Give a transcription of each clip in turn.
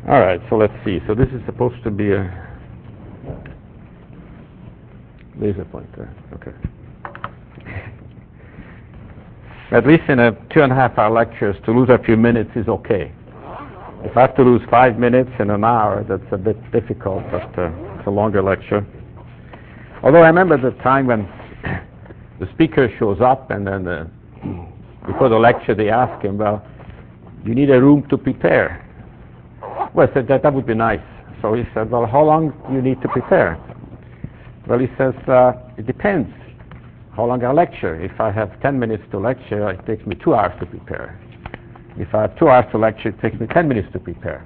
All right, so let's see. So this is supposed to be a laser pointer. Okay. At least in a 2.5-hour lecture, to lose a few minutes is okay. If I have to lose 5 minutes in an hour, that's a bit difficult, but it's a longer lecture. Although I remember the time when the speaker shows up and then before the lecture they ask him, well, you need a room to prepare. Well, I said that would be nice. So he said, well, how long do you need to prepare? Well, he says, it depends how long I lecture. If I have 10 minutes to lecture, it takes me 2 hours to prepare. If I have 2 hours to lecture, it takes me 10 minutes to prepare.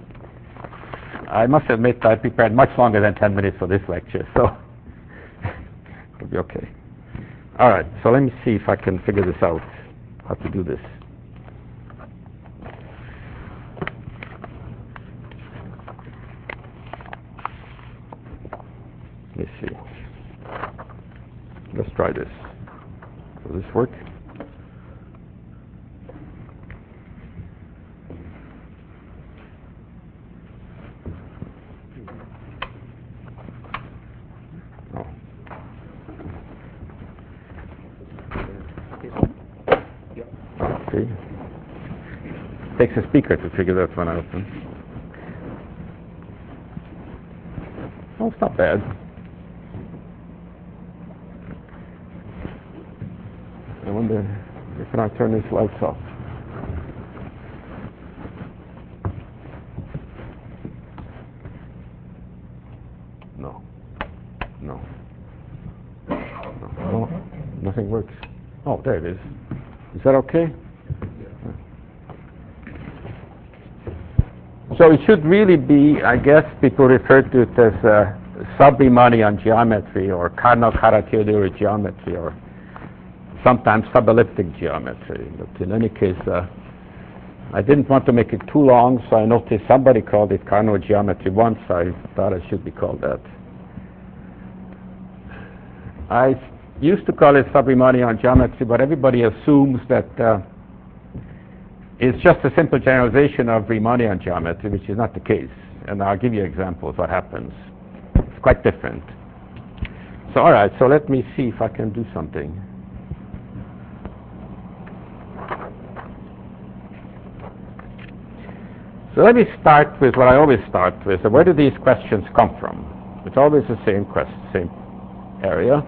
I must admit I prepared much longer than 10 minutes for this lecture, so it'll be okay. All right, so let me see if I can figure this out, how to do this. Let me see. Let's try this. Will this work? Oh. Okay. Takes a speaker to figure that one out. Oh, it's not bad. I wonder if I turn these lights off. No. No. No. Nothing works. Oh, there it is. Is that okay? So it should really be, I guess people refer to it as sub-Riemannian geometry or Carnot-Karateodori geometry or sometimes subelliptic geometry. But in any case, I didn't want to make it too long, so I noticed somebody called it Carnot geometry once. I thought it should be called that. I used to call it sub-Riemannian geometry, but everybody assumes that it's just a simple generalization of Riemannian geometry, which is not the case. And I'll give you examples what happens. It's quite different. So all right, so let me see if I can do something. So let me start with what I always start with. So where do these questions come from? It's always the same question, same area.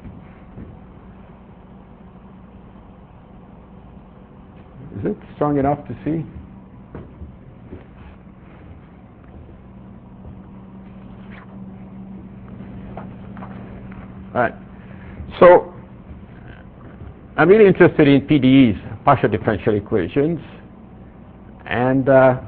Is it strong enough to see? All right. So I'm really interested in PDEs, partial differential equations, and the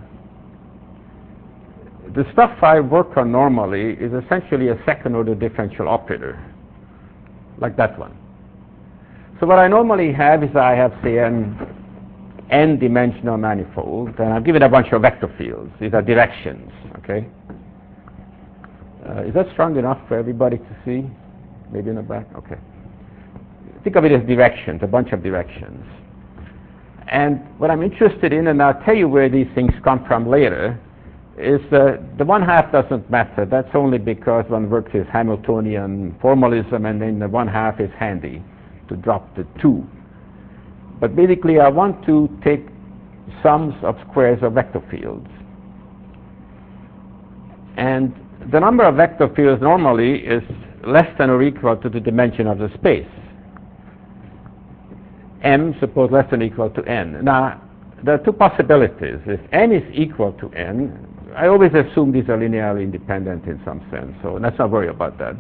stuff I work on normally is essentially a second-order differential operator, like that one. So what I normally have is I have, say, an n-dimensional manifold, and I'm given a bunch of vector fields. These are directions, okay? Is that strong enough for everybody to see? Maybe in the back? Okay. Think of it as directions, a bunch of directions. And what I'm interested in, and I'll tell you where these things come from later, is the 1/2 doesn't matter. That's only because one works with Hamiltonian formalism, and then the 1/2 is handy to drop the 2. But basically, I want to take sums of squares of vector fields. And the number of vector fields normally is less than or equal to the dimension of the space. M, suppose, less than or equal to n. Now, there are two possibilities. If n is equal to n, I always assume these are linearly independent in some sense, so let's not worry about that.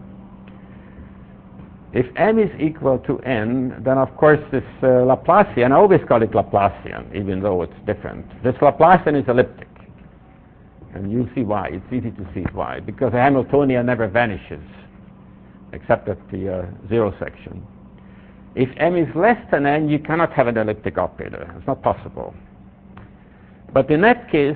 If m is equal to n, then of course this Laplacian, I always call it Laplacian, even though it's different. This Laplacian is elliptic. And you'll see why. It's easy to see why. Because the Hamiltonian never vanishes, except at the zero section. If m is less than n, you cannot have an elliptic operator. It's not possible. But in that case,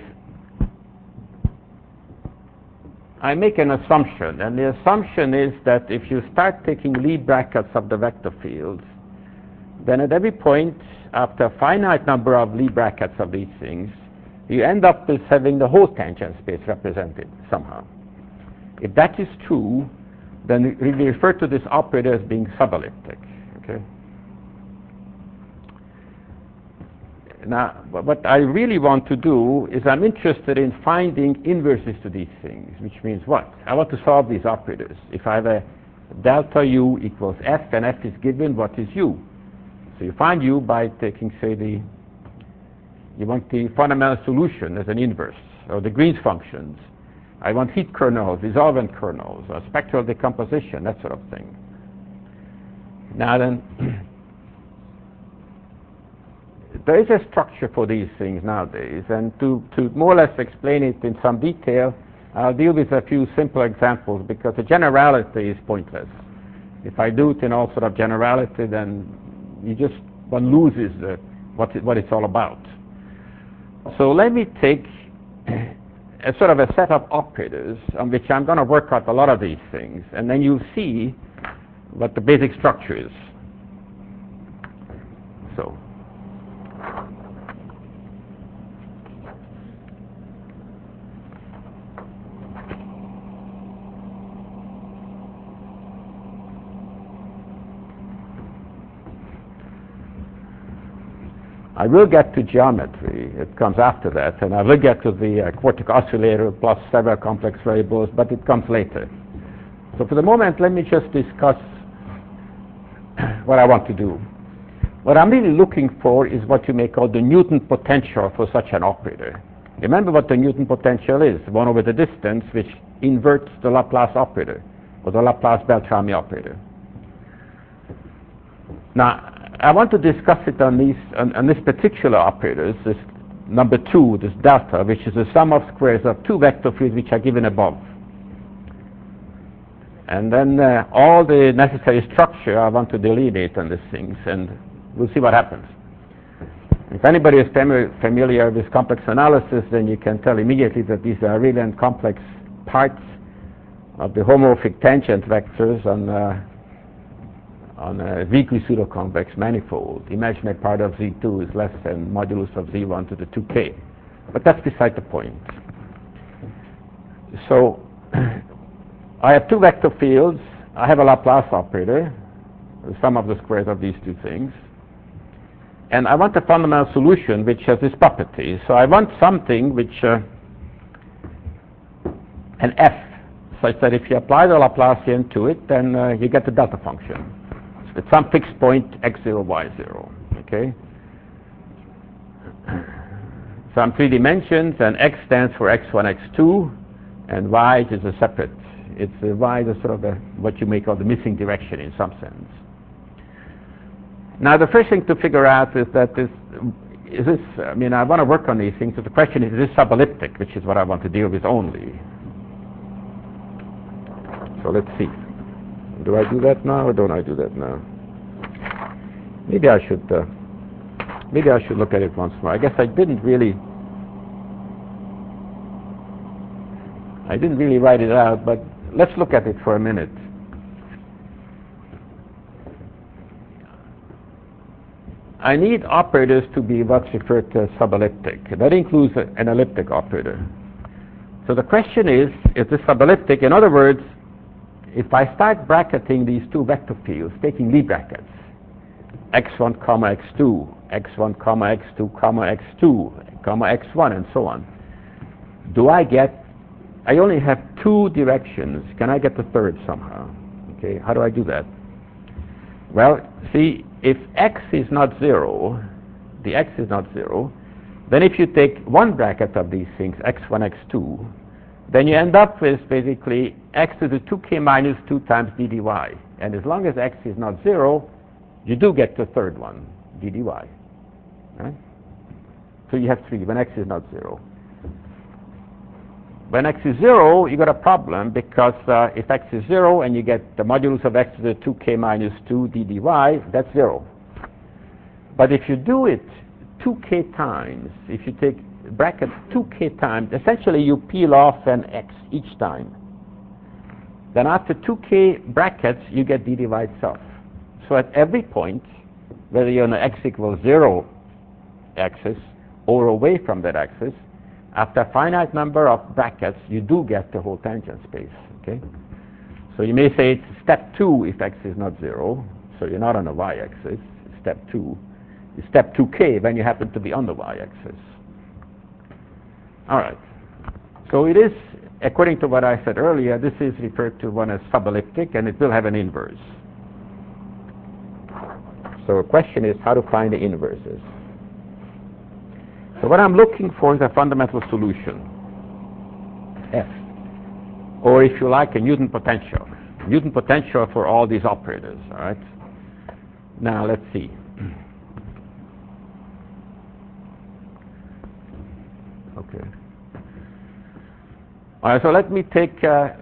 I make an assumption, and the assumption is that if you start taking Lie brackets of the vector fields, then at every point, after a finite number of Lie brackets of these things, you end up with having the whole tangent space represented somehow. If that is true, then we refer to this operator as being subelliptic. Okay. Now, what I really want to do is I'm interested in finding inverses to these things, which means what? I want to solve these operators. If I have a delta u equals f, and f is given, what is u? So you find u by taking, say, you want the fundamental solution as an inverse, or the Green's functions. I want heat kernels, dissolvent kernels, or spectral decomposition, that sort of thing. Now then, there is a structure for these things nowadays, and to more or less explain it in some detail, I'll deal with a few simple examples, because the generality is pointless. If I do it in all sort of generality, then one loses what it's all about. So let me take a sort of a set of operators on which I'm going to work out a lot of these things, and then you'll see what the basic structure is. So I will get to geometry, it comes after that, and I will get to the quartic oscillator plus several complex variables, but it comes later. So for the moment, let me just discuss what I want to do. What I'm really looking for is what you may call the Newton potential for such an operator. Remember what the Newton potential is, 1 over the distance, which inverts the Laplace operator, or the Laplace-Beltrami operator. Now, I want to discuss it on this particular operators, this number 2, this delta, which is the sum of squares of 2 vector fields which are given above. And then all the necessary structure I want to delineate on these things, and we'll see what happens. If anybody is familiar with complex analysis, then you can tell immediately that these are real and complex parts of the homomorphic tangent vectors on a weakly pseudo-convex manifold. Imaginary part of Z2 is less than modulus of Z1 to the 2k. But that's beside the point. So I have 2 vector fields. I have a Laplace operator, the sum of the squares of these 2 things. And I want a fundamental solution which has this property. So I want something which, an f, such that if you apply the Laplacian to it, then you get the delta function. At some fixed point, x0, y0, okay? Some 3 dimensions, and x stands for x1, x2, and y is a separate. Y is sort of what you may call the missing direction in some sense. Now, the first thing to figure out is that I want to work on these things, so the question is this subelliptic, which is what I want to deal with only. So let's see. Do I do that now, or don't I do that now? Maybe I should look at it once more. I guess I didn't really write it out, but let's look at it for a minute. I need operators to be what's referred to as subelliptic. That includes an elliptic operator. So the question is this subelliptic? In other words, if I start bracketing these 2 vector fields, taking Lie brackets, x1, x2, x1, x2, x2, x1, and so on, I only have 2 directions. Can I get the third somehow? Okay, how do I do that? Well, see, if x is not 0, the x is not 0, then if you take 1 bracket of these things, x1, x2, then you end up with basically x to the 2k minus 2 times d dy. And as long as x is not 0, you do get the third one, d dy. Right? So you have 3 when x is not 0. When x is 0, you got a problem, because if x is 0 and you get the modulus of x to the 2k minus 2 d dy, that's 0. But if you do it 2k times, if you take brackets 2k times, essentially you peel off an x each time. Then after 2k brackets, you get d dy itself. So at every point, whether you're on the x equals 0 axis or away from that axis, after a finite number of brackets, you do get the whole tangent space. Okay? So you may say it's step 2 if x is not 0, so you're not on the y-axis. Step 2. It's step 2k when you happen to be on the y-axis. All right. So it is, according to what I said earlier, this is referred to one as subelliptic, and it will have an inverse. So the question is how to find the inverses. So what I'm looking for is a fundamental solution, F, or if you like, a Newton potential. Newton potential for all these operators, all right? Now, let's see. Okay. All right, so let me take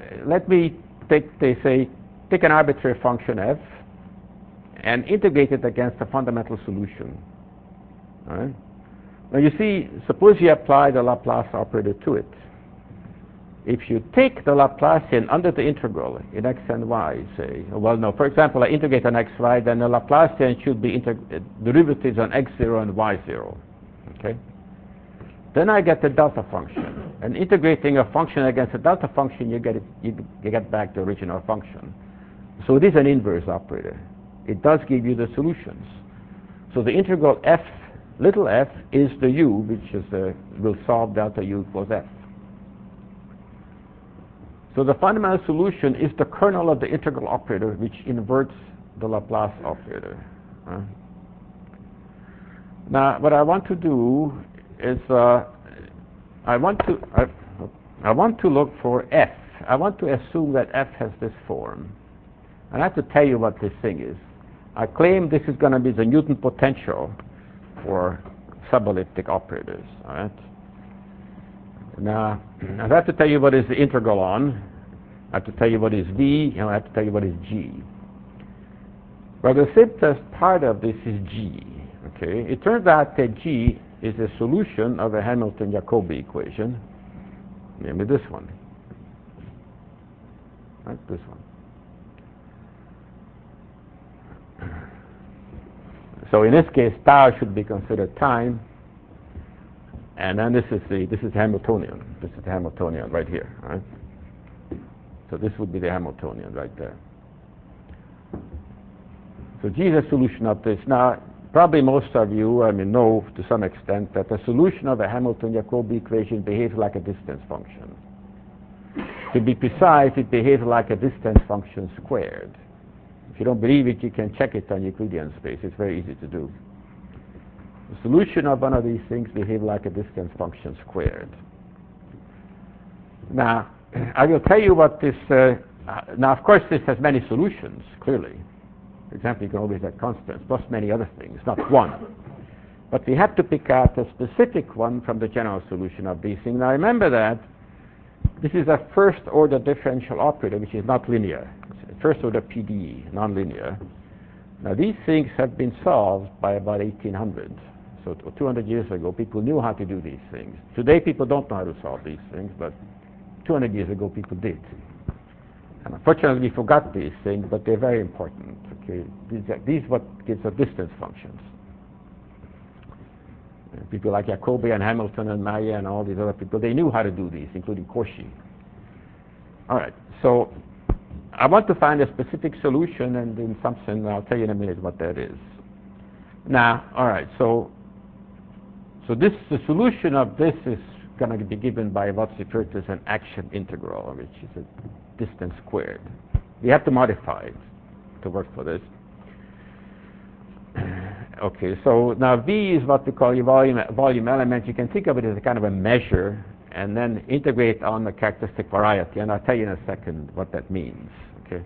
take an arbitrary function f and integrate it against a fundamental solution. All right? Now you see, suppose you apply the Laplace operator to it. If you take the Laplacian under the integral in x and y, say, well, no, for example, I integrate on xy, then the Laplacian should be derivatives on x0 and y0. Okay? Then I get the delta function. And integrating a function against a delta function, you get back the original function. So it is an inverse operator. It does give you the solutions. So the integral f, little f, is the u, which is will solve delta u equals f. So the fundamental solution is the kernel of the integral operator, which inverts the Laplace operator. Now, what I want to do is I want to look for f. I want to assume that f has this form. And I have to tell you what this thing is. I claim this is going to be the Newton potential for subelliptic operators. All right. Now, I have to tell you what is the integral on. I have to tell you what is v, and I have to tell you what is g. Well, the simplest part of this is g. Okay. It turns out that g is a solution of a Hamilton-Jacobi equation, namely this one. Right, this one. So in this case, tau should be considered time, and then this is Hamiltonian. This is the Hamiltonian right here. Right? So this would be the Hamiltonian right there. So G is a solution of this. Now, probably most of you, know to some extent that the solution of a Hamilton-Jacobi equation behaves like a distance function. To be precise, it behaves like a distance function squared. If you don't believe it, you can check it on Euclidean space. It's very easy to do. The solution of one of these things behaves like a distance function squared. Now, I will tell you what this... now, of course, this has many solutions, clearly. For example, you can always have constants, plus many other things, not one. But we have to pick out a specific one from the general solution of these things. Now, remember that this is a first-order differential operator, which is not linear. It's first-order PDE, nonlinear. Now, these things have been solved by about 1800. So 200 years ago, people knew how to do these things. Today, people don't know how to solve these things, but 200 years ago, people did. And unfortunately, we forgot these things, but they're very important. Okay, these are what gives us distance functions. People like Jacobi and Hamilton and Mayer and all these other people, they knew how to do these, including Cauchy. All right, so I want to find a specific solution, and in something I'll tell you in a minute what that is. Now, all right, so the solution of this is going to be given by what's referred to as an action integral, which is a distance squared. We have to modify it to work for this. Okay, so now V is what we call your volume element. You can think of it as a kind of a measure, and then integrate on the characteristic variety, and I'll tell you in a second what that means. Okay.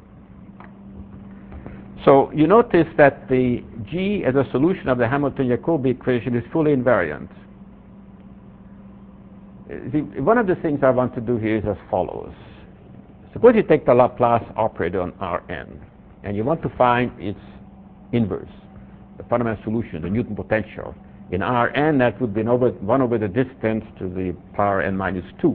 So you notice that the G as a solution of the Hamilton-Jacobi equation is fully invariant. One of the things I want to do here is as follows. Suppose you take the Laplace operator on Rn, and you want to find its inverse, the fundamental solution, the Newton potential. In Rn, that would be 1 over the distance to the power n minus 2.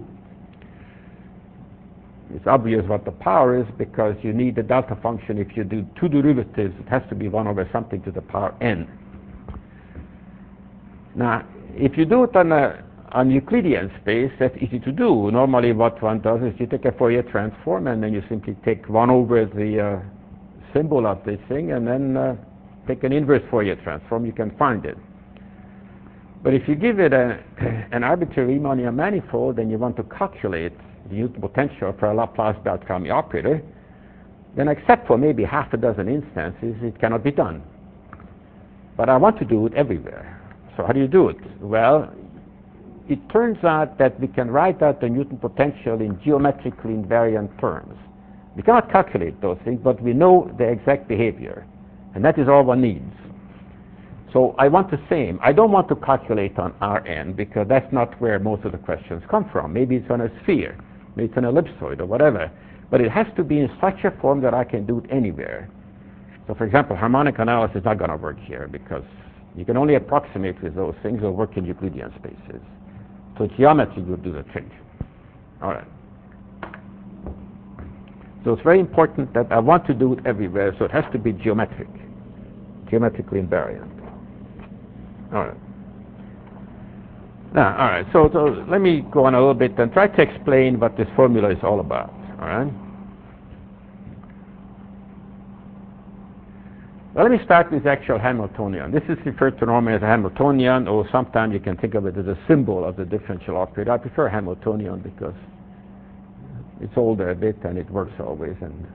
It's obvious what the power is because you need the delta function. If you do two derivatives, it has to be 1 over something to the power n. Now, if you do it on on Euclidean space, that's easy to do. Normally what one does is you take a Fourier transform and then you simply take 1 over the symbol of this thing and then take an inverse Fourier transform. You can find it. But if you give it an arbitrary Riemannian manifold and you want to calculate the Newton potential for a Laplace-Beltrami operator, then except for maybe half a dozen instances, it cannot be done. But I want to do it everywhere. So how do you do it? Well, it turns out that we can write out the Newton potential in geometrically invariant terms. We cannot calculate those things, but we know the exact behavior. And that is all one needs. So I want the same. I don't want to calculate on Rn, because that's not where most of the questions come from. Maybe it's on a sphere, maybe it's an ellipsoid or whatever. But it has to be in such a form that I can do it anywhere. So for example, harmonic analysis is not going to work here, because you can only approximate with those things or work in Euclidean spaces. So geometry will do the trick. All right. So it's very important that I want to do it everywhere, so it has to be geometrically invariant. All right. Now, all right. So let me go on a little bit and try to explain what this formula is all about. All right. Well, let me start with the actual Hamiltonian. This is referred to normally as a Hamiltonian, or sometimes you can think of it as a symbol of the differential operator. I prefer Hamiltonian because it's older a bit and it works always, and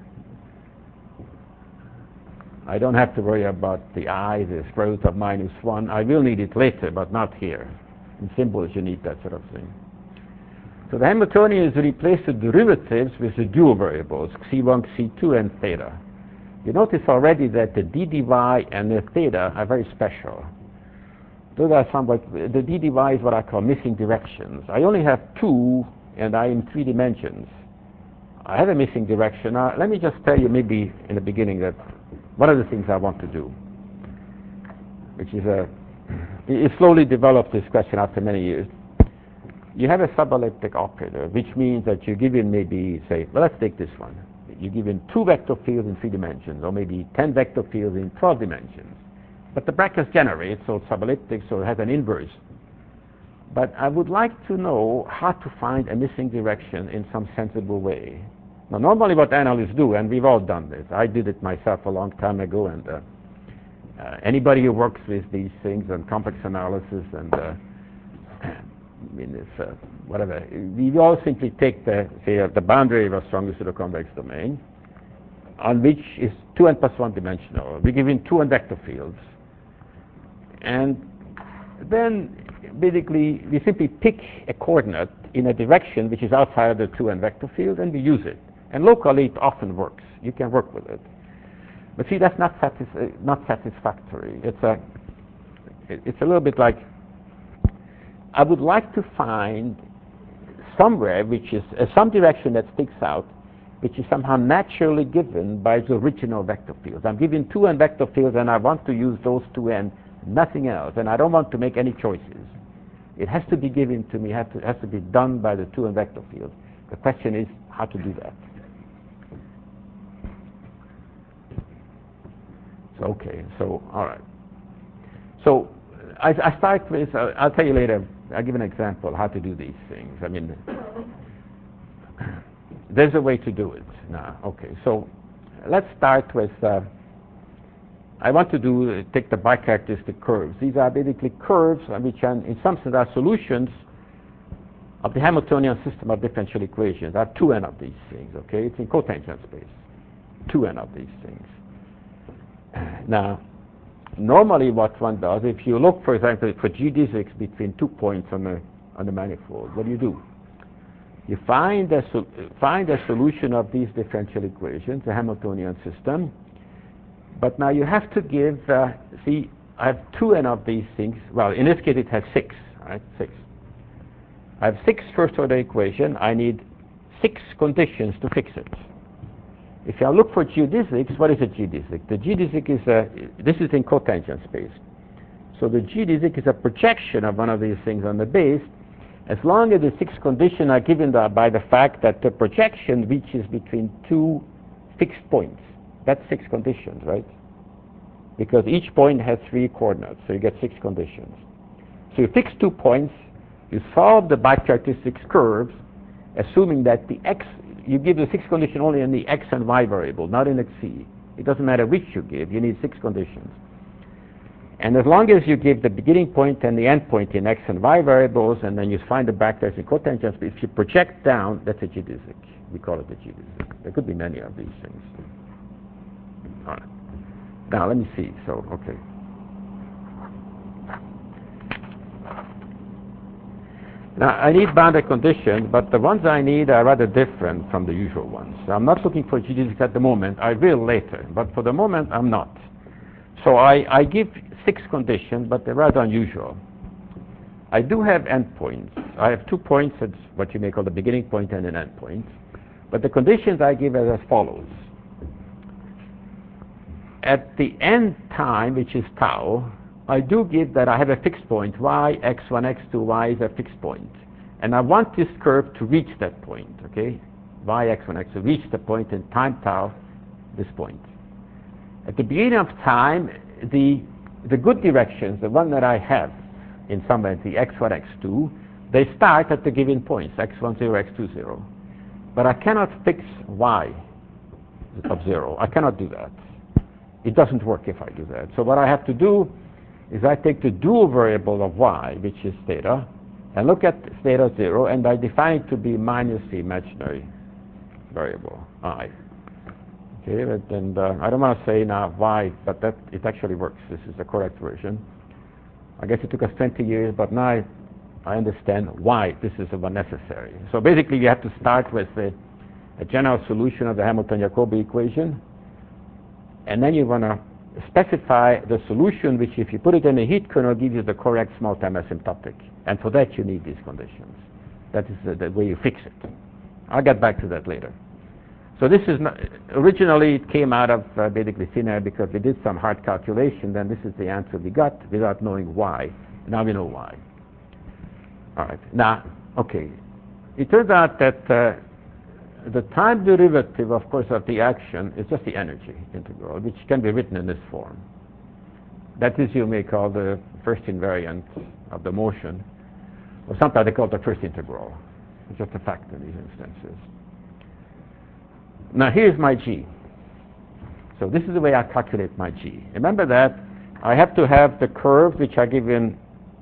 I don't have to worry about the I, the square root of -1. I will need it later, but not here. In symbols you need that sort of thing. So the Hamiltonian is replace the derivatives with the dual variables, xi1, xi2, and theta. You notice already that the d dy and the theta are very special. Those are somewhat, the d dy is what I call missing directions. I only have 2 and I'm in 3 dimensions. I have a missing direction. Now, let me just tell you maybe in the beginning that one of the things I want to do, which is it slowly developed this question after many years. You have a subelliptic operator, which means that you give in maybe, say, well, let's take this one. You give in 2 vector fields in 3 dimensions, or maybe 10 vector fields in 12 dimensions. But the brackets generate, so it's subelliptic, so it has an inverse. But I would like to know how to find a missing direction in some sensible way. Now, normally what analysts do, and we've all done this, I did it myself a long time ago, and anybody who works with these things and complex analysis and I mean, it's whatever. We all simply take the boundary of a strongest pseudo-convex domain, on which is 2n plus 1 dimensional. We give in 2n vector fields, and then basically we simply pick a coordinate in a direction which is outside of the 2n vector field, and we use it. And locally, it often works. You can work with it. But see, that's not satisfactory. It's a little bit like, I would like to find somewhere which is some direction that sticks out, which is somehow naturally given by the original vector fields. I'm given 2n vector fields, and I want to use those 2n, nothing else, and I don't want to make any choices. It has to be given to me, has to be done by the 2n vector field. The question is how to do that. So, okay, so all right. So I start with, I'll tell you later, I'll give an example how to do these things. I mean, there's a way to do it now. Okay, so let's start with, I want to take the bicharacteristic curves. These are basically curves which in some sense are solutions of the Hamiltonian system of differential equations. There are 2n of these things, okay? It's in cotangent space, 2n of these things. Now, normally what one does, if you look, for example, for geodesics between 2 points on the manifold, what do? You find a solution of these differential equations, a Hamiltonian system, but now you have to give, see, I have 2n of these things. Well, in this case it has 6, right? 6. I have 6 first-order equations. I need 6 conditions to fix it. If I look for geodesics, what is a geodesic? The geodesic is this is in cotangent space. So the geodesic is a projection of one of these things on the base, as long as the 6 conditions are given by the fact that the projection reaches between 2 fixed points. That's 6 conditions, right? Because each point has 3 coordinates, so you get 6 conditions. So you fix 2 points, You solve the bicharacteristics curves, assuming that the x, you give the 6 condition only in the x and y variable, not in xc. It doesn't matter which you give, you need 6 conditions. And as long as you give the beginning point and the end point in x and y variables, and then you find the backtangents and cotangents, if you project down, that's a geodesic. We call it a geodesic. There could be many of these things. All right. Now, let me see. So, okay. Now, I need boundary conditions, but the ones I need are rather different from the usual ones. So I'm not looking for geodesics at the moment. I will later, but for the moment, I'm not. So I give 6 conditions, but they're rather unusual. I do have endpoints. I have 2 points, that's what you may call the beginning point and an endpoint. But the conditions I give are as follows. At the end time, which is tau, I do give that I have a fixed point, y, x1, x2, y is a fixed point. And I want this curve to reach that point, okay? Y, x1, x2, reach the point in time tau, this point. At the beginning of time, the good directions, the one that I have in some way, the x1, x2, they start at the given points, x10, x20. But I cannot fix y of 0. I cannot do that. It doesn't work if I do that. So what I have to do is I take the dual variable of y, which is theta, and look at theta 0, and I define it to be minus the imaginary variable, I. Okay, and I don't want to say now why, but that it actually works. This is the correct version. I guess it took us 20 years, but now I understand why this is necessary. So basically, you have to start with a general solution of the Hamilton-Jacobi equation, and then you want to specify the solution, which if you put it in a heat kernel, gives you the correct small time asymptotic. And for that, you need these conditions. That is the way you fix it. I'll get back to that later. So this is not, originally it came out of basically thin air because we did some hard calculation, then this is the answer we got without knowing why. Now we know why. All right. Now, okay. It turns out that the time derivative, of course, of the action is just the energy integral, which can be written in this form. That is, you may call the first invariant of the motion, or sometimes they call it the first integral. It's just a fact in these instances. Now here's my g. So this is the way I calculate my g. Remember that I have to have the curves which are given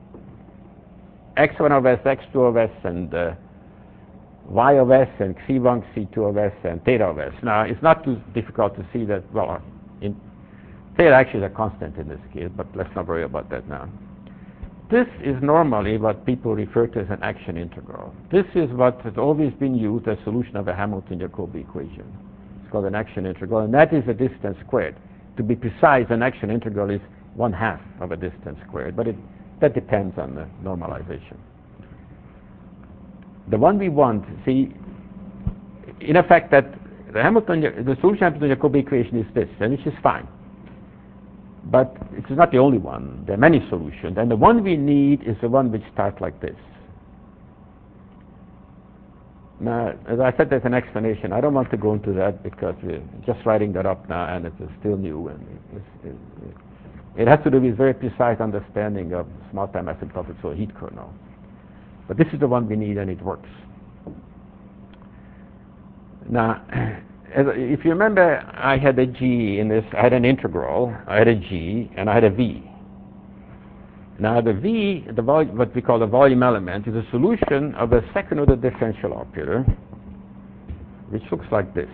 x1 of s, x2 of s, and y of s, and c1, c2 of s, and theta of s. Now it's not too difficult to see that, well, theta actually is a constant in this case, but let's not worry about that now. This is normally what people refer to as an action integral. This is what has always been used as solution of a Hamilton-Jacobi equation. It's called an action integral, and that is a distance squared. To be precise, an action integral is 1/2 of a distance squared, but that depends on the normalization. The one we want, see, in effect, that the solution of the Hamilton-Jacobi equation is this, and which is fine. But it's not the only one. There are many solutions. And the one we need is the one which starts like this. Now, as I said, there's an explanation. I don't want to go into that because we're just writing that up now, and it is still new. And it has to do with very precise understanding of small time asymptotics or heat kernel. But this is the one we need, and it works. Now, if you remember, I had a g in this. I had an integral, I had a g, and I had a v. Now the v, what we call the volume element, is a solution of a second-order differential operator, which looks like this.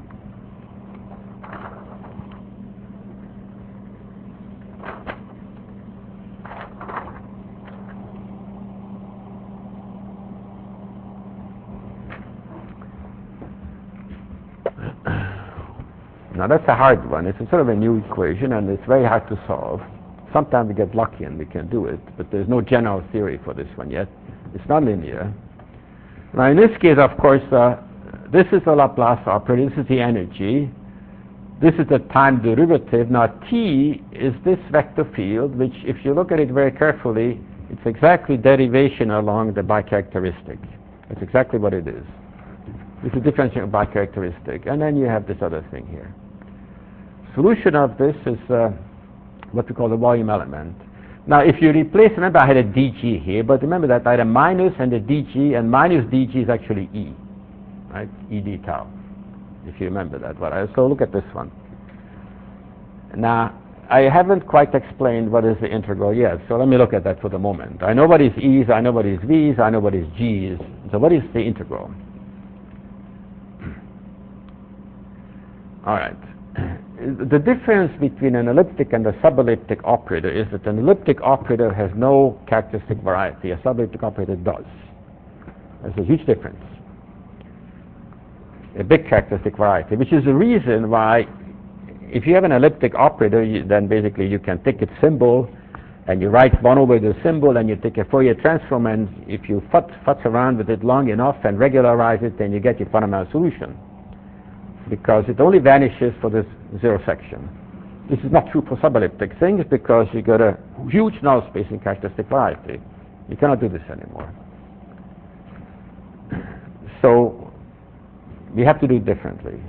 Now that's a hard one. It's a sort of a new equation, and it's very hard to solve. Sometimes we get lucky and we can do it, but there's no general theory for this one yet. It's not linear. Now in this case, of course, this is the Laplace operator. This is the energy. This is the time derivative. Now t is this vector field, which if you look at it very carefully, it's exactly derivation along the bicharacteristic. That's exactly what it is. This is differential bicharacteristic. And then you have this other thing here. Solution of this is what we call the volume element. Now, if you replace, remember I had a dg here, but remember that I had a minus and a dg, and minus dg is actually e, right? ed tau, if you remember that. So look at this one. Now, I haven't quite explained what is the integral yet, so let me look at that for the moment. I know what is e's, I know what is v's, I know what is g's. So what is the integral? All right. The difference between an elliptic and a subelliptic operator is that an elliptic operator has no characteristic variety. A subelliptic operator does. There's a huge difference. A big characteristic variety, which is the reason why if you have an elliptic operator, then basically you can take its symbol and you write 1 over the symbol and you take a Fourier transform, and if you futz around with it long enough and regularize it, then you get your fundamental solution, because it only vanishes for this zero section. This is not true for subelliptic things because you got a huge null space in characteristic variety. You cannot do this anymore. So we have to do it differently.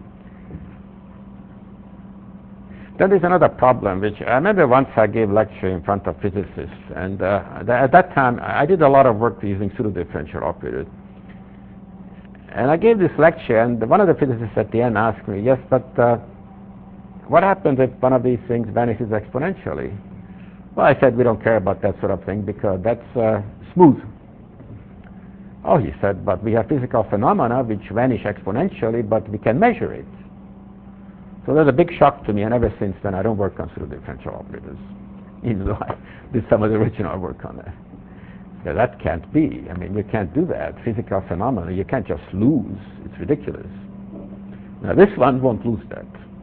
Then there's another problem, which I remember once I gave a lecture in front of physicists, and at that time I did a lot of work using pseudo-differential operators. And I gave this lecture, and one of the physicists at the end asked me, yes, but what happens if one of these things vanishes exponentially? Well, I said, we don't care about that sort of thing because that's smooth. Oh, he said, but we have physical phenomena which vanish exponentially, but we can measure it. So that's a big shock to me, and ever since then I don't work on pseudo-differential operators, even though I did some of the original work on that. Yeah, that can't be. I mean, you can't do that. Physical phenomena, you can't just lose. It's ridiculous. Now, this one won't lose that.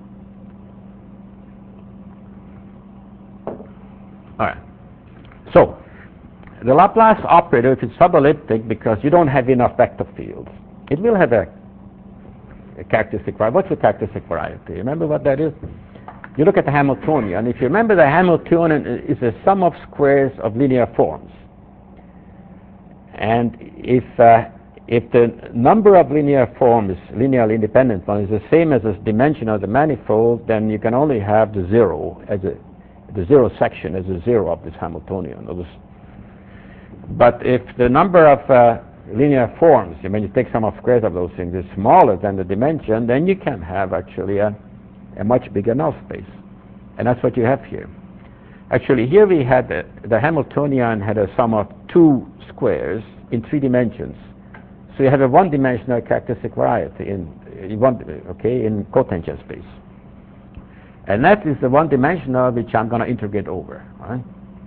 All right. So, the Laplace operator, if it's subelliptic, because you don't have enough vector fields, it will have a characteristic variety. What's the characteristic variety? Remember what that is? You look at the Hamiltonian. If you remember, the Hamiltonian is a sum of squares of linear forms. And if the number of linear forms, linearly independent ones, is the same as the dimension of the manifold, then you can only have the zero as the zero section as a zero of this Hamiltonian. But if the number of linear forms, when you take sum of squares of those things, is smaller than the dimension, then you can have actually a much bigger null space. And that's what you have here. Actually, here we had the Hamiltonian had a sum of two squares in 3 dimensions. So you have a one-dimensional characteristic variety in cotangent space. And that is the one-dimensional which I'm going to integrate over. Right?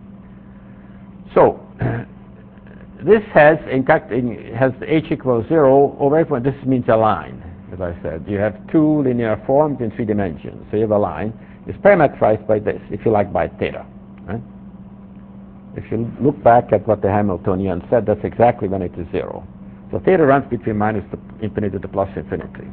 So this has, in fact, has h equals 0 over everyone. This means a line, as I said. You have 2 linear forms in 3 dimensions. So you have a line. It's parametrized by this, if you like, by theta. Right? If you look back at what the Hamiltonian said, that's exactly when it is 0. So theta runs between minus infinity to plus infinity.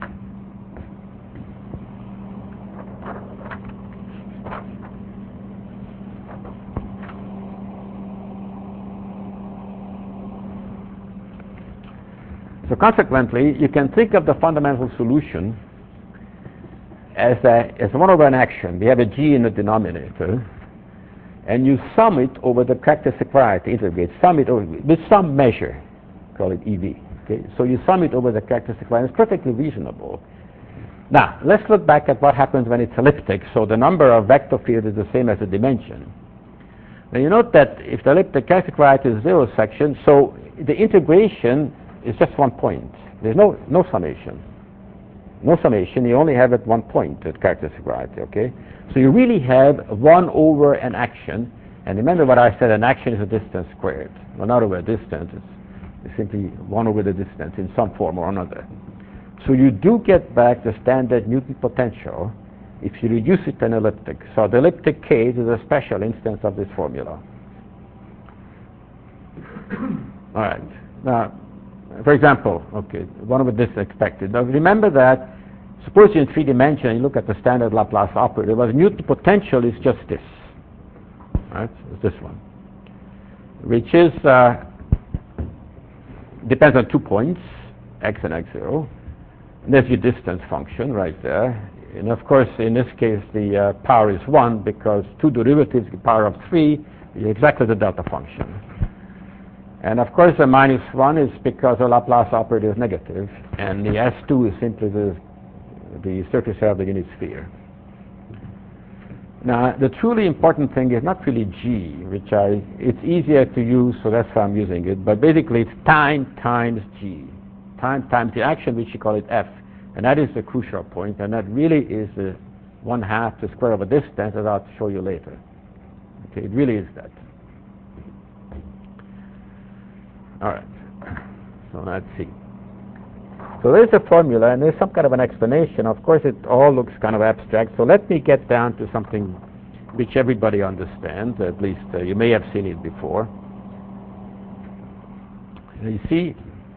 So consequently, you can think of the fundamental solution as 1 over an action. We have a g in the denominator, and you sum it over the characteristic variety, integrate, sum it over with some measure, call it EV. Okay? So you sum it over the characteristic variety. It's perfectly reasonable. Now, let's look back at what happens when it's elliptic. So the number of vector fields is the same as the dimension. Now you note that if the elliptic characteristic variety is 0 section, so the integration is just 1 point. There's no summation. No summation, you only have at 1 point at characteristic variety, okay? So you really have 1 over an action, and remember what I said, an action is a distance squared. Well, not over a distance, it's simply 1 over the distance in some form or another. So you do get back the standard Newton potential if you reduce it to an elliptic. So the elliptic case is a special instance of this formula. All right. Now, for example, okay, one of this expected. Now remember that, suppose you're in 3 dimensions, you look at the standard Laplace operator, well, the Newton potential is just this. Right? It's this one. Which is, depends on 2 points, x and x0. And there's your distance function right there. And of course, in this case, the power is 1 because 2 derivatives, the power of 3, exactly the delta function. And of course the minus 1 is because the Laplace operator is negative, and the S2 is simply the surface area of the unit sphere. Now, the truly important thing is not really G, it's easier to use, so that's why I'm using it, but basically it's time times G. Time times the action, which you call it F, and that is the crucial point, and that really is the 1/2 the square of a distance, as I'll show you later. Okay, it really is that. All right, so let's see. So there's a formula, and there's some kind of an explanation. Of course, it all looks kind of abstract, so let me get down to something which everybody understands, at least you may have seen it before. You see?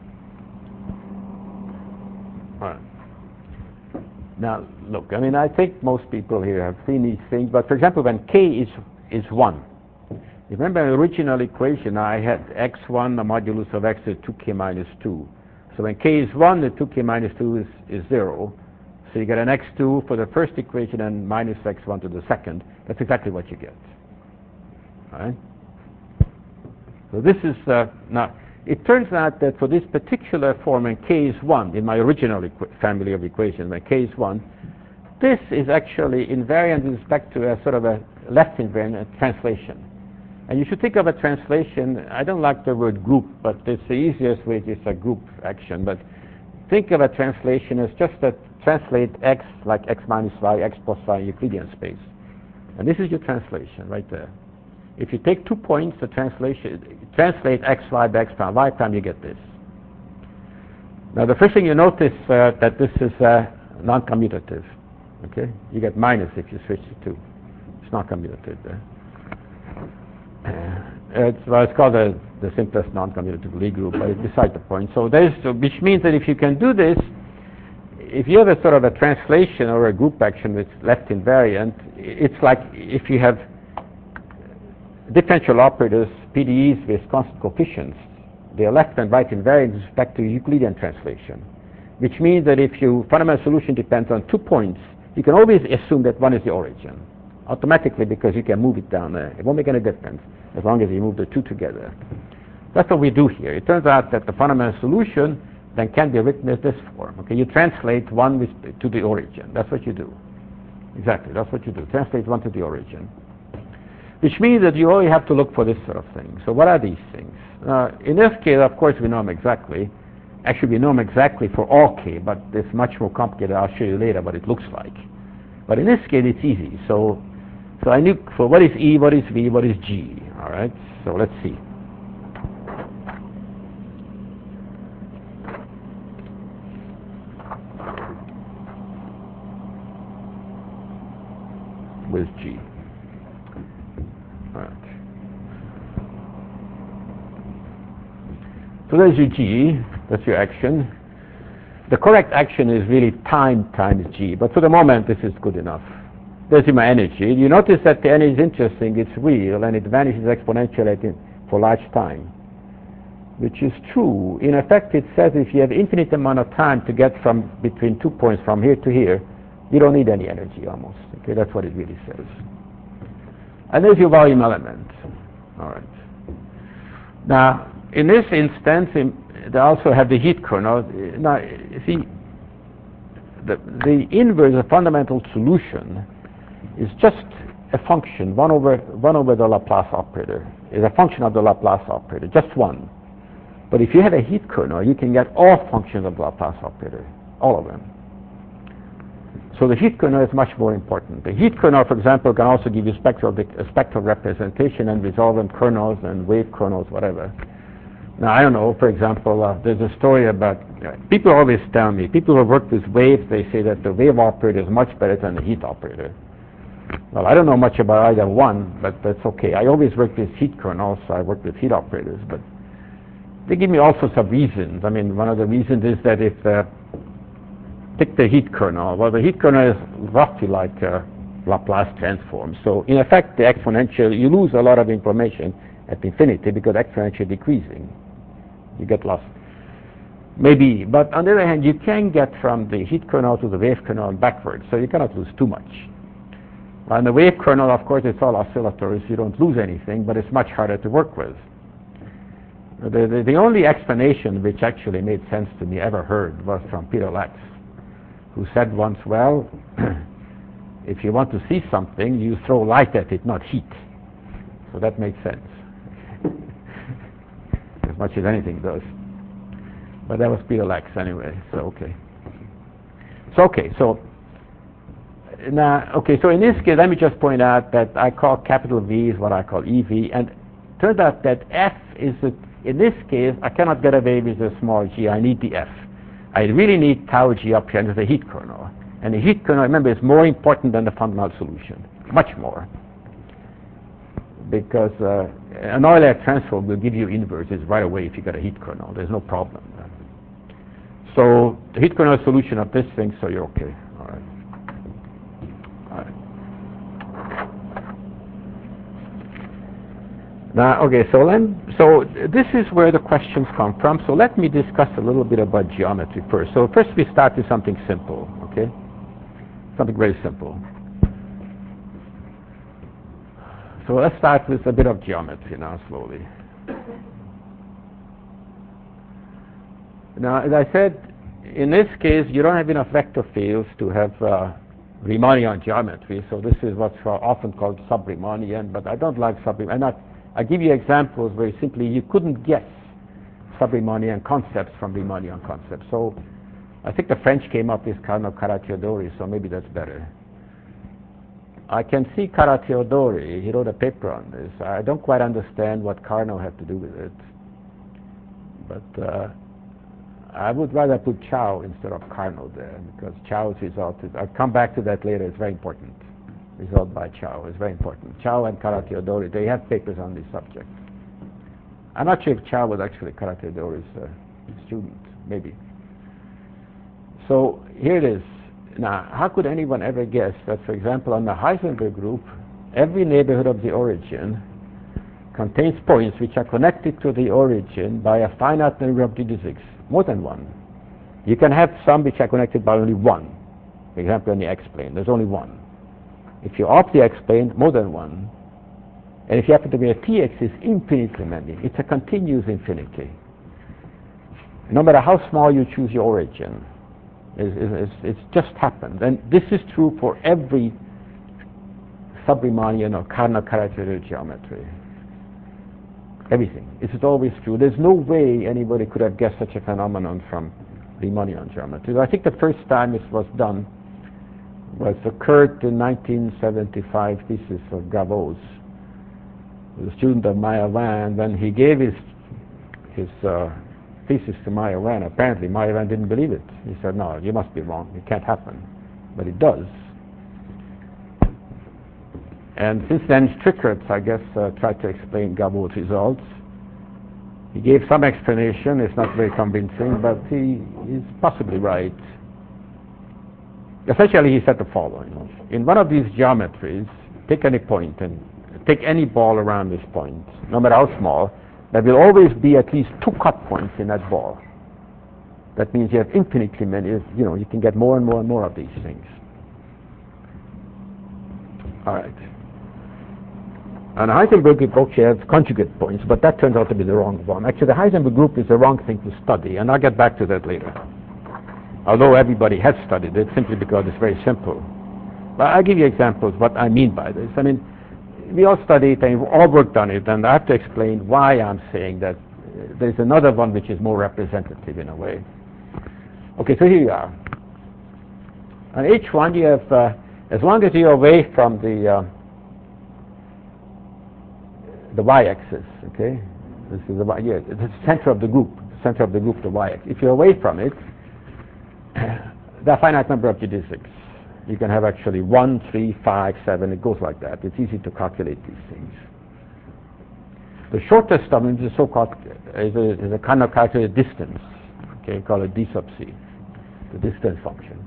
All right. Now, look, I mean, I think most people here have seen these things, but for example, when k is 1, you remember in the original equation, I had x1, the modulus of x is 2k minus 2. So when k is 1, the 2k minus 2 is 0. So you get an x2 for the first equation and minus x1 to the second. That's exactly what you get. All right? So this is, now, it turns out that for this particular form, when k is 1, in my original family of equations, when k is 1, this is actually invariant with respect to a sort of a left invariant translation. And you should think of a translation, I don't like the word group, but it's the easiest way, it's a group action, but think of a translation as just to translate x like x minus y, x plus y in Euclidean space. And this is your translation right there. If you take 2 points, the translation, translate x, y by x prime, y prime, you get this. Now the first thing you notice that this is non-commutative. Okay? You get minus if you switch to 2. It's non-commutative there. It's called the simplest non-commutative Lie group, but it's beside the point. So which means that if you can do this, if you have a sort of a translation or a group action with left invariant, it's like if you have differential operators, PDEs with constant coefficients, they are left and right invariant with respect to Euclidean translation, which means that if your fundamental solution depends on 2 points, you can always assume that one is the origin, automatically, because you can move it down there. It won't make any difference as long as you move the 2 together. That's what we do here. It turns out that the fundamental solution then can be written as this form. Okay, you translate one to the origin. That's what you do. Exactly, that's what you do. Translate one to the origin. Which means that you only have to look for this sort of thing. So what are these things? In this case, of course, we know them exactly. Actually, we know them exactly for all k, but it's much more complicated. I'll show you later what it looks like. But in this case, it's easy. So I knew for what is E, what is V, what is G. All right, so let's see. Where's G? All right. So there's your G, that's your action. The correct action is really time times G, but for the moment this is good enough. There's my energy. You notice that the energy is interesting, it's real, and it vanishes exponentially for large time, which is true. In effect, it says if you have infinite amount of time to get from between 2 points from here to here, you don't need any energy almost. Okay, that's what it really says. And there's your volume element. All right. Now, in this instance, they also have the heat kernel. Now, see, the inverse, the fundamental solution, is just a function, 1 over the Laplace operator. Is a function of the Laplace operator, just one. But if you have a heat kernel, you can get all functions of the Laplace operator, all of them. So the heat kernel is much more important. The heat kernel, for example, can also give you spectral representation and resolve in kernels and wave kernels, whatever. Now, I don't know, for example, there's a story about, people always tell me, people who work with waves, they say that the wave operator is much better than the heat operator. Well, I don't know much about either one, but that's okay. I always work with heat kernels, so I work with heat operators, but they give me all sorts of reasons. I mean, one of the reasons is that if, take the heat kernel, well, the heat kernel is roughly like a Laplace transform. So, in effect, the exponential, you lose a lot of information at infinity because exponential decreasing. You get lost. Maybe, but on the other hand, you can get from the heat kernel to the wave kernel and backwards, so you cannot lose too much. On the wave kernel, of course, it's all oscillatory, so you don't lose anything, but it's much harder to work with. The only explanation which actually made sense to me ever heard was from Peter Lex, who said once, well, if you want to see something, you throw light at it, not heat. So that makes sense. As much as anything does. But that was Peter Lex anyway, so okay. So in this case, let me just point out that I call capital V is what I call EV, and it turns out that F is, in this case, I cannot get away with a small g, I need the F. I really need tau g up here, and it's a heat kernel. And the heat kernel, remember, is more important than the fundamental solution, much more. Because an Euler transform will give you inverses right away if you got a heat kernel. There's no problem. So the heat kernel solution of this thing, so you're okay. All right. Now, okay, so this is where the questions come from. So let me discuss a little bit about geometry first. So first we start with something simple, okay? Something very simple. So let's start with a bit of geometry now, slowly. Now, as I said, in this case, you don't have enough vector fields to have Riemannian geometry. So this is what's often called sub-Riemannian, but I don't like sub-Riemannian. I give you examples where simply you couldn't guess sub-Riemannian concepts from Riemannian concepts. So I think the French came up with Carnot-Carathéodory, so maybe that's better. I can see Carathéodory, he wrote a paper on this. I don't quite understand what Carnot had to do with it. But I would rather put Chow instead of Carnot there, because Chow's result is, I'll come back to that later, it's very important. Result by Chow is very important. Chow and Carathéodory, they have papers on this subject. I'm not sure if Chow was actually Carathéodory's student, maybe. So here it is. Now, how could anyone ever guess that, for example, on the Heisenberg group, every neighborhood of the origin contains points which are connected to the origin by a finite number of geodesics, more than one. You can have some which are connected by only one. For example, on the x-plane, there's only one. If you're off the x-plane, more than one. And if you happen to be a px, it's infinitely many. It's a continuous infinity. No matter how small you choose your origin, it's just happened. And this is true for every sub-Riemannian or Carnot-Carathéodory geometry. Everything. This is always true. There's no way anybody could have guessed such a phenomenon from Riemannian geometry. I think the first time this was done was occurred in 1975 thesis of Gavot's, the student of Mayovan. When he gave his thesis to Mayovan, apparently Mayovan didn't believe it. He said, no, you must be wrong. It can't happen. But it does. And since then, Strickert, I guess, tried to explain Gavot's results. He gave some explanation. It's not very convincing, but he is possibly right. Essentially, he said the following. In one of these geometries, take any point and take any ball around this point, no matter how small, there will always be at least two cut points in that ball. That means you have infinitely many, you can get more and more and more of these things. All right. And the Heisenberg group actually has conjugate points, but that turns out to be the wrong one. Actually, the Heisenberg group is the wrong thing to study, and I'll get back to that later. Although everybody has studied it, simply because it's very simple. But I'll give you examples what I mean by this. I mean, we all study it and we all worked on it, and I have to explain why I'm saying that there's another one which is more representative in a way. Okay, so here you are. On H1 you have, as long as you're away from the y-axis, okay? This is the center of the group, the y-axis. If you're away from it, there are a finite number of geodesics. You can have actually 1, 3, 5, 7, it goes like that. It's easy to calculate these things. The shortest of them is a so-called, is a kind of calculated distance, okay, call it d sub c, the distance function.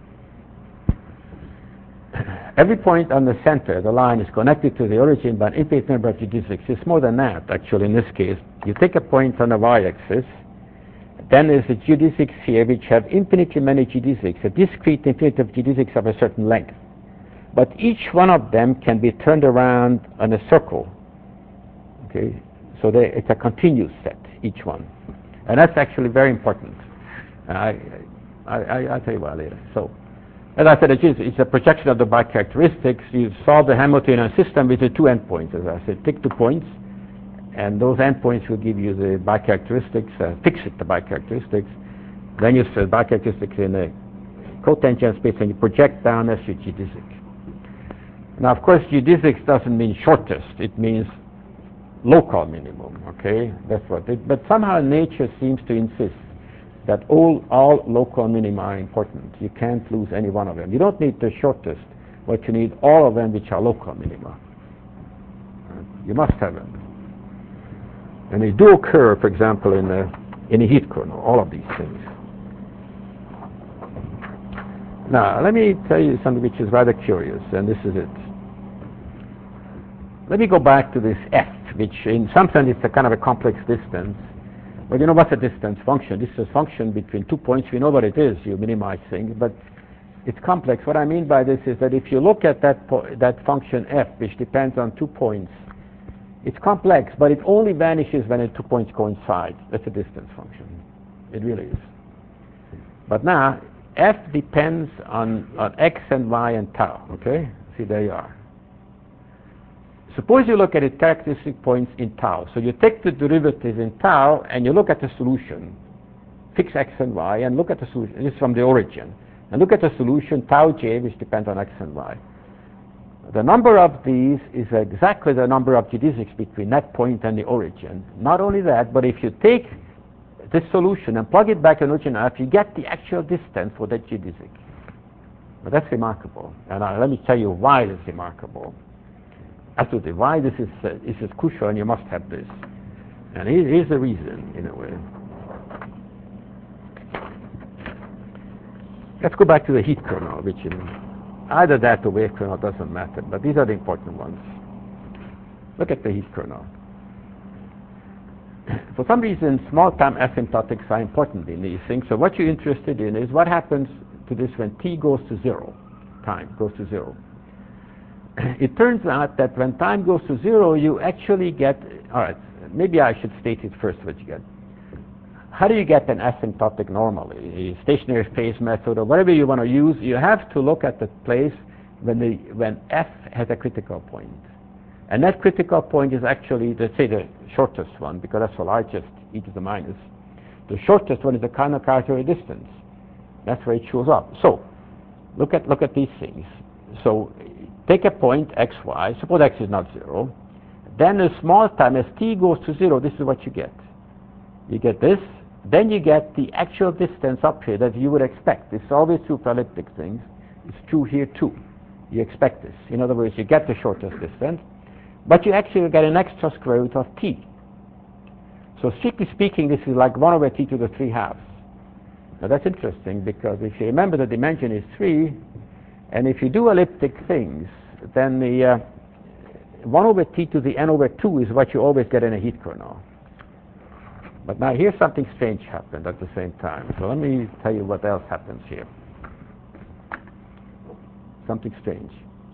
Every point on the center, the line, is connected to the origin by an infinite number of geodesics. It's more than that, actually, in this case. You take a point on the y-axis, then there's the geodesics here which have infinitely many geodesics, a discrete infinity of geodesics of a certain length. But each one of them can be turned around in a circle. Okay, so it's a continuous set, each one, and that's actually very important. I'll tell you about later. So, as I said, it's a projection of the bicharacteristics. You solve the Hamiltonian system with the two endpoints. As I said, pick 2 points, and those endpoints will give you the bicharacteristics. Fix it, the bicharacteristics. Then you set bicharacteristics in a cotangent space, and you project down as your geodesic. Now, of course, geodesics doesn't mean shortest. It means local minimum. Okay, that's what it. But somehow nature seems to insist that all local minima are important. You can't lose any one of them. You don't need the shortest, but you need all of them which are local minima. You must have them. And they do occur, for example, in a heat kernel, all of these things. Now, let me tell you something which is rather curious, and this is it. Let me go back to this f, which in some sense is a kind of a complex distance. Well, you know what's a distance function? This is a function between 2 points. We know what it is. You minimize things, but it's complex. What I mean by this is that if you look at that function f, which depends on 2 points, it's complex, but it only vanishes when the 2 points coincide. That's a distance function. It really is. But now, f depends on x and y and tau. Okay? See, there you are. Suppose you look at its characteristic points in tau. So you take the derivative in tau and you look at the solution. Fix x and y and look at the solution. This is from the origin. And look at the solution tau j, which depends on x and y. The number of these is exactly the number of geodesics between that point and the origin. Not only that, but if you take this solution and plug it back in origin f, you get the actual distance for that geodesic. But that's remarkable. And let me tell you why it's remarkable. Absolutely, why this is crucial, and you must have this. And here's the reason, in a way. Let's go back to the heat kernel, which is either that or wave kernel, doesn't matter, but these are the important ones. Look at the heat kernel. For some reason, small-time asymptotics are important in these things. So what you're interested in is what happens to this when t goes to 0, time goes to 0. It turns out that when time goes to 0, you actually get, all right, maybe I should state it first what you get. How do you get an asymptotic normally? A stationary phase method or whatever you want to use, you have to look at the place when f has a critical point. And that critical point is actually, let's say, the shortest one, because that's the largest e to the minus. The shortest one is the countercartesian distance. That's where it shows up. So, look at these things. So, take a point x, y. Suppose x is not 0. Then a small time, as t goes to 0, this is what you get. You get this. Then you get the actual distance up here that you would expect. It's always true for elliptic things. It's true here too. You expect this. In other words, you get the shortest distance, but you actually get an extra square root of t. So strictly speaking, this is like 1 over t to the 3/2. Now that's interesting, because if you remember the dimension is 3, and if you do elliptic things, then the 1 over t to the n over 2 is what you always get in a heat kernel. But now here's something strange happened at the same time. So let me tell you what else happens here. Something strange.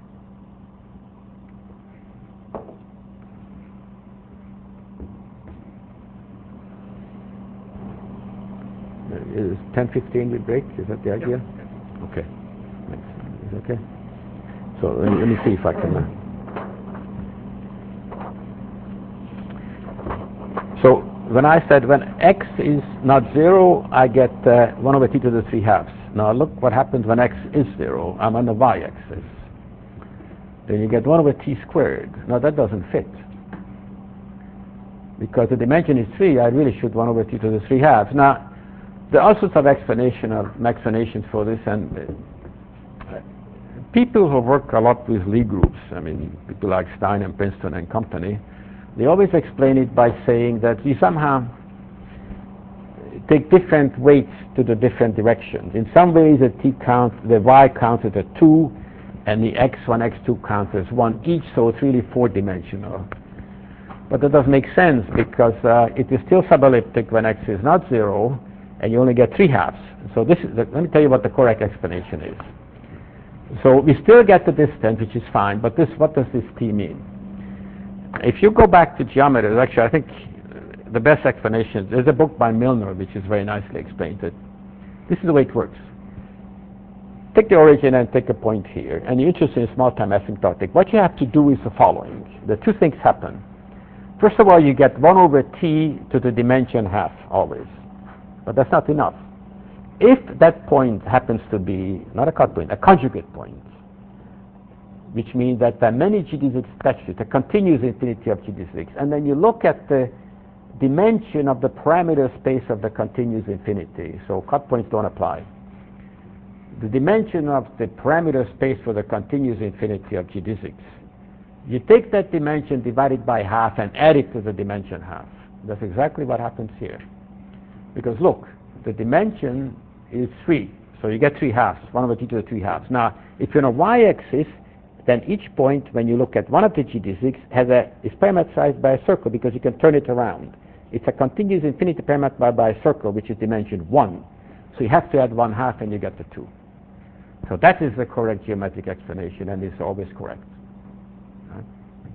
Is 10:15 we break? Is that the idea? Yep. Okay. Is it okay? So let me see if I can. So when I said when x is not 0, I get 1 over t to the 3/2. Now look what happens when x is 0. I'm on the y-axis. Then you get 1 over t squared. Now that doesn't fit. Because the dimension is 3, I really should 1 over t to the 3/2. Now, there are all sorts of explanations for this, and people who work a lot with Lie groups, I mean, people like Stein and Princeton and company, they always explain it by saying that we somehow take different weights to the different directions. In some ways, the y counts as a 2, and the x1, x2 counts as 1 each, so it's really 4-dimensional. But that doesn't make sense, because it is still subelliptic when x is not 0, and you only get 3/2. So let me tell you what the correct explanation is. So we still get the distance, which is fine, but what does this t mean? If you go back to geometry, actually I think the best explanation, there's a book by Milner which is very nicely explained it. This is the way it works. Take the origin and take a point here, and you're interested in small-time asymptotic. What you have to do is the following. The two things happen. First of all, you get 1 over t to the dimension half, always. But that's not enough. If that point happens to be, not a cut point, a conjugate point, which means that there are many GD6 attached to it, a continuous infinity of GD6, and then you look at the dimension of the parameter space of the continuous infinity, so cut points don't apply. The dimension of the parameter space for the continuous infinity of GD6. You take that dimension, divide it by half, and add it to the dimension half. That's exactly what happens here. Because look, the dimension is 3, so you get 3 halves, 1 over t to the 3 halves. Now, if you're on a y-axis, then each point, when you look at one of the GD6, is parameterized by a circle because you can turn it around. It's a continuous infinity parameterized by a circle, which is dimension 1. So you have to add 1 half and you get the 2. So that is the correct geometric explanation, and it's always correct. Right?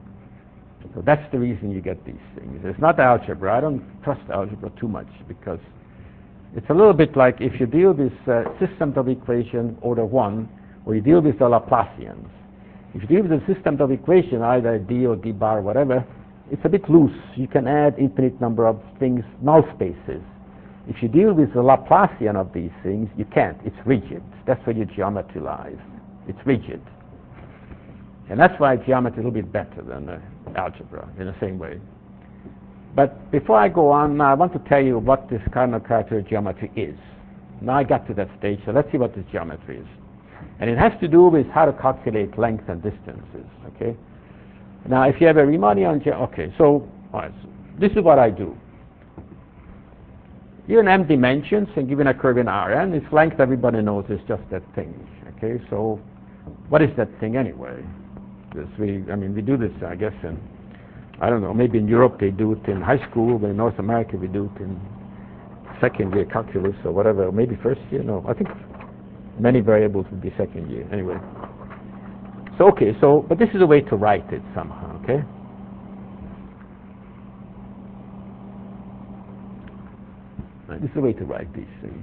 So that's the reason you get these things. It's not algebra. I don't trust algebra too much because it's a little bit like if you deal with systems of equation order 1, or you deal with the Laplacians. If you deal with the system of equation, either d or d bar or whatever, it's a bit loose. You can add infinite number of things, null spaces. If you deal with the Laplacian of these things, you can't. It's rigid. That's where your geometry lies. It's rigid. And that's why geometry is a little bit better than algebra in the same way. But before I go on, I want to tell you what this cardinal character geometry is. Now I got to that stage, so let's see what this geometry is. And it has to do with how to calculate length and distances, okay? Now, if you have a Riemannian okay, so, all right, so this is what I do. Given m dimensions and given a curve in Rn, its length, everybody knows, is just that thing, okay? So, what is that thing anyway? We do this, I guess, in, I don't know, maybe in Europe they do it in high school, but in North America we do it in second year calculus or whatever, or maybe first year, no, I think many variables would be second year, anyway. So, okay, so, but this is a way to write it somehow, okay? This is a way to write these things.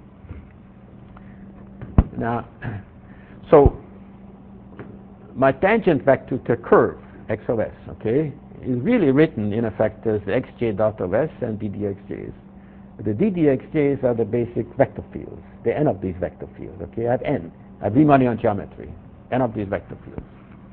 Now, so, my tangent vector to a curve, x of s, okay, is really written, in effect, as xj dot of s and ddxj's. The ddxj's are the basic vector fields, the n of these vector fields, okay? I have n. I have Riemannian geometry, n of these vector fields.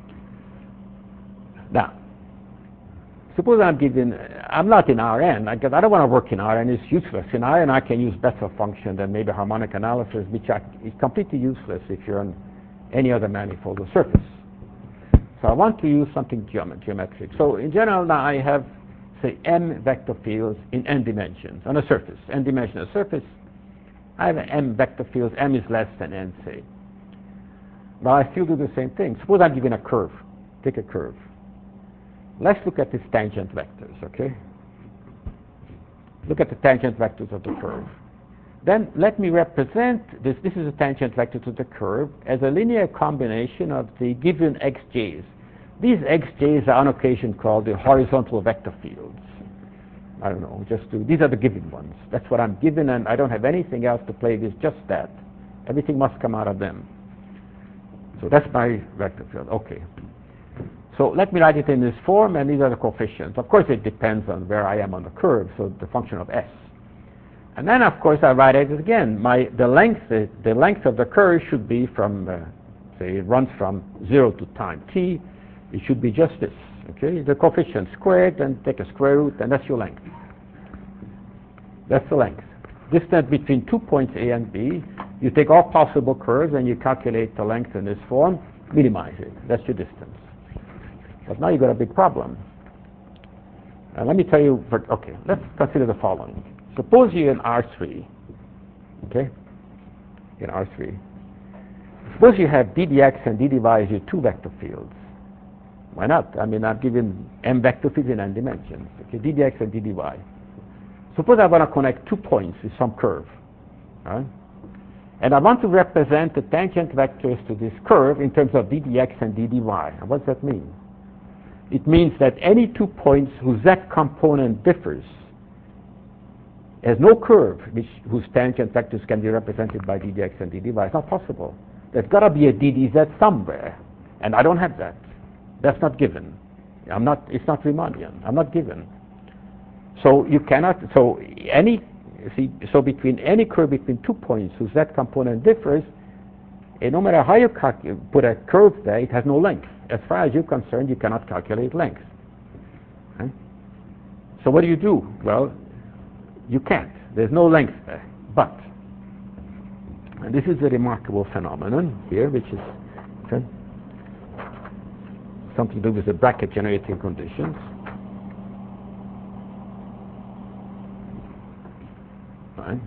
Now, suppose I'm not in Rn, because I don't want to work in Rn, it's useless. In Rn I can use better function than maybe harmonic analysis, which is completely useless if you're on any other manifold or surface. So I want to use something geometric. So in general now I have, say, m vector fields in n dimensions on a surface, n dimensional surface. I have m vector fields, m is less than n, say. But I still do the same thing. Suppose I'm given a curve. Take a curve. Let's look at these tangent vectors, okay? Look at the tangent vectors of the curve. Then let me represent this is a tangent vector to the curve, as a linear combination of the given xj's. These xj's are on occasion called the horizontal vector fields. I don't know, these are the given ones. That's what I'm given, and I don't have anything else to play with, just that. Everything must come out of them. So that's my vector field, okay. So let me write it in this form, and these are the coefficients. Of course, it depends on where I am on the curve, so the function of s. And then, of course, I write it again. The length of the curve should be from, say, it runs from 0 to time t. It should be just this, okay? The coefficient squared, and take a square root, and that's your length. That's the length. Distance between 2 points A and B. You take all possible curves, and you calculate the length in this form, minimize it. That's your distance. But now you've got a big problem. Let me tell you, okay, let's consider the following. Suppose you're in R3, okay? In R3. Suppose you have ddx and ddy as your two vector fields. Why not? I've given m vector fields in n dimensions, okay? ddx and ddy. Suppose I want to connect 2 points with some curve, right? And I want to represent the tangent vectors to this curve in terms of ddx and ddy. And what does that mean? It means that any 2 points whose z component differs has no curve whose tangent vectors can be represented by ddx and ddy. It's not possible. There's got to be a ddz somewhere, and I don't have that. That's not given. It's not Riemannian. I'm not given. So you cannot. So between any curve between 2 points whose z component differs, no matter how you put a curve there, it has no length. As far as you're concerned, you cannot calculate length. Okay? So what do? Well, you can't. There's no length there. But, and this is a remarkable phenomenon here, which is something to do with the bracket generating conditions. Right.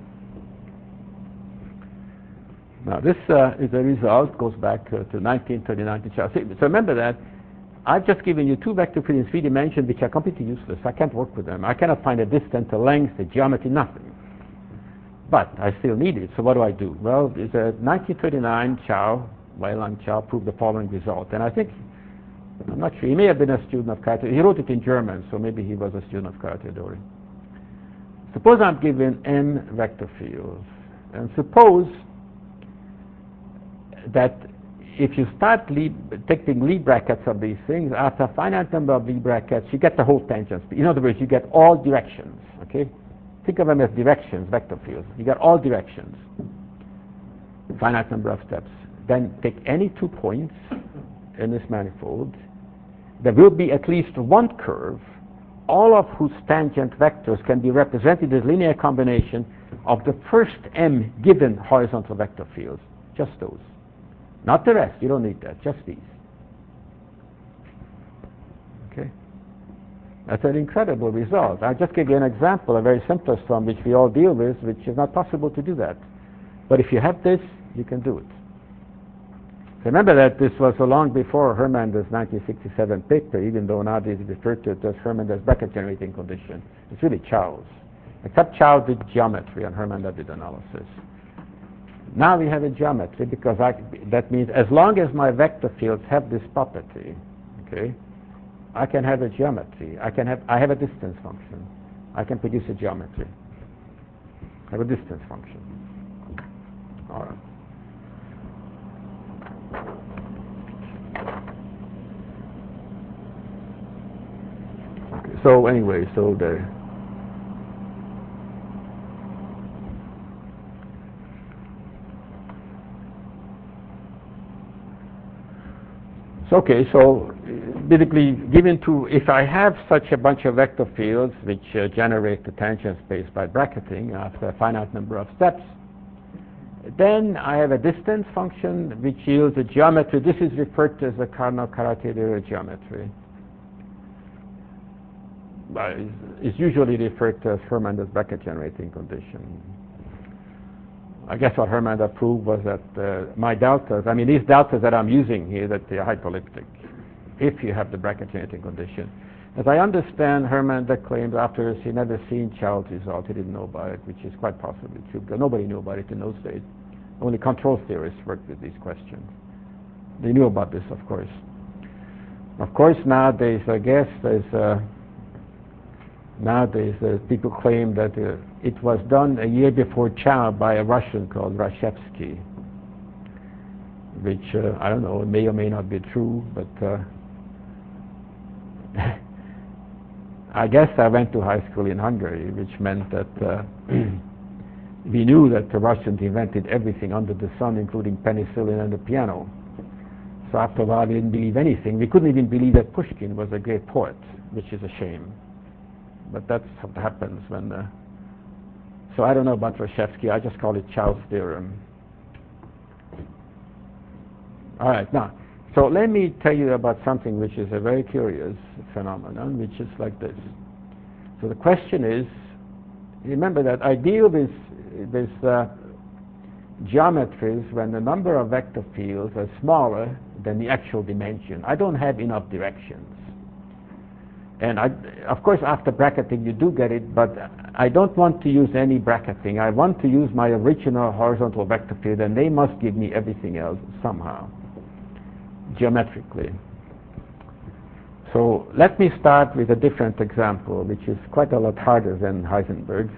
Now this is a result, goes back to 1939. So remember that I've just given you 2 vector fields in 3 dimensions which are completely useless. I can't work with them. I cannot find a distance, a length, a geometry, nothing. But I still need it, so what do? Well, it's a 1939 Wei-Lang Chao proved the following result. And I think, I'm not sure, he may have been a student of Karatai. He wrote it in German, so maybe he was a student of Karatai-Dori. Suppose I'm given n vector fields, and suppose that if you start taking Lie brackets of these things, after a finite number of Lie brackets, you get the whole tangent speed. In other words, you get all directions, okay? Think of them as directions, vector fields. You get all directions, finite number of steps. Then take any 2 points in this manifold. There will be at least one curve, all of whose tangent vectors can be represented as linear combination of the first m given horizontal vector fields. Just those. Not the rest. You don't need that. Just these. Okay? That's an incredible result. I'll just give you an example, a very simplest one, which we all deal with, which is not possible to do that. But if you have this, you can do it. Remember that this was long before Hermann's 1967 paper, even though nowadays it's referred to as Hermann's bracket generating condition. It's really Chow's. Except Chow did geometry and Hermann did analysis. Now we have a geometry because that means as long as my vector fields have this property, okay, I can have a geometry. I have a distance function. I can produce a geometry. I have a distance function. All right. Okay, so anyway, so the okay, so basically if I have such a bunch of vector fields which generate the tangent space by bracketing after a finite number of steps, then I have a distance function which yields a geometry. This is referred to as the Carnot-Karatai-Dori geometry. It's usually referred to as Hermann's bracket generating condition. I guess what Hermann proved was that my deltas, these deltas that I'm using here, that they are hyperelliptic, if you have the bracket generating condition. As I understand, Hermann claimed after he never seen Chow's result, he didn't know about it, which is quite possibly true, because nobody knew about it in those days. Only control theorists worked with these questions. They knew about this, of course. Of course, nowadays, I guess, people claim that it was done a year before Chow by a Russian called Rashevsky, which, I don't know, may or may not be true, but I guess I went to high school in Hungary, which meant that we knew that the Russians invented everything under the sun, including penicillin and the piano. So after a while, we didn't believe anything. We couldn't even believe that Pushkin was a great poet, which is a shame. But that's what happens when... so I don't know about Rashevsky. I just call it Chow's theorem. All right, now, so let me tell you about something which is a very curious phenomenon, which is like this. So the question is, remember that I deal with geometries when the number of vector fields are smaller than the actual dimension. I don't have enough directions. And of course, after bracketing, you do get it, but I don't want to use any bracketing. I want to use my original horizontal vector field, and they must give me everything else somehow, geometrically. So let me start with a different example, which is quite a lot harder than Heisenberg's.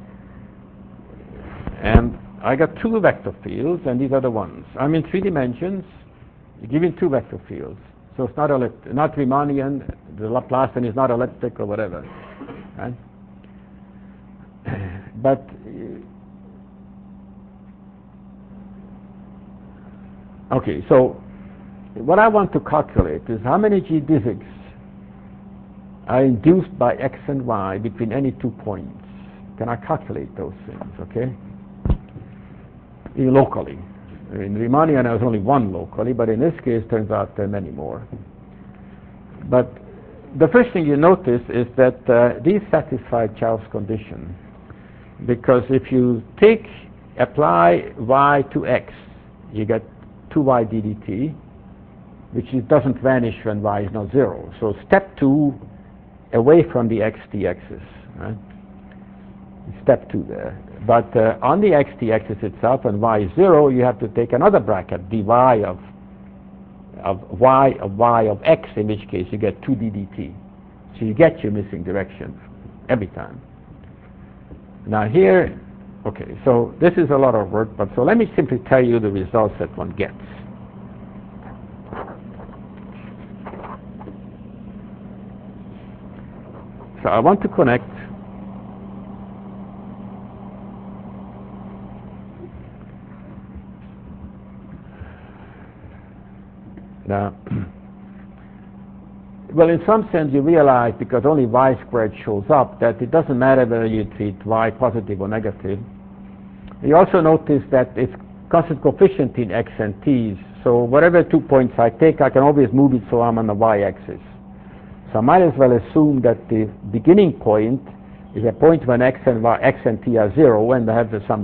And I got two vector fields, and these are the ones. I'm in 3 dimensions, given 2 vector fields. So it's not not Riemannian, the Laplacian is not elliptic or whatever. Right? But okay, so what I want to calculate is how many geodesics are induced by x and y between any 2 points. Can I calculate those things, okay? Locally. In Riemannian there was only 1 locally, but in this case turns out there are many more. But the first thing you notice is that these satisfy Child's condition, because if you apply y to x, you get 2y ddt, which doesn't vanish when y is not 0. So step 2, away from the x d-axis, right? Step 2 there. But on the x d-axis itself, and y is 0, you have to take another bracket, dy of y of x, in which case you get 2 ddt. So you get your missing direction every time. Now here, okay, so this is a lot of work, but so let me simply tell you the results that one gets. So I want to connect now. Well, in some sense you realize, because only y squared shows up, that it doesn't matter whether you treat y positive or negative. You also notice that it's constant coefficient in x and t's, so whatever 2 points I take, I can always move it so I'm on the y-axis. So I might as well assume that the beginning point is a point when x and t are 0, and they have some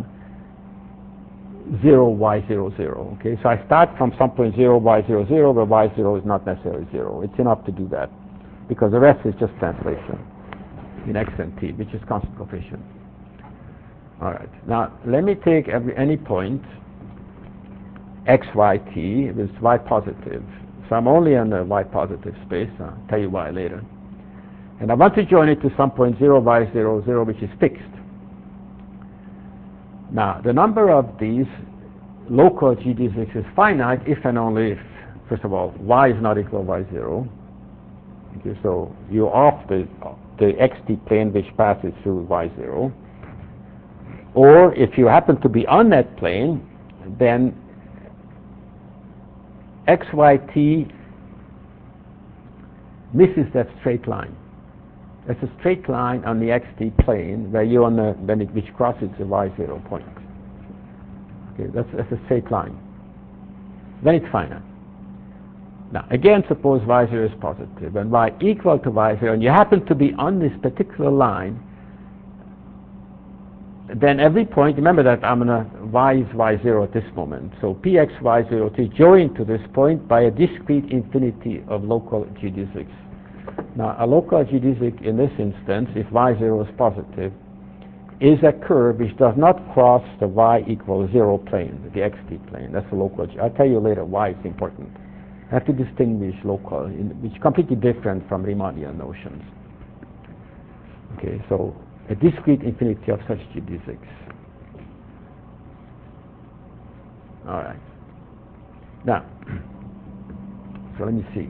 0, y 0, 0. Okay, so I start from some point 0, y 0, 0, where y 0 is not necessarily 0. It's enough to do that, because the rest is just translation in x and t, which is constant coefficient. All right, now let me take any point x, y, t with y positive. So I'm only in the y positive space. I'll tell you why later. And I want to join it to some point 0, y 0, 0, which is fixed. Now, the number of these local geodesics is finite if and only if, first of all, y is not equal to y 0. Okay, so you're off the xt plane which passes through y 0. Or if you happen to be on that plane, then xyt misses that straight line. It's a straight line on the xt plane where you're on which crosses the y0 point. Okay, that's a straight line. Then it's finite. Now again, suppose y0 is positive and y equal to y0, and you happen to be on this particular line. Then every point, remember that I'm on a y is y0 at this moment, so px y0 is joined to this point by a discrete infinity of local geodesics. Now a local geodesic in this instance, if y0 is positive, is a curve which does not cross the y equals 0 plane, the xt plane. That's a local. I'll tell you later why it's important. I have to distinguish local, which is completely different from Riemannian notions. Okay, so a discrete infinity of such geodesics. All right. Now, so let me see.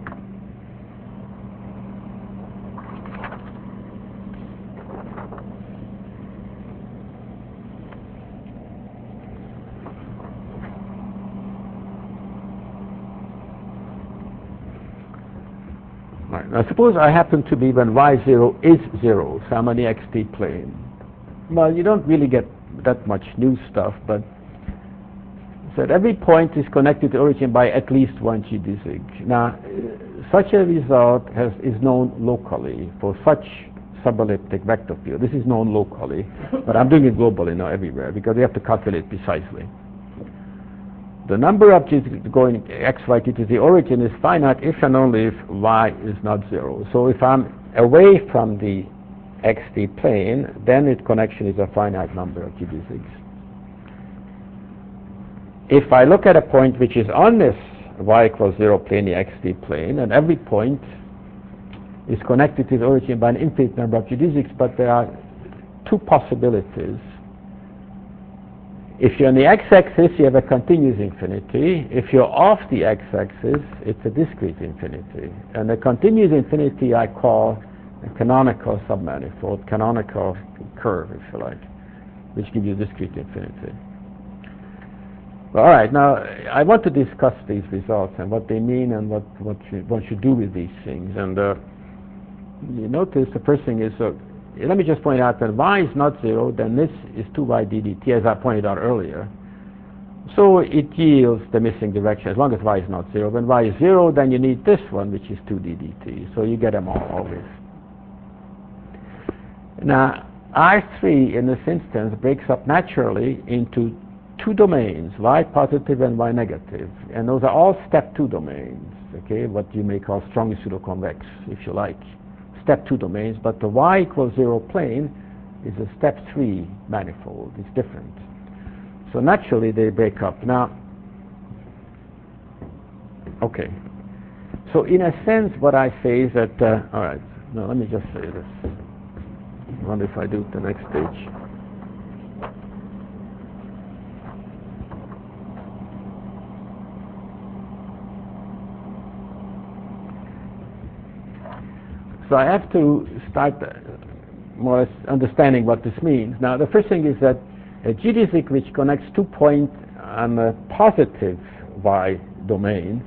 All right. Now, suppose I happen to be when y0 is 0, so I'm on the xt plane. Well, you don't really get that much new stuff, but so every point is connected to origin by at least one geodesic. Now, such a result is known locally for such subelliptic vector field. This is known locally, but I'm doing it globally now everywhere because we have to calculate precisely. The number of geodesics going x, y, t to the origin is finite if and only if y is not 0. So if I'm away from the xt plane, then its connection is a finite number of GD6. If I look at a point which is on this y equals 0 plane, the xt plane, and every point is connected to the origin by an infinite number of GD6, but there are two possibilities. If you're on the x-axis, you have a continuous infinity. If you're off the x-axis, it's a discrete infinity. And the continuous infinity I call a canonical submanifold, canonical curve, if you like, which gives you discrete infinity. Well, all right, now I want to discuss these results and what they mean and what one should do with these things. And you notice the first thing is, let me just point out that y is not 0, then this is 2y ddt, as I pointed out earlier. So it yields the missing direction as long as y is not 0. When y is 0, then you need this one, which is 2 d dt. So you get them all always. Now, R3 in this instance breaks up naturally into two domains, y positive and y negative. And those are all step 2 domains, okay, what you may call strongly pseudoconvex, if you like. Step 2 domains, but the y equals 0 plane is a step 3 manifold. It's different. So naturally they break up. Now, okay. So in a sense what I say is that, all right, now let me just say this. I wonder if I do the next page. So I have to start more or less understanding what this means. Now, the first thing is that a geodesic which connects 2 points on a positive y domain,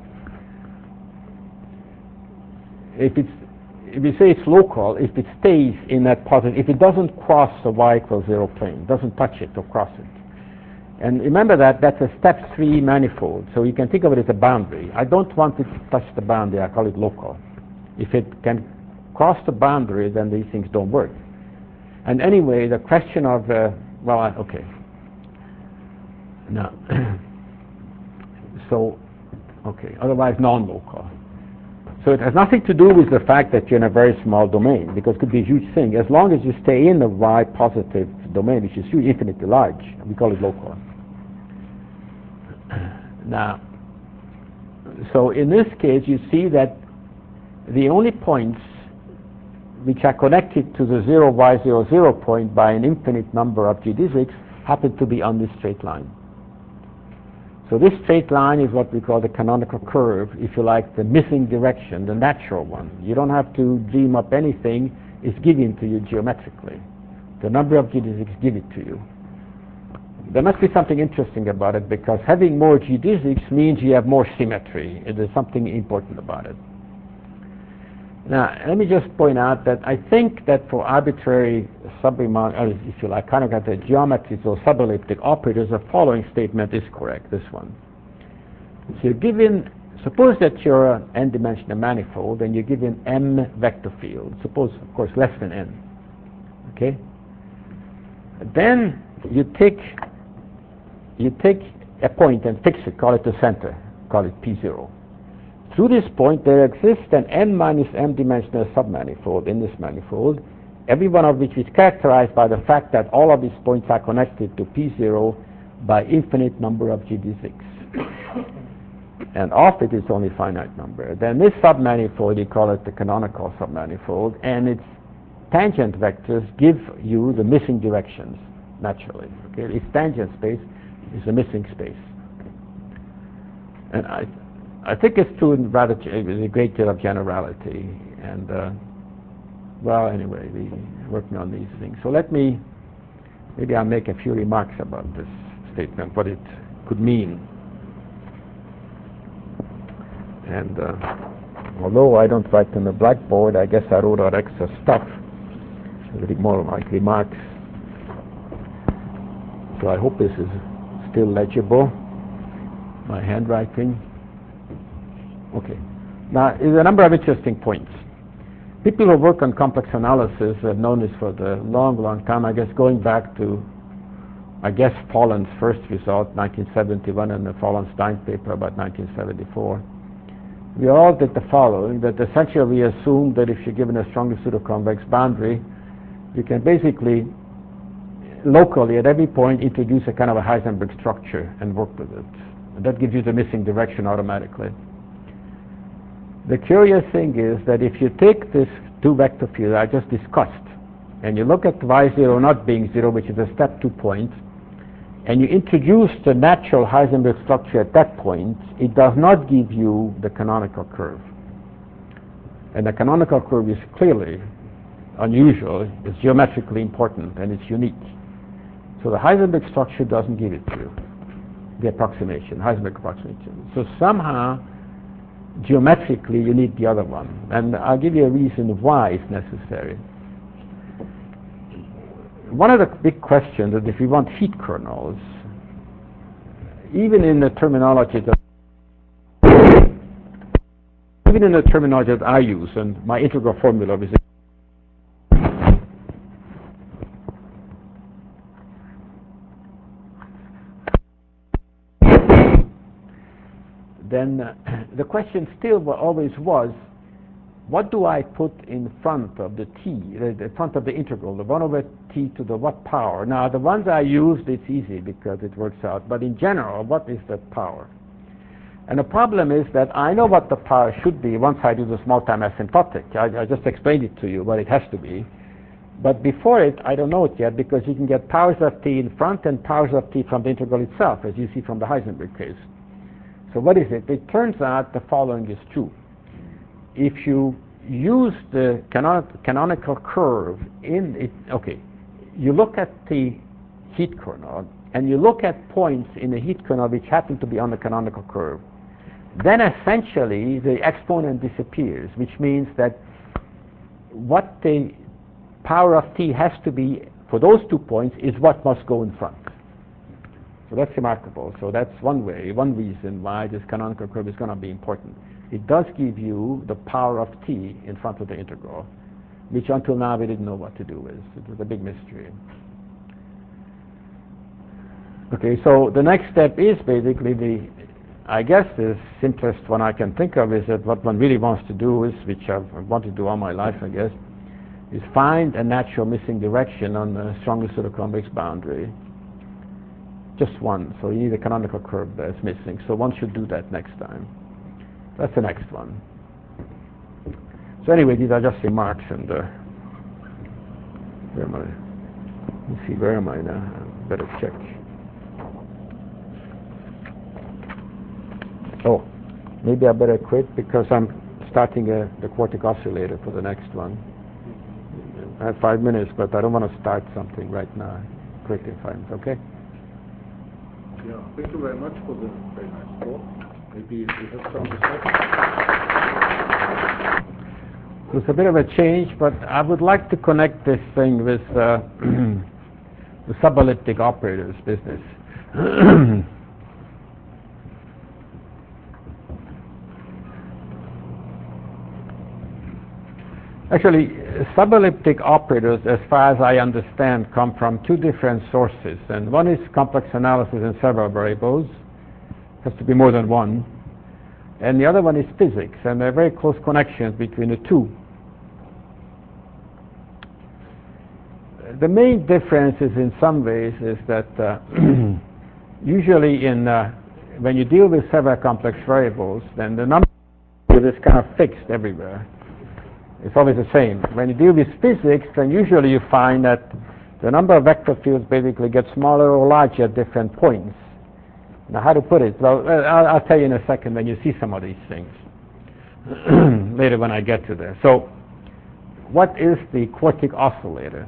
if we say it's local, if it stays in that positive, if it doesn't cross the y equals 0 plane, doesn't touch it or cross it. And remember that that's a step 3 manifold, so you can think of it as a boundary. I don't want it to touch the boundary, I call it local. If it can cross the boundary, then these things don't work. And anyway, the question of, okay. Now, so, okay, otherwise non-local. So it has nothing to do with the fact that you're in a very small domain, because it could be a huge thing. As long as you stay in the y positive domain, which is huge, infinitely large, we call it local. Now, so in this case, you see that the only points which are connected to the 0, y, 0, 0 point by an infinite number of geodesics happen to be on this straight line. So this straight line is what we call the canonical curve, if you like, the missing direction, the natural one. You don't have to dream up anything, it's given to you geometrically. The number of geodesics give it to you. There must be something interesting about it, because having more geodesics means you have more symmetry. There's something important about it. Now, let me just point out that I think that for arbitrary if you like, kind of geometries or subelliptic operators, the following statement is correct, this one. So you're given, suppose that you're an n-dimensional manifold and you're given m vector field, suppose, of course, less than n, okay? Then you take a point and fix it, call it the center, call it P0. Through this point, there exists an n minus m dimensional submanifold in this manifold, every one of which is characterized by the fact that all of these points are connected to P0 by infinite number of GD6. And off it is only finite number. Then this submanifold, you call it the canonical submanifold, and its tangent vectors give you the missing directions, naturally. Okay? Its tangent space is the missing space. And I think it's true in rather with a great deal of generality, and well, anyway, we're working on these things. So maybe I'll make a few remarks about this statement, what it could mean. And although I don't write on the blackboard, I guess I wrote out extra stuff, more like remarks. So I hope this is still legible, my handwriting. Okay. Now, there's a number of interesting points. People who work on complex analysis have known this for a long, long time, I guess going back to, Follen's first result, 1971, and the Follen-Stein paper about 1974. we all did the following, that essentially we assume that if you're given a strongly pseudoconvex boundary, you can basically locally at every point introduce a kind of a Heisenberg structure and work with it. And that gives you the missing direction automatically. The curious thing is that if you take this two vector field I just discussed, and you look at y0 not being 0, which is a step 2 point, and you introduce the natural Heisenberg structure at that point, it does not give you the canonical curve. And the canonical curve is clearly unusual, it's geometrically important, and it's unique. So the Heisenberg structure doesn't give it to you, the approximation, Heisenberg approximation. So somehow, geometrically, you need the other one. And I'll give you a reason why it's necessary. One of the big questions is if you want heat kernels, even in the terminology that I use, and my integral formula is then the question still always was, what do I put in front of the t, in front of the integral, the 1 over t to the what power? Now, the ones I used, it's easy because it works out. But in general, what is that power? And the problem is that I know what the power should be once I do the small time asymptotic. I just explained it to you, what it has to be. But before it, I don't know it yet because you can get powers of t in front and powers of t from the integral itself, as you see from the Heisenberg case. So what is it? It turns out the following is true. If you use the canonical curve in it, okay, you look at the heat kernel and you look at points in the heat kernel which happen to be on the canonical curve, then essentially the exponent disappears, which means that what the power of t has to be for those 2 points is what must go in front. So that's remarkable. So that's one way, one reason why this canonical curve is going to be important. It does give you the power of t in front of the integral, which until now we didn't know what to do with. It was a big mystery. Okay, so the next step is basically I guess the simplest one I can think of is that what one really wants to do is, which I've wanted to do all my life, I guess, is find a natural missing direction on the strongly pseudoconvex boundary. Just one, so you need a canonical curve that's missing. So one should do that next time. That's the next one. So anyway, these are just remarks, and where am I? Let's see, where am I now? Better check. Oh, maybe I better quit because I'm starting the quartic oscillator for the next one. I have 5 minutes, but I don't want to start something right now. Quit in 5 minutes, okay? Yeah, thank you very much for the very nice talk. Maybe we have some discussion. So it's a bit of a change, but I would like to connect this thing with the subelliptic operators business. Actually, subelliptic operators, as far as I understand, come from 2 different sources. And one is complex analysis in several variables. Has to be more than one. And the other one is physics, and there are very close connections between the two. The main difference is in some ways is that usually when you deal with several complex variables, then the number is kind of fixed everywhere. It's always the same. When you deal with physics, then usually you find that the number of vector fields basically gets smaller or larger at different points. Now, how to put it? Well, I'll tell you in a second when you see some of these things. Later when I get to there. So, what is the quartic oscillator?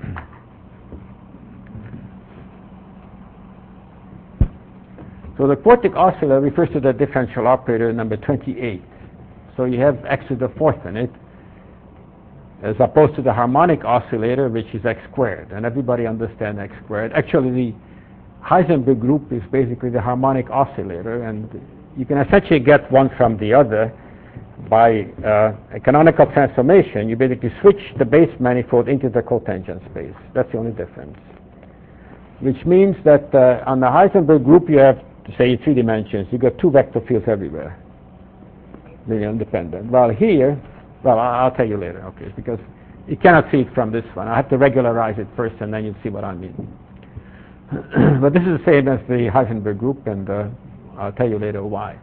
So the quartic oscillator refers to the differential operator number 28. So you have x to the 4th in it, as opposed to the harmonic oscillator, which is x squared. And everybody understands x squared. Actually, the Heisenberg group is basically the harmonic oscillator, and you can essentially get one from the other by a canonical transformation. You basically switch the base manifold into the cotangent space. That's the only difference. Which means that on the Heisenberg group you have, say, in 3 dimensions, you got 2 vector fields everywhere. linear independent. Well, here, I'll tell you later, okay, because you cannot see it from this one. I have to regularize it first, and then you'll see what I mean. But this is the same as the Heisenberg group, and I'll tell you later why.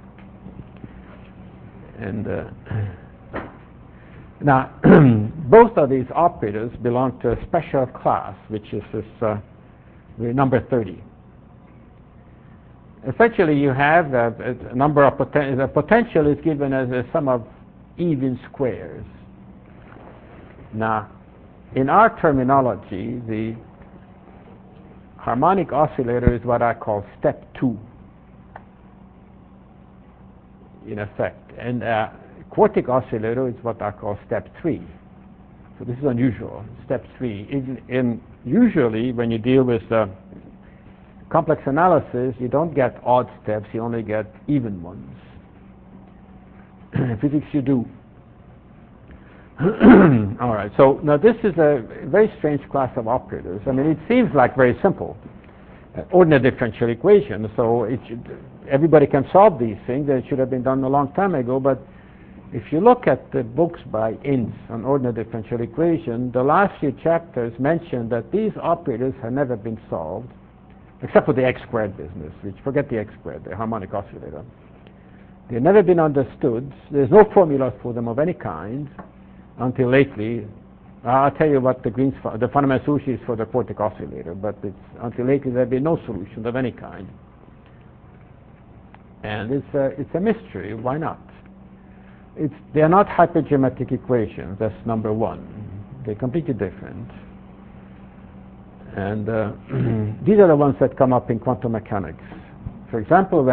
And now, both of these operators belong to a special class, which is this number 30. Essentially, you have a number of the potential is given as a sum of even squares. Now, in our terminology, the harmonic oscillator is what I call step 2, in effect, and quartic oscillator is what I call step 3. So this is unusual. Step 3. Usually, when you deal with complex analysis, you don't get odd steps, you only get even ones. In physics, you do. All right, so now this is a very strange class of operators. I mean, it seems like very simple. Ordinary differential equation, so everybody can solve these things. It should have been done a long time ago, but if you look at the books by Ince on ordinary differential equation, the last few chapters mention that these operators have never been solved, except for the x squared business, which forget the x squared, the harmonic oscillator. They've never been understood. There's no formula for them of any kind until lately. I'll tell you what the fundamental solution is for the quartic oscillator, but until lately there've been no solution of any kind. And it's a mystery. Why not? They're not hypergeometric equations. That's number one. They're completely different. And these are the ones that come up in quantum mechanics. For example,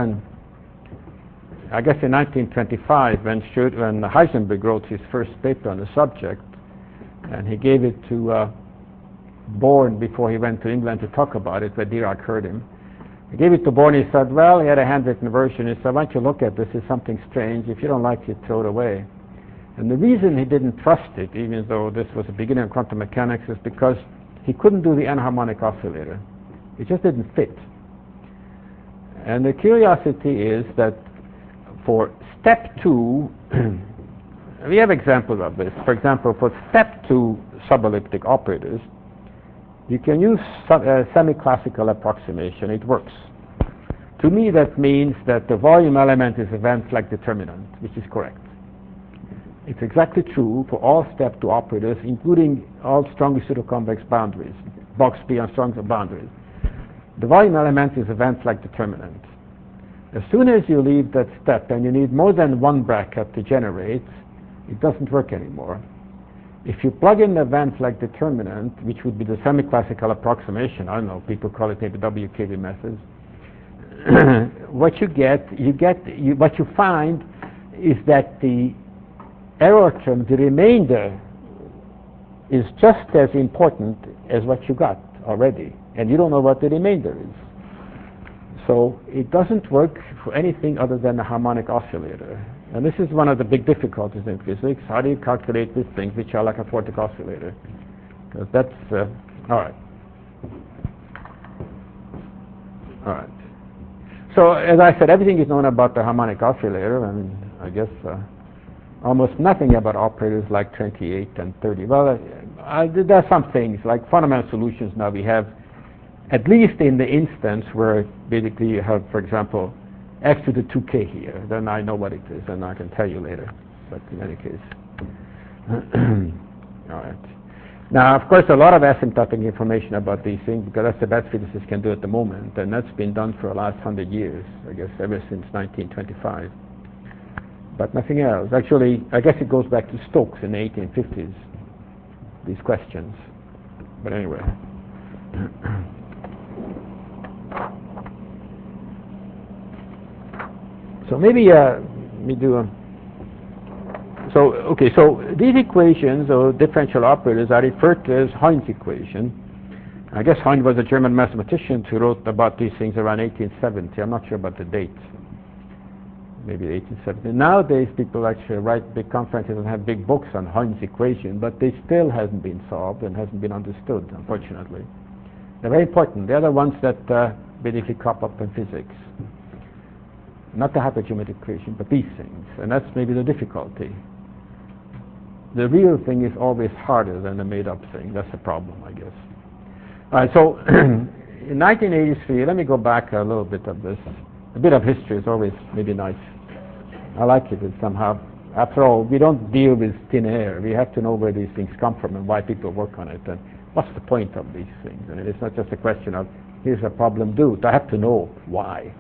I guess in 1925, when Heisenberg wrote his first paper on the subject, and he gave it to Born before he went to England to talk about it, where Dirac heard him. He gave it to Born, he said, well, he had a handwritten version. He said, why don't you look at this? It's something strange. If you don't like it, throw it away. And the reason he didn't trust it, even though this was the beginning of quantum mechanics, is because he couldn't do the anharmonic oscillator. It just didn't fit. And the curiosity is that for step 2, we have examples of this. For example, for step 2 subelliptic operators, you can use semi-classical approximation. It works. To me, that means that the volume element is event-like determinant, which is correct. It's exactly true for all step 2 operators, including all strongly pseudo-convex boundaries, box B and strong boundaries. The volume element is event-like determinant. As soon as you leave that step and you need more than one bracket to generate, it doesn't work anymore. If you plug in the event-like determinant, which would be the semi-classical approximation, I don't know, people call it maybe WKB methods, what you find is that the error term, the remainder, is just as important as what you got already, and you don't know what the remainder is. So it doesn't work for anything other than a harmonic oscillator. And this is one of the big difficulties in physics. How do you calculate these things which are like a quartic oscillator? Because that's all right. All right. So as I said, everything is known about the harmonic oscillator. I mean, I guess almost nothing about operators like 28 and 30. Well, there are some things like fundamental solutions. Now we have, at least in the instance where basically you have, for example, x to the 2k here, then I know what it is, and I can tell you later. But in any case, all right. Now, of course, a lot of asymptotic information about these things, because that's the best physicists can do at the moment, and that's been done for the last 100 years, I guess, ever since 1925. But nothing else. Actually, I guess it goes back to Stokes in the 1850s, these questions. But anyway. So maybe we do. So these equations or differential operators are referred to as Heun's equation. I guess Heun was a German mathematician who wrote about these things around 1870. I'm not sure about the date. Maybe 1870. Nowadays, people actually write big conferences and have big books on Heun's equation, but they still hasn't been solved and hasn't been understood, unfortunately. They're very important. They're the ones that basically crop up in physics. not the hypergeometric equation, but these things, and that's maybe the difficulty. The real thing is always harder than the made-up thing. That's the problem, I guess. All right, so in 1983, let me go back a little bit of this. A bit of history is always maybe nice. I like it somehow. After all, we don't deal with thin air. We have to know where these things come from and why people work on it, and what's the point of these things. And it's not just a question of, here's a problem, do it. I have to know why.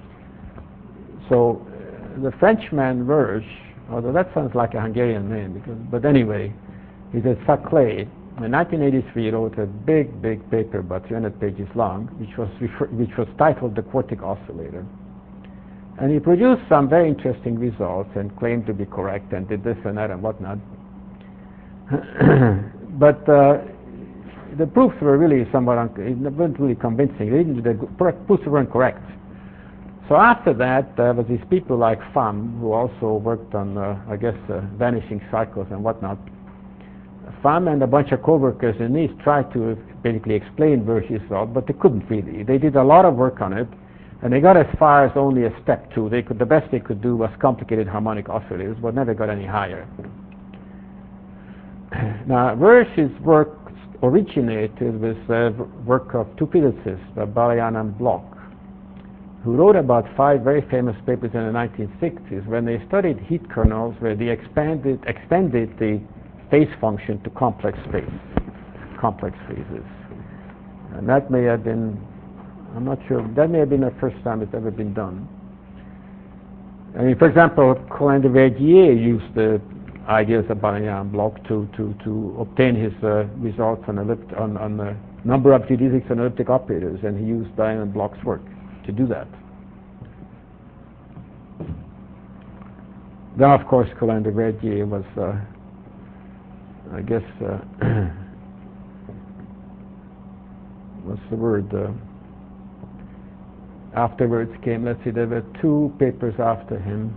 So the Frenchman Verge, although that sounds like a Hungarian name, but anyway, he's at Saclay. In 1983, he wrote a big paper, about 300 pages long, which was titled The Quartic Oscillator. And he produced some very interesting results and claimed to be correct and did this and that and whatnot. But the proofs were really somewhat weren't really convincing. The proofs weren't correct. So after that, there was these people like Pham, who also worked on, vanishing cycles and whatnot. Pham and a bunch of co-workers in Nice tried to basically explain Verge's result, but they couldn't really. They did a lot of work on it, and they got as far as only a step 2. The best they could do was complicated harmonic oscillators, but never got any higher. Now, Verge's work originated with the work of two physicists, Balayan and Bloch, who wrote about 5 very famous papers in the 1960s when they studied heat kernels where they extended the phase function to complex phases. And that may have been, I'm not sure, that may have been the first time it's ever been done. I mean, for example, Colin de Verdier used the ideas of Balayan and Bloch to obtain his results on the number of geodesics and elliptic operators, and he used Balayan and Bloch's work to do that. Then, of course, Colin de Verdier was, what's the word? Afterwards came, let's see, there were 2 papers after him.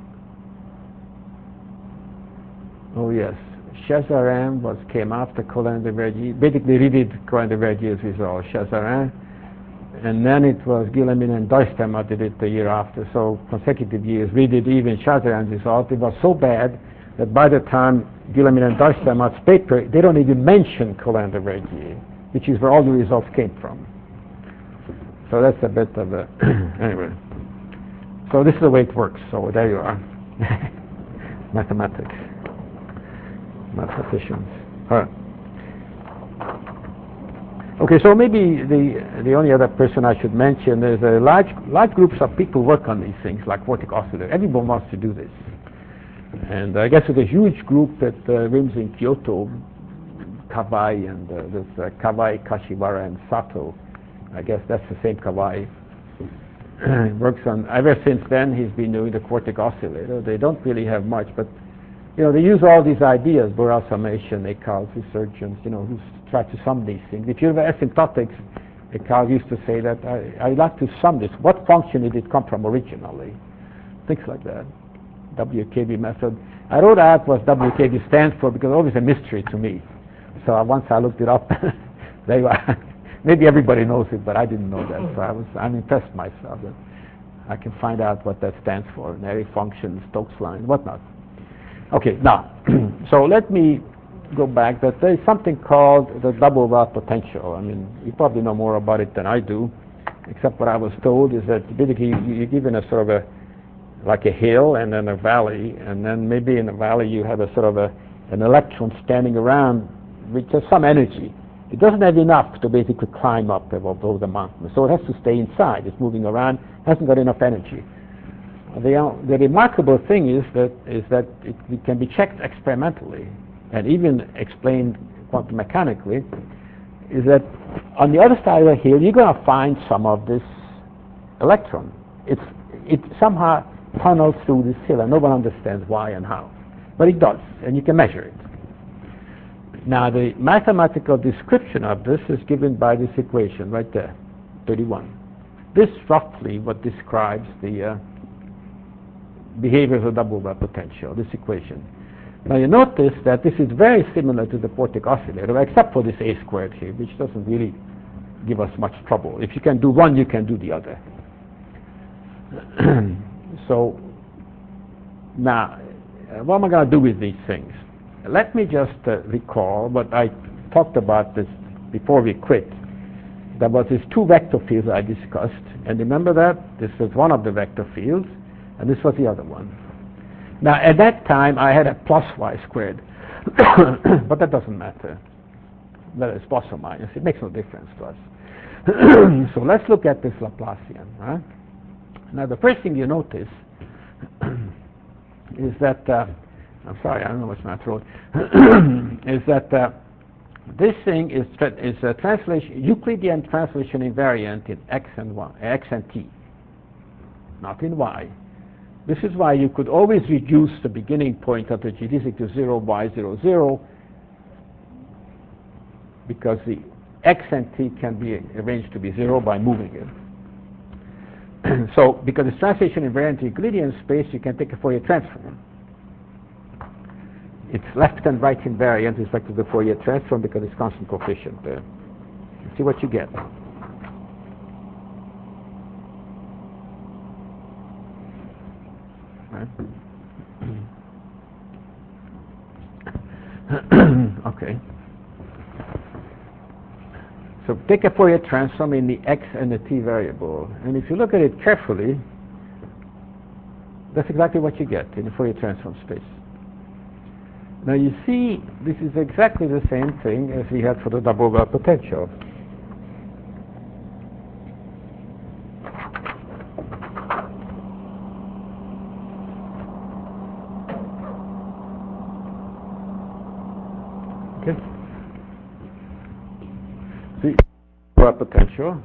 Oh yes, Chazarin came after Colin de Verdier, basically redid Colin de Verdier's result, Chazarin, and then it was Guillemin and Duijsma did it the year after, so consecutive years redid even Chazarin's result. It was so bad that by the time Guillemin and Duijsma's paper, they don't even mention Colin de Verdier, which is where all the results came from. So that's a bit of a, anyway. So this is the way it works, so there you are. Mathematics. Mathematicians. All right. Okay, so maybe the only other person I should mention is large groups of people work on these things, like quartic oscillator. Everyone wants to do this. And I guess there's a huge group at RIMS in Kyoto, Kawai, and there's Kawai, Kashiwara, and Sato. I guess that's the same Kawai. Works on, ever since then, he's been doing the quartic oscillator. They don't really have much, but they use all these ideas, Borel summation, Écalle resurgence, who try to sum these things. If you have asymptotics, Écalle used to say that I like to sum this. What function did it come from originally? Things like that. WKB method. I wrote out what WKB stands for because it's always a mystery to me. So once I looked it up, there you are. Maybe everybody knows it, but I didn't know that. So I'm impressed myself that I can find out what that stands for. Airy function, Stokes line, whatnot. Okay, now, so let me go back. That there is something called the double Watt potential. I mean, you probably know more about it than I do, except what I was told is that basically you're given a sort of like a hill and then a valley, and then maybe in the valley you have a sort of an electron standing around which has some energy. It doesn't have enough to basically climb up above the mountain, so it has to stay inside. It's moving around, hasn't got enough energy. The remarkable thing is that it can be checked experimentally and even explained quantum mechanically, is that on the other side of the hill you're going to find some of this electron. It somehow tunnels through this hill and no one understands why and how. But it does, and you can measure it. Now the mathematical description of this is given by this equation right there, 31. This roughly what describes the behavior of the double Watt potential, this equation. Now you notice that this is very similar to the quartic oscillator, except for this a squared here, which doesn't really give us much trouble. If you can do one, you can do the other. So now, what am I going to do with these things? Let me just recall what I talked about this before we quit. There was these two vector fields I discussed, and remember that? This was one of the vector fields, and this was the other one. Now, at that time, I had a plus y squared, but that doesn't matter. Whether it's plus or minus, it makes no difference to us. So let's look at this Laplacian. Right? Now, the first thing you notice is that, I'm sorry, I don't know what's my throat, is that this thing is a translation, Euclidean translation invariant in x and t, not in y. This is why you could always reduce the beginning point of the geodesic to 0, y, 0, 0, because the x and t can be arranged to be 0 by moving it. So, because it's translation invariant in Euclidean space, you can take a Fourier transform. It's left and right invariant with respect to the Fourier transform because it's constant coefficient there. See what you get. Right. Okay. So take a Fourier transform in the x and the t variable, and if you look at it carefully, that's exactly what you get in the Fourier transform space. Now you see, this is exactly the same thing as we had for the double well potential. Okay. See, well potential,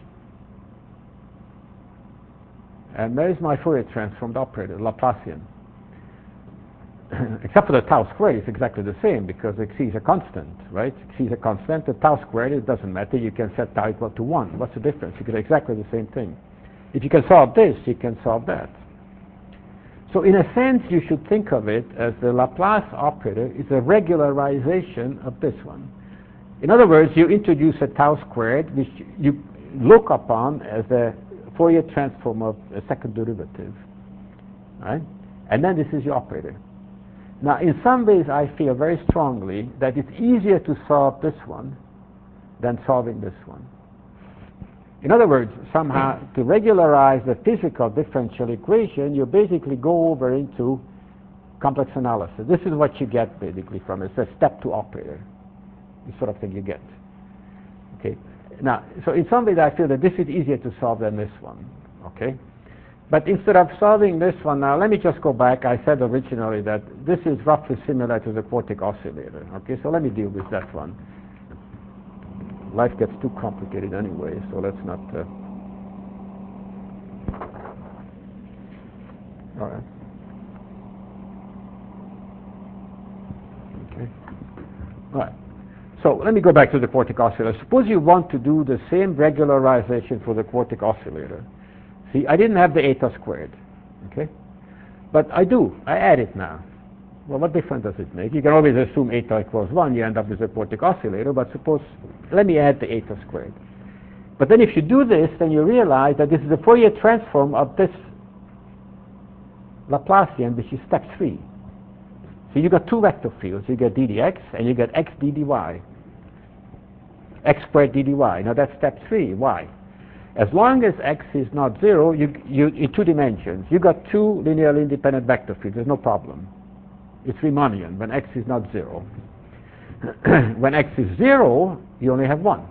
and there is my Fourier transformed operator, Laplacian. Except for the tau squared, it's exactly the same because x is a constant, right? X is a constant. The tau squared, it doesn't matter. You can set tau equal to 1. What's the difference? You get exactly the same thing. If you can solve this, you can solve that. So in a sense, you should think of it as the Laplace operator is a regularization of this one. In other words, you introduce a tau squared, which you look upon as a Fourier transform of a second derivative, right? And then this is your operator. Now, in some ways, I feel very strongly that it's easier to solve this one than solving this one. In other words, somehow, to regularize the physical differential equation, you basically go over into complex analysis. This is what you get, basically, from it. It's a step 2 operator, this sort of thing you get. Okay. Now, so in some ways, I feel that this is easier to solve than this one. Okay. But instead of solving this one now, let me just go back. I said originally that this is roughly similar to the quartic oscillator. Okay, so let me deal with that one. Life gets too complicated anyway, so let's not... All right. Okay. All right. So let me go back to the quartic oscillator. Suppose you want to do the same regularization for the quartic oscillator. See, I didn't have the eta squared, okay? But I do. I add it now. Well, what difference does it make? You can always assume eta equals 1. You end up with a quartic oscillator, but suppose, let me add the eta squared. But then if you do this, then you realize that this is the Fourier transform of this Laplacian, which is step 3. So you got two vector fields. You get d dx, and you get x d dy. X squared d dy. Now that's step 3. Why? As long as x is not 0, you in 2 dimensions, you got 2 linearly independent vector fields. There's no problem. It's Riemannian when x is not 0. When x is 0, you only have 1.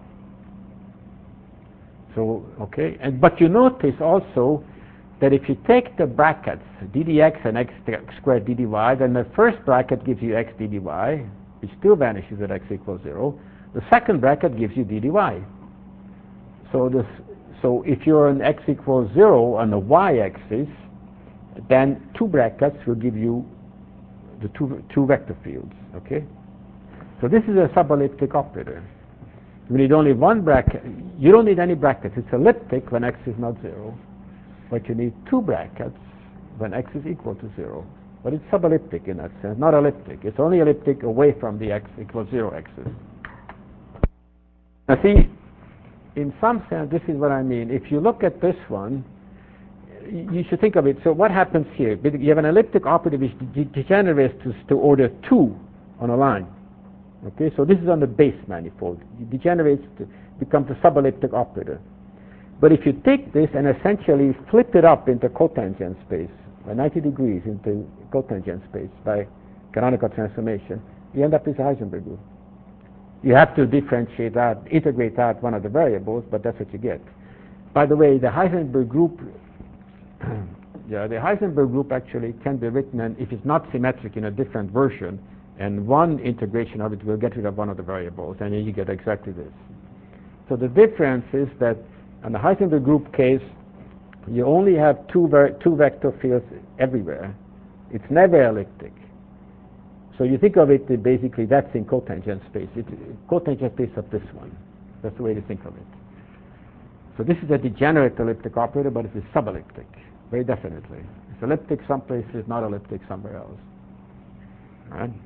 So, okay, but you notice also that if you take the brackets, d dx and x squared d dy, then the first bracket gives you x d dy, which still vanishes at x equals 0. The second bracket gives you d dy. So if you're on x equals 0 on the y-axis, then 2 brackets will give you the two vector fields, okay? So this is a subelliptic operator. You need only one bracket. You don't need any brackets. It's elliptic when x is not 0. But you need 2 brackets when x is equal to 0. But it's subelliptic in that sense, not elliptic. It's only elliptic away from the x equals 0 axis. Now see, in some sense, this is what I mean. If you look at this one, you should think of it. So what happens here? You have an elliptic operator which degenerates to order 2 on a line. Okay, so this is on the base manifold. It degenerates to becomes a subelliptic operator. But if you take this and essentially flip it up into cotangent space, by 90 degrees into cotangent space by canonical transformation, you end up with a Heisenberg group. You have to differentiate out, integrate out one of the variables, but that's what you get. By the way, the Heisenberg group, the Heisenberg group actually can be written, and if it's not symmetric, in a different version, and one integration of it will get rid of one of the variables, and then you get exactly this. So the difference is that in the Heisenberg group case, you only have two vector fields everywhere. It's never elliptic. So you think of it, basically that's in cotangent space. It's cotangent space of this one. That's the way to think of it. So this is a degenerate elliptic operator, but it is subelliptic, very definitely. It's elliptic some places, not elliptic somewhere else. All right?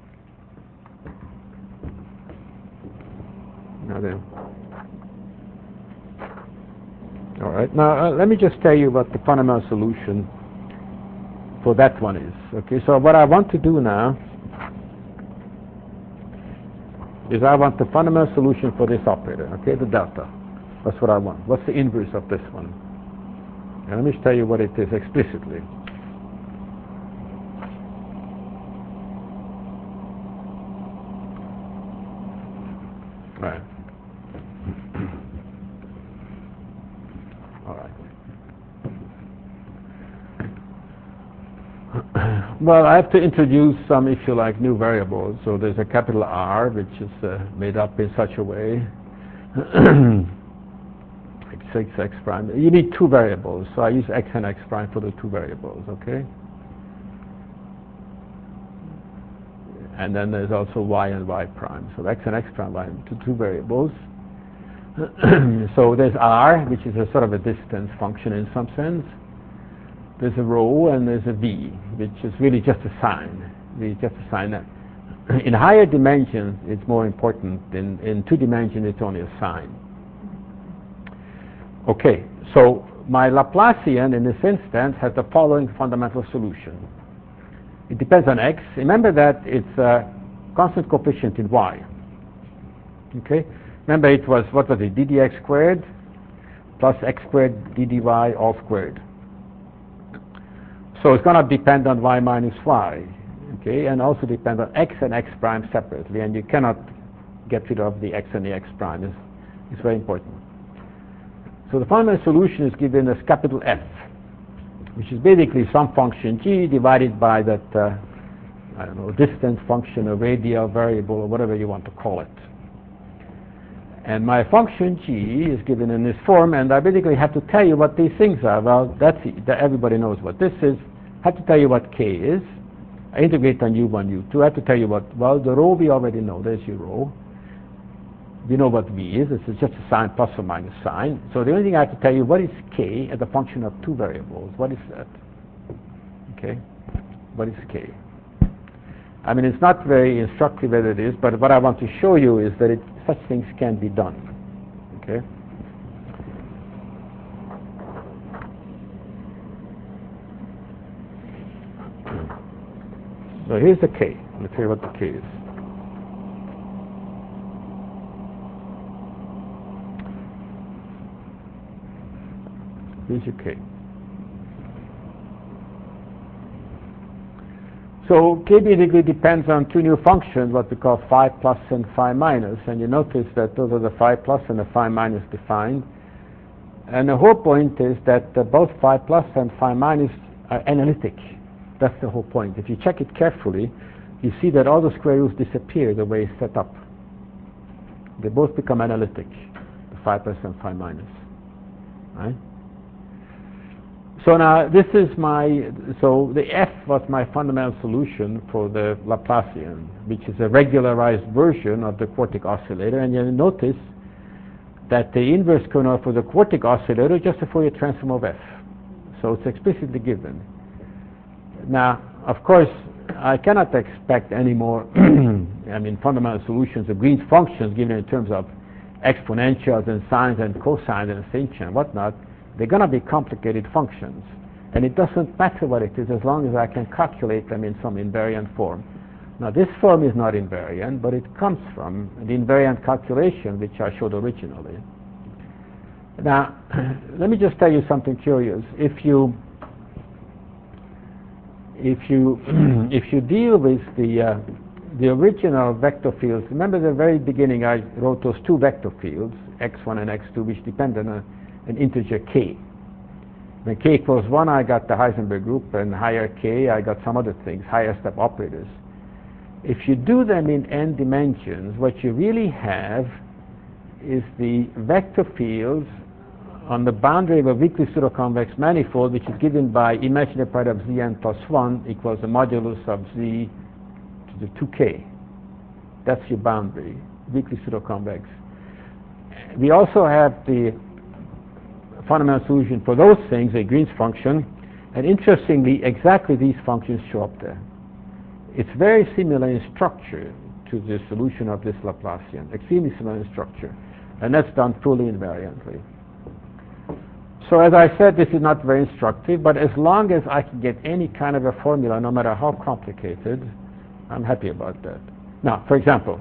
Now then. All right. Now let me just tell you what the fundamental solution for that one is. Okay. So what I want to do now is I want the fundamental solution for this operator. Okay, the delta. That's what I want. What's the inverse of this one? And let me just tell you what it is explicitly. Right. All right. Well, I have to introduce some, if you like, new variables. So there's a capital R, which is made up in such a way. X prime. You need two variables, so I use x and x prime for the two variables, okay? And then there's also y and y prime. So x and x prime are two variables. So there's r, which is a sort of a distance function in some sense. There's a rho and there's a v, which is really just a sign. In higher dimensions, it's more important. In 2 dimensions, it's only a sign. Okay, so my Laplacian in this instance has the following fundamental solution. It depends on x. Remember that it's a constant coefficient in y. Okay, remember it was, what was it, ddx squared plus x squared ddy all squared. So it's going to depend on y minus y, okay, and also depend on x and x prime separately, and you cannot get rid of the x and the x prime. It's very important. So the fundamental solution is given as capital F, which is basically some function g divided by that, I don't know, distance function, a radial variable, or whatever you want to call it. And my function g is given in this form, and I basically have to tell you what these things are. Well, everybody knows what this is. I have to tell you what k is. I integrate on u1, u2. I have to tell you what, well, the rho we already know. There's your rho. We know what v is. It's just a sign plus or minus sign. So the only thing I have to tell you, what is k as a function of two variables? What is that? Okay? What is k? I mean, it's not very instructive as it is, but what I want to show you is that such things can be done. Okay? So here's the k. Let's tell you what the k is. Here's your k. So k basically depends on two new functions, what we call phi plus and phi minus, and you notice that those are the phi plus and the phi minus defined. And the whole point is that both phi plus and phi minus are analytic. That's the whole point. If you check it carefully, you see that all the square roots disappear the way it's set up. They both become analytic, the phi plus and phi minus. Right? So now this is so the F was my fundamental solution for the Laplacian, which is a regularized version of the quartic oscillator, and you notice that the inverse kernel for the quartic oscillator is just a Fourier transform of F. So it's explicitly given. Now, of course, I cannot expect any more fundamental solutions of Green's functions given in terms of exponentials and sines and cosines and ascension and whatnot. They're going to be complicated functions. And it doesn't matter what it is as long as I can calculate them in some invariant form. Now this form is not invariant, but it comes from the invariant calculation which I showed originally. Now, let me just tell you something curious. If you deal with the original vector fields, remember at the very beginning I wrote those two vector fields, x1 and x2, which depend on an integer k. When k equals 1, I got the Heisenberg group, and higher k, I got some other things, higher step operators. If you do them in n dimensions, what you really have is the vector fields on the boundary of a weakly pseudoconvex manifold, which is given by imaginary part of Zn plus 1 equals the modulus of Z to the 2k. That's your boundary, weakly pseudoconvex. We also have the fundamental solution for those things, a Green's function, and interestingly, exactly these functions show up there. It's very similar in structure to the solution of this Laplacian, extremely similar in structure, and that's done fully invariantly. So as I said, this is not very instructive, but as long as I can get any kind of a formula, no matter how complicated, I'm happy about that. Now, for example,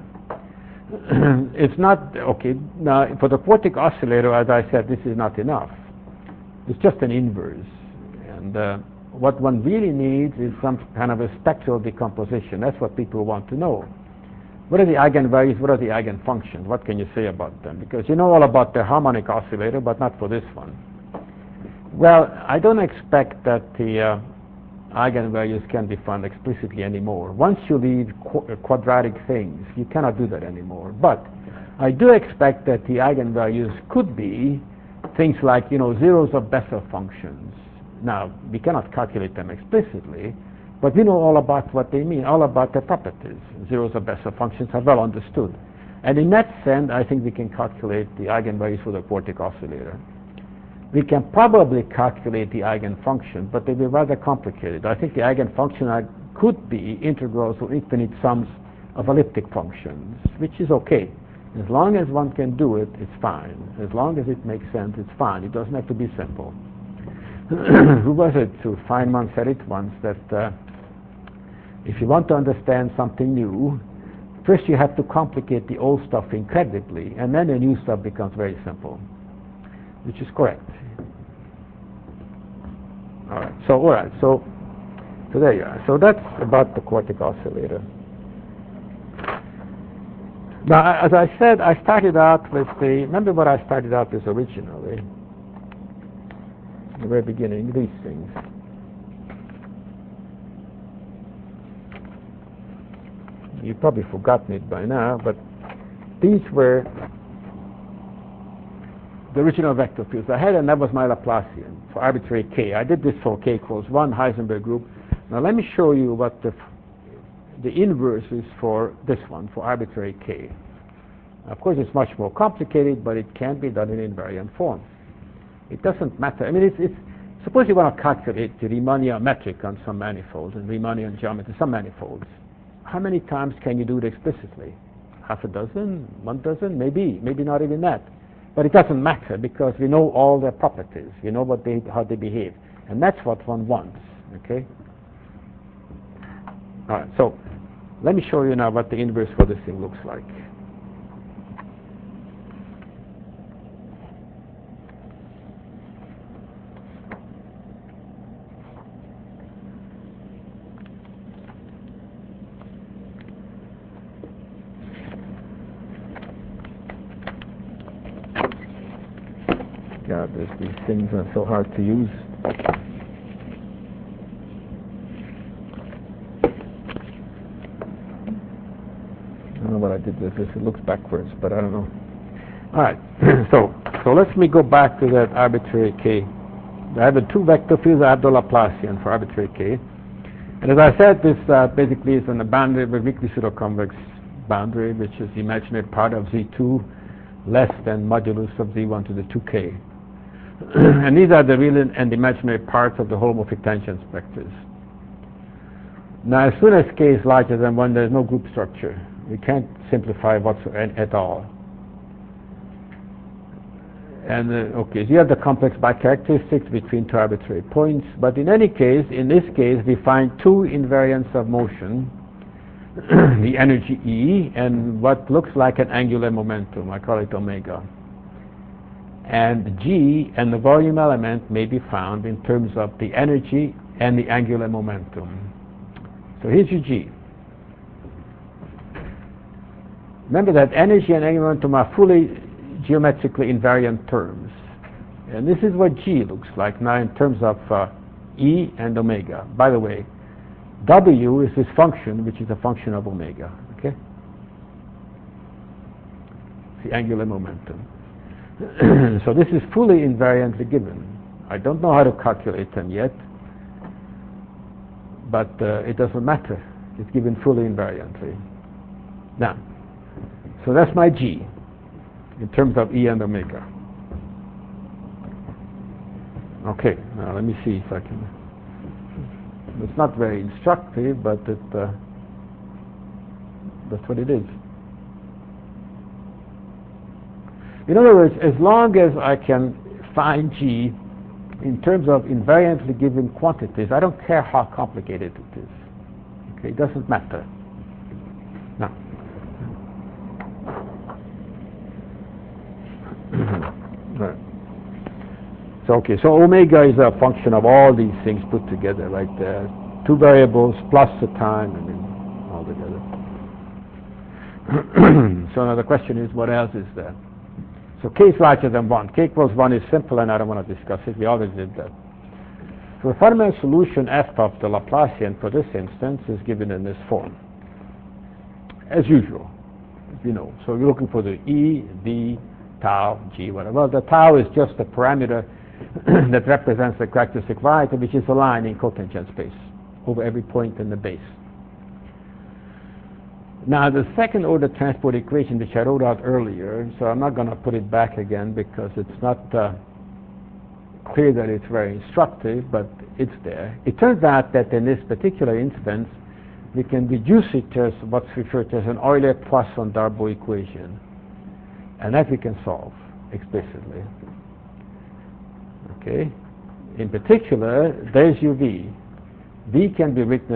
it's not, okay, now for the quartic oscillator, as I said, this is not enough. It's just an inverse. And what one really needs is some kind of a spectral decomposition. That's what people want to know. What are the eigenvalues? What are the eigenfunctions? What can you say about them? Because you know all about the harmonic oscillator, but not for this one. Well, I don't expect that the eigenvalues can be found explicitly anymore. Once you leave quadratic things, you cannot do that anymore. But I do expect that the eigenvalues could be things like, zeros of Bessel functions. Now, we cannot calculate them explicitly, but we know all about what they mean, all about their properties. Zeros of Bessel functions are well understood. And in that sense, I think we can calculate the eigenvalues for the quartic oscillator. We can probably calculate the eigenfunction, but they will be rather complicated. I think the eigenfunction could be integrals or infinite sums of elliptic functions, which is okay. As long as one can do it, it's fine. As long as it makes sense, it's fine. It doesn't have to be simple. Who was it? Feynman said it once that if you want to understand something new, first you have to complicate the old stuff incredibly, and then the new stuff becomes very simple, which is correct. All right. So there you are. So that's about the quartic oscillator. Now, as I said, I started out with remember what I started out with originally, in the very beginning, these things. You've probably forgotten it by now, but these were the original vector fields I had, and that was my Laplacian for arbitrary k. I did this for k equals 1 Heisenberg group. Now let me show you what the inverse is for this one, for arbitrary k. Of course, it's much more complicated, but it can be done in invariant form. It doesn't matter. I mean, it's suppose you want to calculate the Riemannian metric on some manifolds and Riemannian geometry, some manifolds. How many times can you do it explicitly? Half a dozen, 1 dozen, maybe not even that. But it doesn't matter because we know all their properties. We know how they behave. And that's what one wants, okay? All right, so let me show you now what the inverse for this thing looks like. God, these things are so hard to use. I don't know what I did with this. It looks backwards, but I don't know. All right, so let me go back to that arbitrary k. I have the two vector fields. I have the Laplacian for arbitrary k. And as I said, this basically is on the boundary of a weakly pseudoconvex boundary, which is the imaginary part of Z2 less than modulus of Z1 to the 2k. And these are the real and imaginary parts of the holomorphic tangent specters. Now, as soon as k is larger than 1, there is no group structure. We can't simplify whatsoever at all. And okay, so you have the complex bicharacteristics between two arbitrary points, but in any case, in this case, we find two invariants of motion, the energy E and what looks like an angular momentum, I call it omega. And G and the volume element may be found in terms of the energy and the angular momentum. So here's your G. Remember that energy and angular momentum are fully geometrically invariant terms. And this is what G looks like now in terms of E and omega. By the way, W is this function, which is a function of omega. Okay? It's the angular momentum. So this is fully invariantly given. I don't know how to calculate them yet, but it doesn't matter. It's given fully invariantly. Now, so that's my G in terms of E and omega. Okay, now let me see if I can. It's not very instructive, but that's what it is. In other words, as long as I can find G in terms of invariantly given quantities, I don't care how complicated it is. Okay, it doesn't matter. Now, right. So okay, so omega is a function of all these things put together, right there. Two variables plus the time, and then all together. So now the question is, what else is there? So k is larger than 1. K equals 1 is simple, and I don't want to discuss it. We always did that. So the fundamental solution f of the Laplacian for this instance is given in this form, as usual, you know. So you're looking for the E, V, tau, G, whatever. Well, the tau is just a parameter that represents the characteristic variety, which is a line in cotangent space over every point in the base. Now, the second order transport equation, which I wrote out earlier, so I'm not going to put it back again because it's not clear that it's very instructive, but it's there. It turns out that in this particular instance, we can reduce it to what's referred to as an Euler-Poisson-Darboux equation, and that we can solve explicitly. Okay? In particular, there's your V. V can be written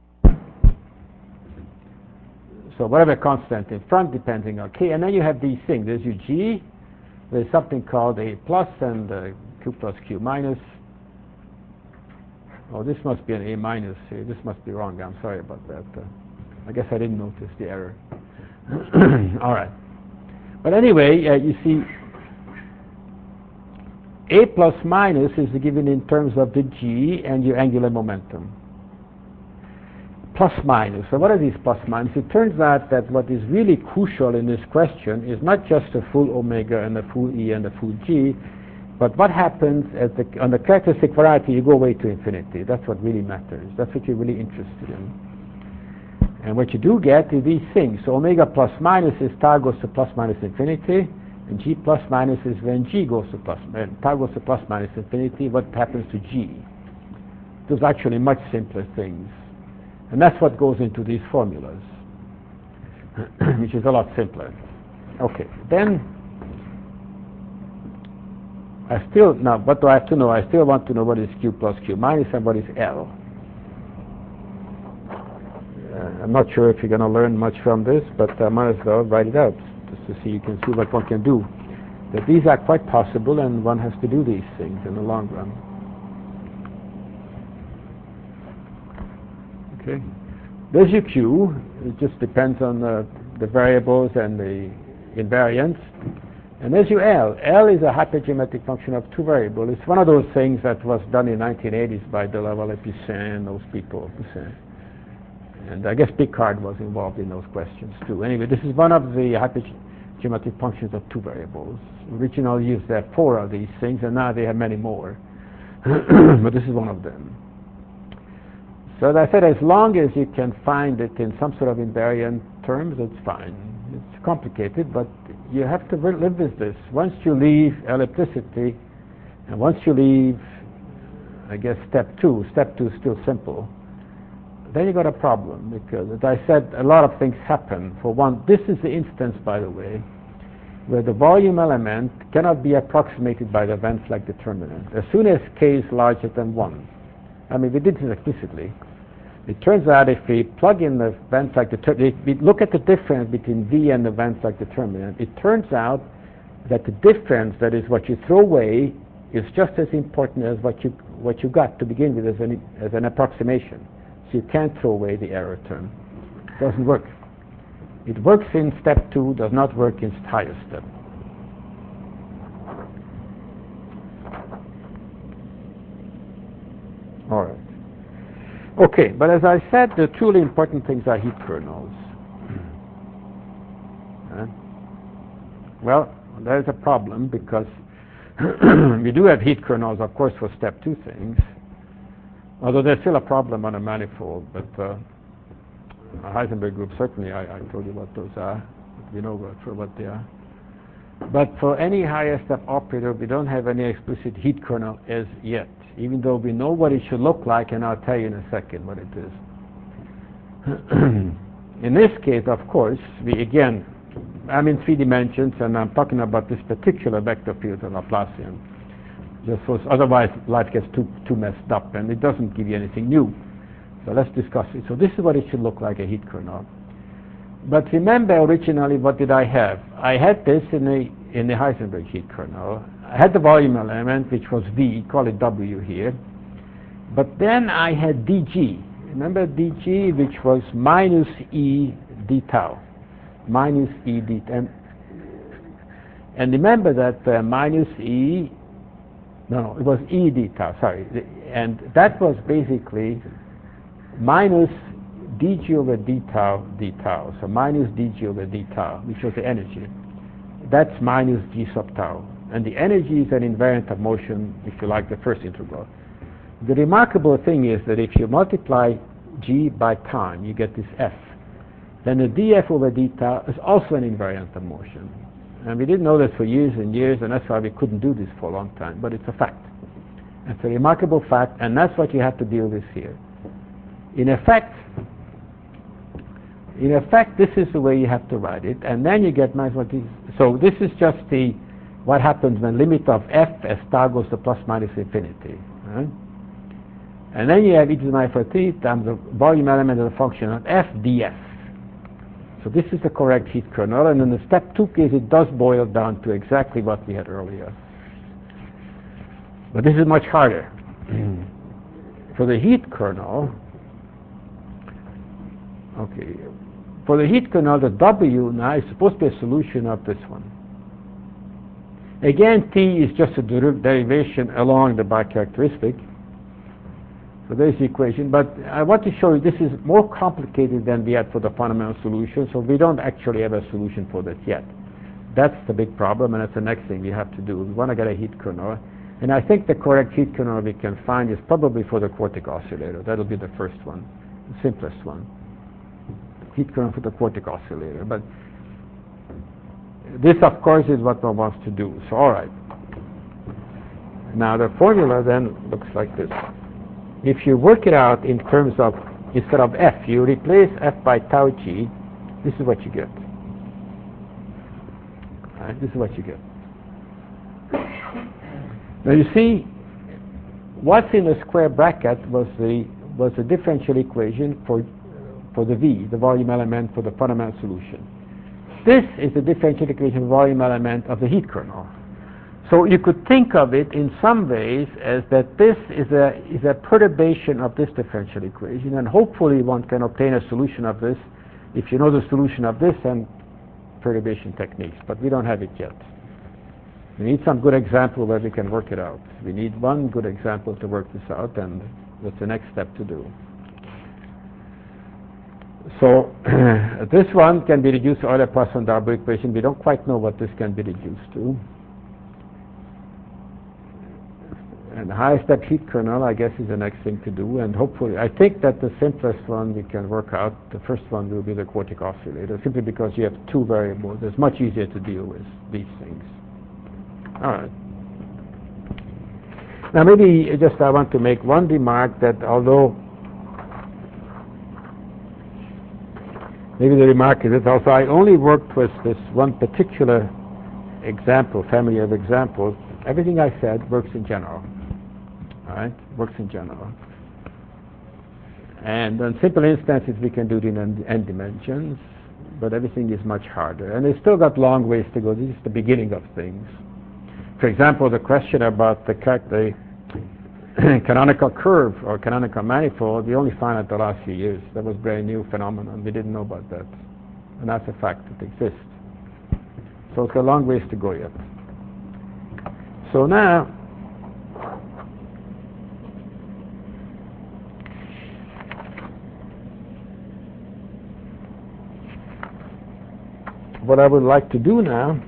so whatever constant in front depending on K, and then you have these things. There's your G, there's something called A plus and Q plus Q minus. Oh, this must be an A minus here. This must be wrong. I'm sorry about that. I guess I didn't notice the error. All right. But anyway, you see, A plus minus is given in terms of the G and your angular momentum. Plus minus. So what are these plus minus? It turns out that what is really crucial in this question is not just the full omega and the full E and the full G, but what happens on the characteristic variety you go away to infinity. That's what really matters. That's what you're really interested in. And what you do get is these things. So omega plus minus is tau goes to plus minus infinity, and G plus minus is when G goes to tau goes to plus minus infinity, what happens to G. Those are actually much simpler things. And that's what goes into these formulas, which is a lot simpler. Okay, then now what do I have to know? I still want to know what is Q plus Q minus and what is L. I'm not sure if you're going to learn much from this, but I might as well write it out just to see you can see what one can do. That these are quite possible, and one has to do these things in the long run. Okay, there's your Q. It just depends on the variables and the invariants. And there's your L. L is a hypergeometric function of two variables. It's one of those things that was done in 1980s by Delaval et Poussin, those people. And I guess Picard was involved in those questions too. Anyway, this is one of the hypergeometric functions of two variables. Originally used there 4 of these things, and now they have many more. But this is one of them. So as I said, as long as you can find it in some sort of invariant terms, it's fine. It's complicated, but you have to live with this. Once you leave ellipticity, and once you leave, I guess, step 2 is still simple, then you got a problem, because as I said, a lot of things happen. For one, this is the instance, by the way, where the volume element cannot be approximated by the event flag determinant. As soon as k is larger than 1, I mean, we did this explicitly. It turns out if we plug in the event flag determinant, we look at the difference between V and the event flag determinant, it turns out that the difference, that is what you throw away, is just as important as what you got to begin with as an approximation. So you can't throw away the error term. It doesn't work. It works in step 2, does not work in higher step. All right. Okay, but as I said, the truly important things are heat kernels. Well, there's a problem because we do have heat kernels, of course, for step 2 things, although there's still a problem on a manifold, but Heisenberg group, certainly, I told you what those are. We know for what they are. But for any higher step operator, we don't have any explicit heat kernel as yet, even though we know what it should look like, and I'll tell you in a second what it is. In this case, of course, I'm in 3 dimensions, and I'm talking about this particular vector field of Laplacian. Just so otherwise, life gets too messed up, and it doesn't give you anything new. So let's discuss it. So this is what it should look like, a heat kernel. But remember, originally, what did I have? I had this in the Heisenberg heat kernel. I had the volume element, which was V, call it W here. But then I had dg. Remember dg, which was minus E d tau. Minus E d tau. And remember that minus E, no, it was E d tau, sorry. And that was basically minus dg over d tau, so minus dg over d tau, which was the energy. That's minus g sub tau. And the energy is an invariant of motion, if you like, the first integral. The remarkable thing is that if you multiply g by time, you get this f. Then the df over d tau is also an invariant of motion. And we didn't know that for years and years, and that's why we couldn't do this for a long time, but it's a fact. It's a remarkable fact, and that's what you have to deal with here. In effect, this is the way you have to write it, and then you get minus 1. So this is just what happens when limit of f as tau goes to plus minus infinity. Right? And then you have e to the minus 3 times the volume element of the function of f df. So this is the correct heat kernel, and in the step 2 case, it does boil down to exactly what we had earlier. But this is much harder. For the heat kernel, okay, for the heat kernel, the W now is supposed to be a solution of this one. Again, T is just a derivation along the bicharacteristic. So there's the equation, but I want to show you this is more complicated than we had for the fundamental solution, so we don't actually have a solution for that yet. That's the big problem, and that's the next thing we have to do. We want to get a heat kernel, and I think the correct heat kernel we can find is probably for the quartic oscillator. That'll be the first one, the simplest one. Heat kernel for the quartic oscillator, but this, of course, is what one wants to do. So, all right. Now, the formula then looks like this. If you work it out in terms of, instead of f, you replace f by tau g, this is what you get. All right, this is what you get. Now, you see, what's in the square bracket was the differential equation for the V, the volume element for the fundamental solution. This is the differential equation volume element of the heat kernel. So you could think of it in some ways as that this is a perturbation of this differential equation, and hopefully one can obtain a solution of this if you know the solution of this and perturbation techniques, but we don't have it yet. We need some good example where we can work it out. We need one good example to work this out, and that's the next step to do. So this one can be reduced to Euler-Poisson-Darboux equation. We don't quite know what this can be reduced to. And the highest step heat kernel, I guess, is the next thing to do. And hopefully, I think that the simplest one we can work out, the first one will be the quartic oscillator, simply because you have 2 variables. It's much easier to deal with these things. All right. Now, maybe just I want to make one remark that although maybe the remark is that also I only worked with this one particular example, family of examples, everything I said works in general. All right, works in general. And on simple instances, we can do it in n dimensions, but everything is much harder. And it's still got long ways to go. This is the beginning of things. For example, the question about the canonical curve or canonical manifold, we only found it the last few years. That was a brand new phenomenon. We didn't know about that. And that's a fact that exists. So it's got a long ways to go yet. So now, what I would like to do now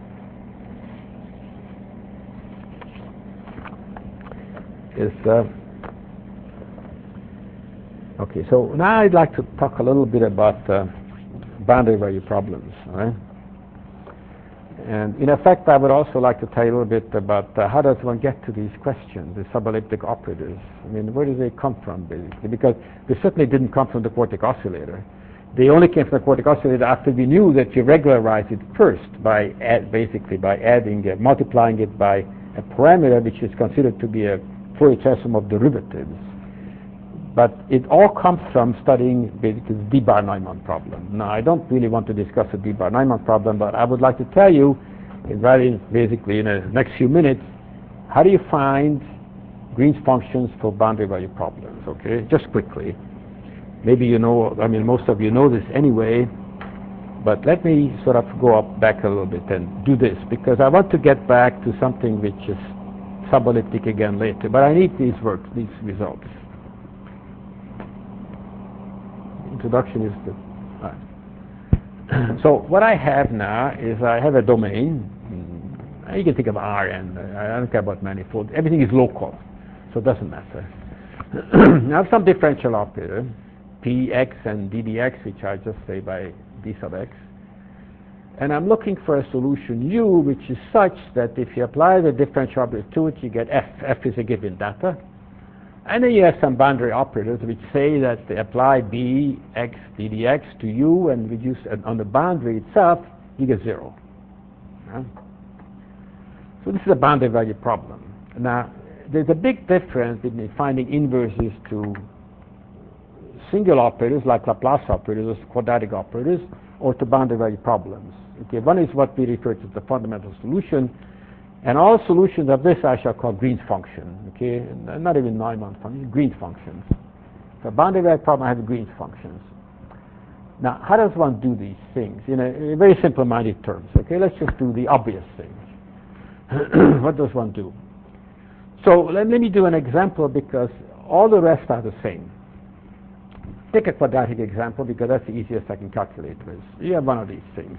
is, okay, so now I'd like to talk a little bit about boundary value problems, all right? And in effect, I would also like to tell you a little bit about how does one get to these questions, the subelliptic operators. I mean, where do they come from, basically? Because they certainly didn't come from the quartic oscillator. They only came from the quartic oscillator after we knew that you regularize it first by basically by adding, multiplying it by a parameter which is considered to be a Fourier transform of derivatives. But it all comes from studying basically the D-bar-Neumann problem. Now, I don't really want to discuss the D-bar-Neumann problem, but I would like to tell you, basically in the next few minutes, how do you find Green's functions for boundary value problems, okay? Just quickly. Maybe you know, I mean, most of you know this anyway, but let me sort of go back a little bit and do this, because I want to get back to something which is subelliptic again later, but I need these results. Introduction is the so what I have now is I have a domain. You can think of Rn. I don't care about manifold. Everything is local, so it doesn't matter. I have some differential operator, px and ddx, which I just say by d sub x. And I'm looking for a solution u, which is such that if you apply the differential operator to it, you get f. F is a given data. And then you have some boundary operators which say that they apply bx ddx to u, and reduce on the boundary itself, you get 0. Yeah? So this is a boundary value problem. Now, there's a big difference between finding inverses to single operators like Laplace operators or quadratic operators, or to boundary value problems. Okay, one is what we refer to as the fundamental solution, and all solutions of this I shall call Green's function. Okay, not even Neumann function, Green's functions. For boundary value problem, I have Green's functions. Now, how does one do these things in very simple-minded terms? Okay, let's just do the obvious things. What does one do? So let me do an example, because all the rest are the same. Take a quadratic example, because that's the easiest I can calculate with. You have one of these things.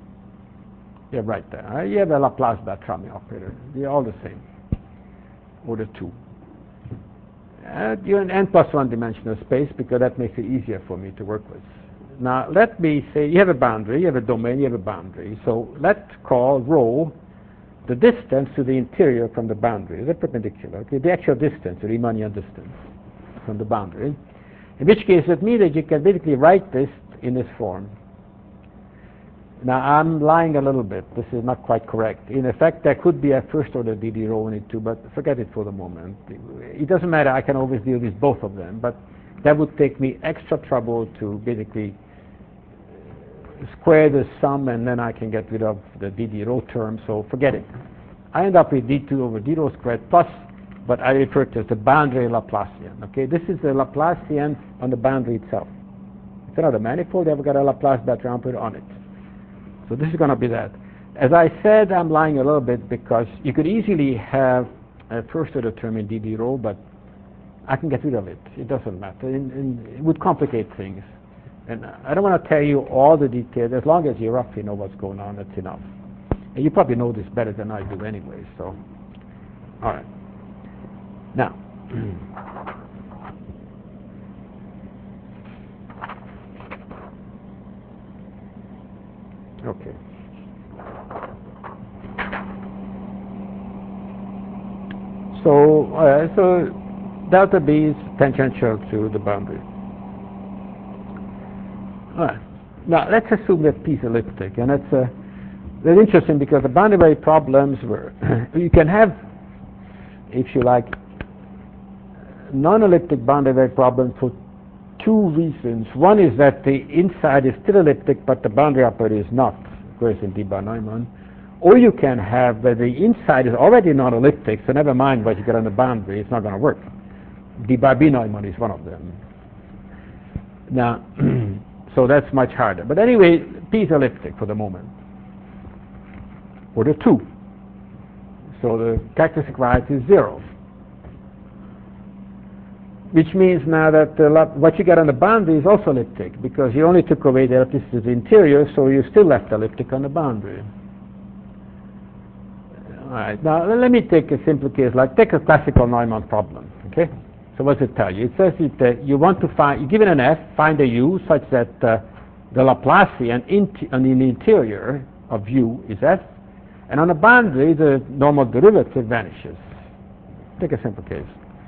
You have right there. Right? You have a Laplace-Beltrami operator. They're all the same. Order 2. You're in n plus 1 dimensional space, because that makes it easier for me to work with. Now, let me say you have a boundary, you have a domain, you have a boundary. So let's call rho the distance to the interior from the boundary, the perpendicular, okay? The actual distance, the Riemannian distance from the boundary. In which case, it means that you can basically write this in this form. Now, I'm lying a little bit. This is not quite correct. In effect, there could be a first-order dd rho in it too, but forget it for the moment. It doesn't matter. I can always deal with both of them, but that would take me extra trouble to basically square the sum, and then I can get rid of the dd rho term, so forget it. I end up with d2 over d rho squared plus, but I refer to it as the boundary Laplacian. Okay, this is the Laplacian on the boundary itself. It's another manifold. I've got a Laplace-Beltrami operator on it. So this is going to be that. As I said, I'm lying a little bit, because you could easily have a first-order term in dd rho, but I can get rid of it. It doesn't matter. And it would complicate things. And I don't want to tell you all the details. As long as you roughly know what's going on, that's enough. And you probably know this better than I do anyway, so. All right. Now, okay. So delta B is tangential to the boundary. All right. Now let's assume that P is elliptic, and that's They're interesting because the boundary value problems were, you can have, if you like, non-elliptic boundary value problems for two reasons. One is that the inside is still elliptic, but the boundary operator is not, of course, in D bar Neumann. Or you can have where the inside is already non-elliptic, so never mind what you get on the boundary, it's not going to work. D bar B Neumann is one of them. Now, so that's much harder. But anyway, P is elliptic for the moment. Or the 2. So the characteristic variety is 0. Which means now that what you get on the boundary is also elliptic, because you only took away the ellipticity of the interior, so you're still left elliptic on the boundary. All right, now let me take a simple case, like take a classical Neumann problem, okay? So what does it tell you? It says that you want to find, you're given an f, find a u such that the Laplacian on the interior of u is f, and on the boundary the normal derivative vanishes. Take a simple case.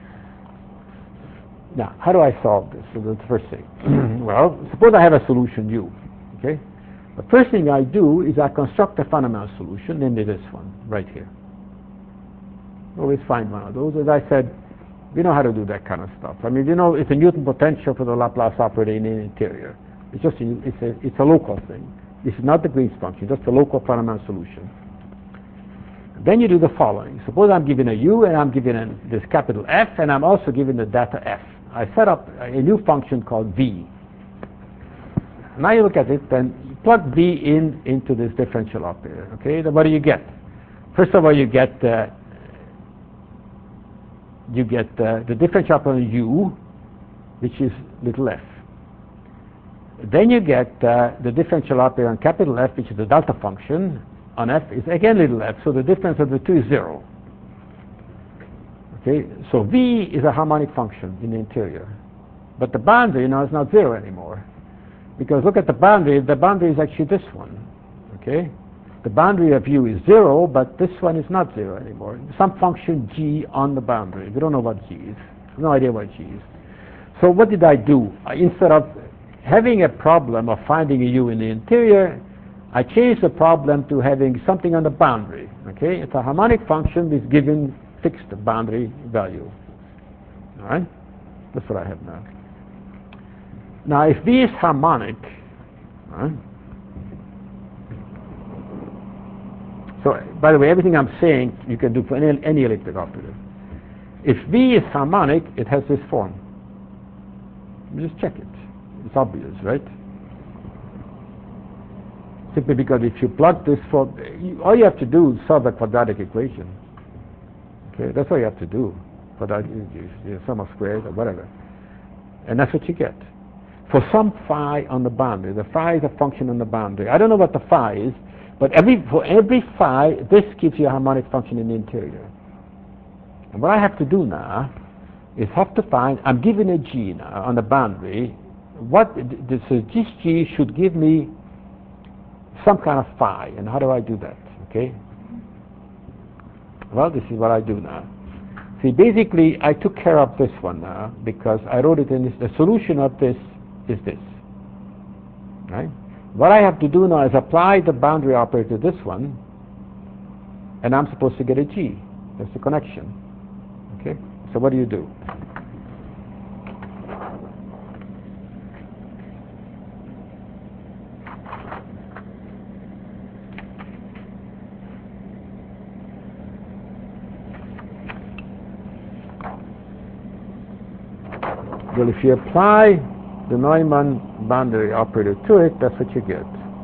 Now, how do I solve this? So that's the first thing. Well, suppose I have a solution u, okay? The first thing I do is I construct a fundamental solution, namely this one, right here. Always find one of those. As I said, we know how to do that kind of stuff. I mean, you know, it's a Newton potential for the Laplace operator in the interior. It's just it's a local thing. This is not the Green's function, just a local fundamental solution. Then you do the following. Suppose I'm given a u and I'm given this capital F, and I'm also given the data F. I set up a new function called V. Now you look at it, then you plug V into this differential operator. Okay, then what do you get? First of all, you get the differential operator u, which is little f. Then you get the differential operator on capital F, which is the delta function on f is again little f, so the difference of the two is 0. Okay, so V is a harmonic function in the interior, but the boundary is not 0 anymore, because look at the boundary is actually this one. Okay, the boundary of u is 0, but this one is not 0 anymore. Some function g on the boundary. We don't know what g is. No idea what g is. So what did I do? Instead of having a problem of finding a u in the interior, I changed the problem to having something on the boundary. Okay, it's a harmonic function with given fixed boundary value. All right, that's what I have now. Now, if V is harmonic, all right, so by the way, everything I'm saying you can do for any elliptic operator. If V is harmonic, it has this form. You just check it. It's obvious, right? Simply because if you plug this form, all you have to do is solve a quadratic equation. Okay, that's all you have to do. Quadratic, sum of squares or whatever, and that's what you get. For some phi on the boundary, the phi is a function on the boundary. I don't know what the phi is, but for every phi, this gives you a harmonic function in the interior. And what I have to do now is have to find, I'm given a g now on the boundary, this g should give me some kind of phi, and how do I do that? Okay. Well, this is what I do now. See, basically, I took care of this one now because I wrote it in this. The solution of this is this. Right? What I have to do now is apply the boundary operator to this one, and I'm supposed to get a g. That's the connection. Okay. So what do you do? Well, if you apply the Neumann boundary operator to it, that's what you get.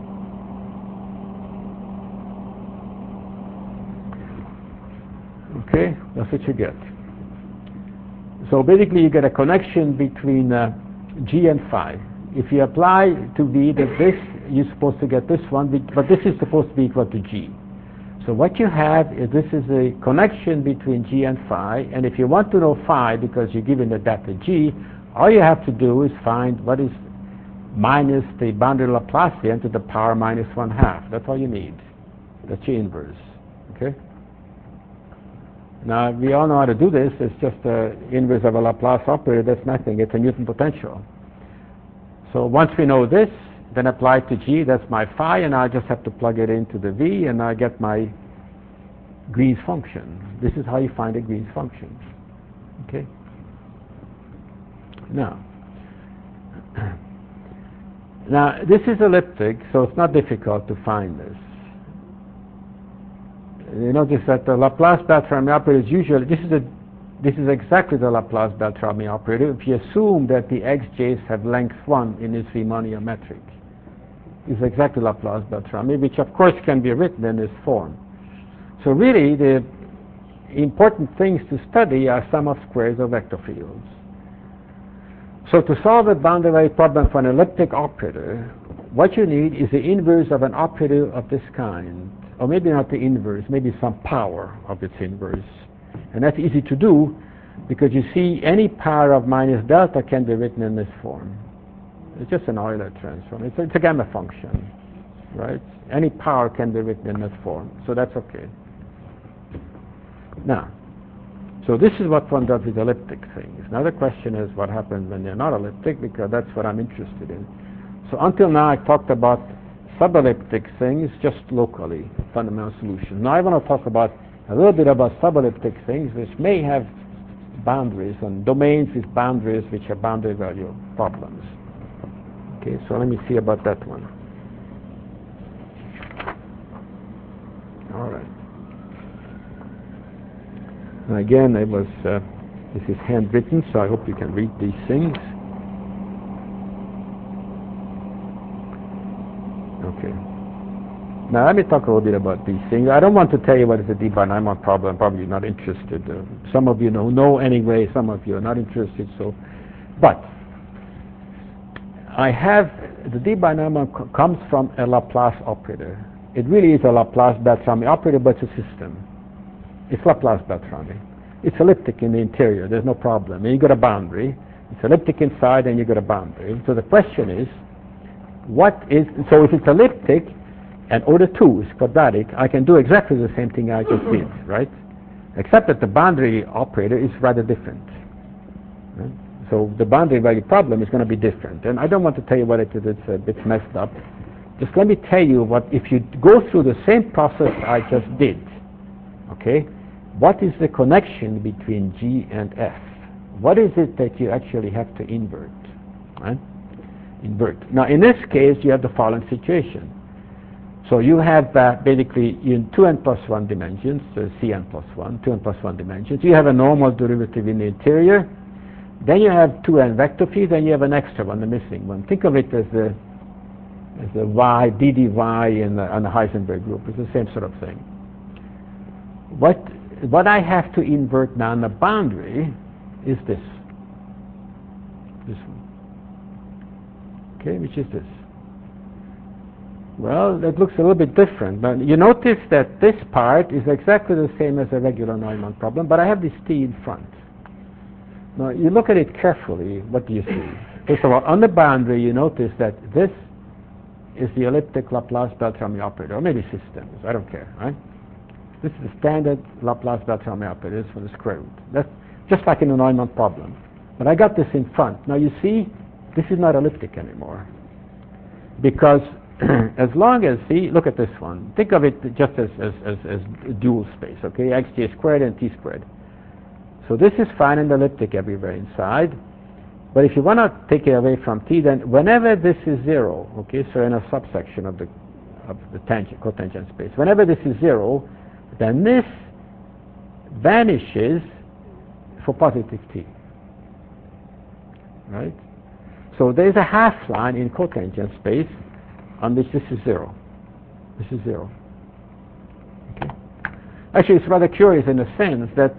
Okay, that's what you get. So basically you get a connection between G and phi. If you apply to V that this, you're supposed to get this one, but this is supposed to be equal to G. So what you have is this is a connection between G and phi, and if you want to know phi because you're given the data G, all you have to do is find what is minus the boundary Laplacian to the power minus 1/2. That's all you need. That's your inverse. Okay? Now, we all know how to do this. It's just the inverse of a Laplace operator. That's nothing. It's a Newton potential. So once we know this, then apply it to G, that's my phi, and I just have to plug it into the V, and I get my Green's function. This is how you find a Green's function. Okay? Now, this is elliptic, so it's not difficult to find this. You notice that the Laplace-Beltrami operator is usually, this is exactly the Laplace-Beltrami operator if you assume that the xj's have length 1 in this Riemannian metric. It's exactly Laplace-Beltrami, which of course can be written in this form. So really, the important things to study are sum of squares of vector fields. So to solve a boundary value problem for an elliptic operator, what you need is the inverse of an operator of this kind. Or maybe not the inverse, maybe some power of its inverse. And that's easy to do because you see any power of minus delta can be written in this form. It's just an Euler transform. It's a gamma function, right? Any power can be written in this form, so that's okay. Now, so this is what one does with elliptic things. Now the question is what happens when they're not elliptic, because that's what I'm interested in. So until now I talked about subelliptic things just locally, fundamental solutions. Now I want to talk about a little bit about subelliptic things which may have boundaries and domains with boundaries which are boundary value problems. Okay, so let me see about that one. All right. And again, this is handwritten, so I hope you can read these things. Okay. Now let me talk a little bit about these things. I don't want to tell you what is the d-bar-Neumann problem. Probably not interested. Some of you know anyway. Some of you are not interested. So, but I have the d-bar-Neumann comes from a Laplace operator. It really is a Laplace-Beltrami operator, but it's a system. It's Laplace-Beltrami. It's elliptic in the interior. There's no problem. And you got a boundary. It's elliptic inside, and you got a boundary. So the question is, so if it's elliptic and order 2 is quadratic, I can do exactly the same thing I just did, right? Except that the boundary operator is rather different. Right? So the boundary value problem is going to be different. And I don't want to tell you what it is. It's a bit messed up. Just let me tell you what, if you go through the same process I just did, okay, what is the connection between G and F? What is it that you actually have to invert? Right? Invert. Now in this case you have the following situation. So you have basically in 2n plus 1 dimensions, so Cn plus 1, 2n plus 1 dimensions. You have a normal derivative in the interior. Then you have 2n vector fields, and you have an extra one, the missing one. Think of it as the y, ddy in the Heisenberg group. It's the same sort of thing. What I have to invert now on the boundary is this one. Okay, which is this. Well, that looks a little bit different, but you notice that this part is exactly the same as a regular Neumann problem, but I have this t in front. Now, you look at it carefully, what do you see? First of all, on the boundary, you notice that this is the elliptic Laplace-Beltrami operator, or maybe systems, I don't care, right? This is the standard Laplace-Beltrami operator for the square root. That's just like in a Neumann problem. But I got this in front. Now, you see, this is not elliptic anymore. Because as long as, look at this one. Think of it just as dual space, okay? xj squared and t squared. So this is fine and elliptic everywhere inside. But if you want to take it away from t, then whenever this is 0, okay, so in a subsection of the tangent, cotangent space, whenever this is 0, then this vanishes for positive t. Right? So there's a half line in cotangent space on which this is 0. This is 0. Okay. Actually, it's rather curious in a sense that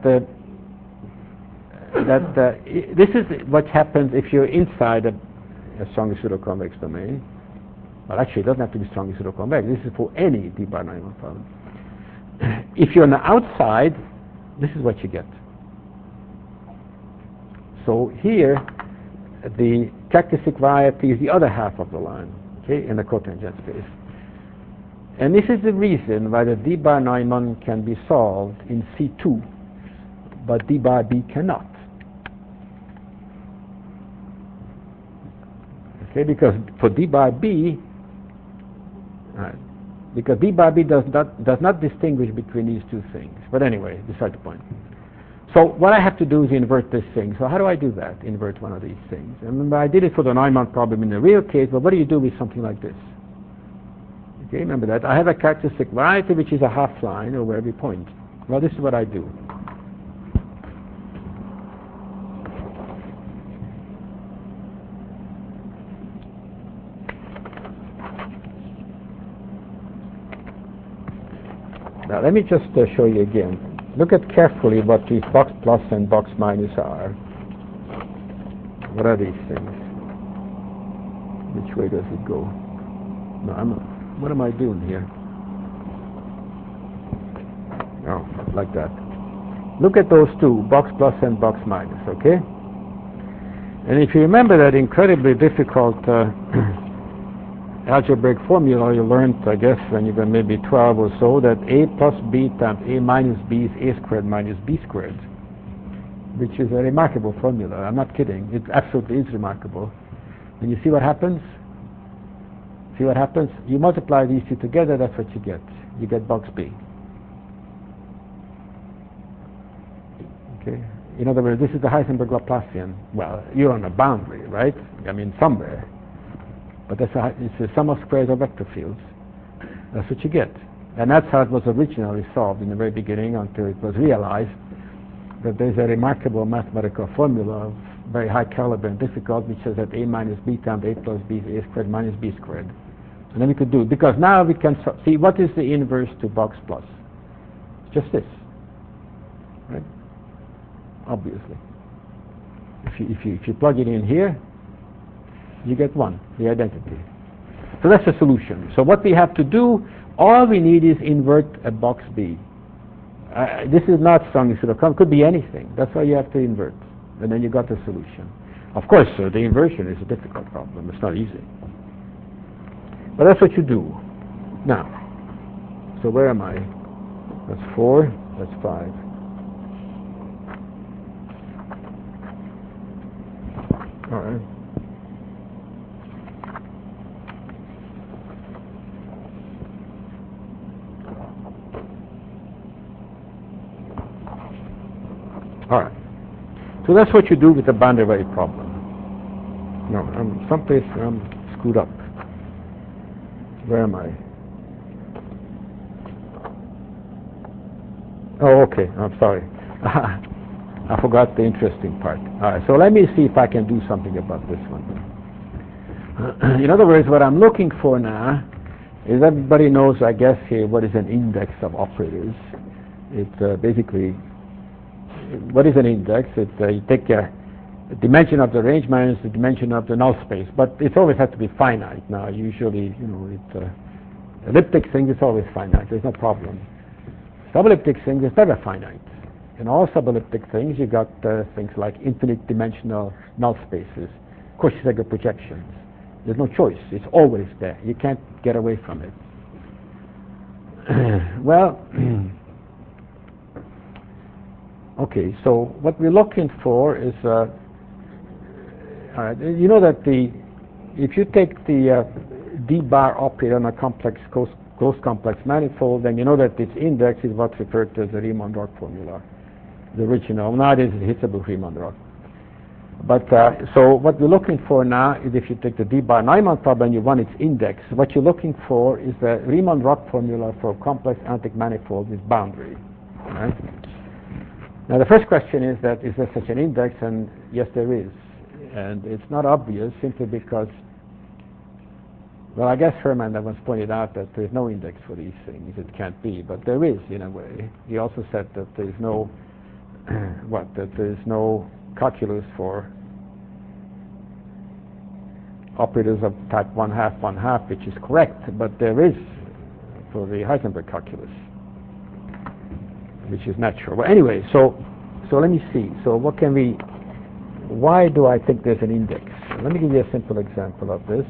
this is what happens if you're inside a strongly pseudo-convex domain. Well, actually, it doesn't have to be strongly pseudo-convex. This is for any d-bar-Neumann problem. If you're on the outside, this is what you get. So here, the characteristic variety is the other half of the line, okay, in the cotangent space. And this is the reason why the d-bar-Neumann can be solved in C2, but d-bar-B cannot. Okay, because for d bar b, because d bar b does not distinguish between these two things. But anyway, beside the point. So what I have to do is invert this thing. So how do I do that? Invert one of these things. And remember, I did it for the Neumann problem in the real case, but what do you do with something like this? Okay, remember that. I have a characteristic variety which is a half line over every point. Well, this is what I do. Now let me just show you again. Look at carefully what these box plus and box minus are. What are these things? Which way does it go? No, what am I doing here? Oh, like that. Look at those two, box plus and box minus, okay? And if you remember that incredibly difficult algebraic formula you learned, I guess, when you were maybe 12 or so, that a plus b times a minus b is a squared minus b squared, which is a remarkable formula. I'm not kidding. It absolutely is remarkable. And you see what happens? See what happens? You multiply these two together, that's what you get. You get box b. Okay? In other words, this is the Heisenberg Laplacian. Well, you're on a boundary, right? I mean, somewhere. But it's a sum of squares of vector fields. That's what you get. And that's how it was originally solved in the very beginning, until it was realized that there's a remarkable mathematical formula of very high caliber and difficult, which says that a minus b times a plus b is a squared minus b squared. And then we could do it. Because now we can see what is the inverse to box plus. It's just this. Right? Obviously. If you plug it in here, you get 1, the identity. So that's the solution. So what we have to do, all we need is invert a box B. This is not strongly pseudo common. Could be anything. That's why you have to invert. And then you got the solution. Of course, the inversion is a difficult problem. It's not easy. But that's what you do. Now, so where am I? That's 4. That's 5. All right. All right. So that's what you do with the boundary value problem. No, I'm someplace I'm screwed up. Where am I? Oh, okay. I'm sorry. I forgot the interesting part. All right. So let me see if I can do something about this one. In other words, what I'm looking for now is, everybody knows, I guess, here what is an index of operators. It's basically, what is an index? It's you take a dimension of the range minus the dimension of the null space, but it always has to be finite. Now, usually, it's elliptic things. It's always finite. There's no problem. Subelliptic things is never finite. In all subelliptic things, you got things like infinite dimensional null spaces, Cauchy-Zegar projections. There's no choice. It's always there. You can't get away from it. Well. Okay, so what we're looking for is, you know that if you take the d bar operator on a complex closed complex manifold, then you know that its index is what's referred to as the Riemann-Roch formula, the original. Now it is Hirzebruch-Riemann-Roch. But so what we're looking for now is, if you take the d bar Neumann problem and you want its index, what you're looking for is the Riemann-Roch formula for complex analytic manifold with boundary. Right? Now the first question is there such an index? And yes, there is. And it's not obvious simply because, well, I guess Hermann once pointed out that there's no index for these things. It can't be, but there is in a way. He also said that there's no that there's no calculus for operators of type 1/2, 1/2, which is correct, but there is for the Heisenberg calculus, which is natural. Well, anyway, so let me see. So why do I think there's an index? Let me give you a simple example of this.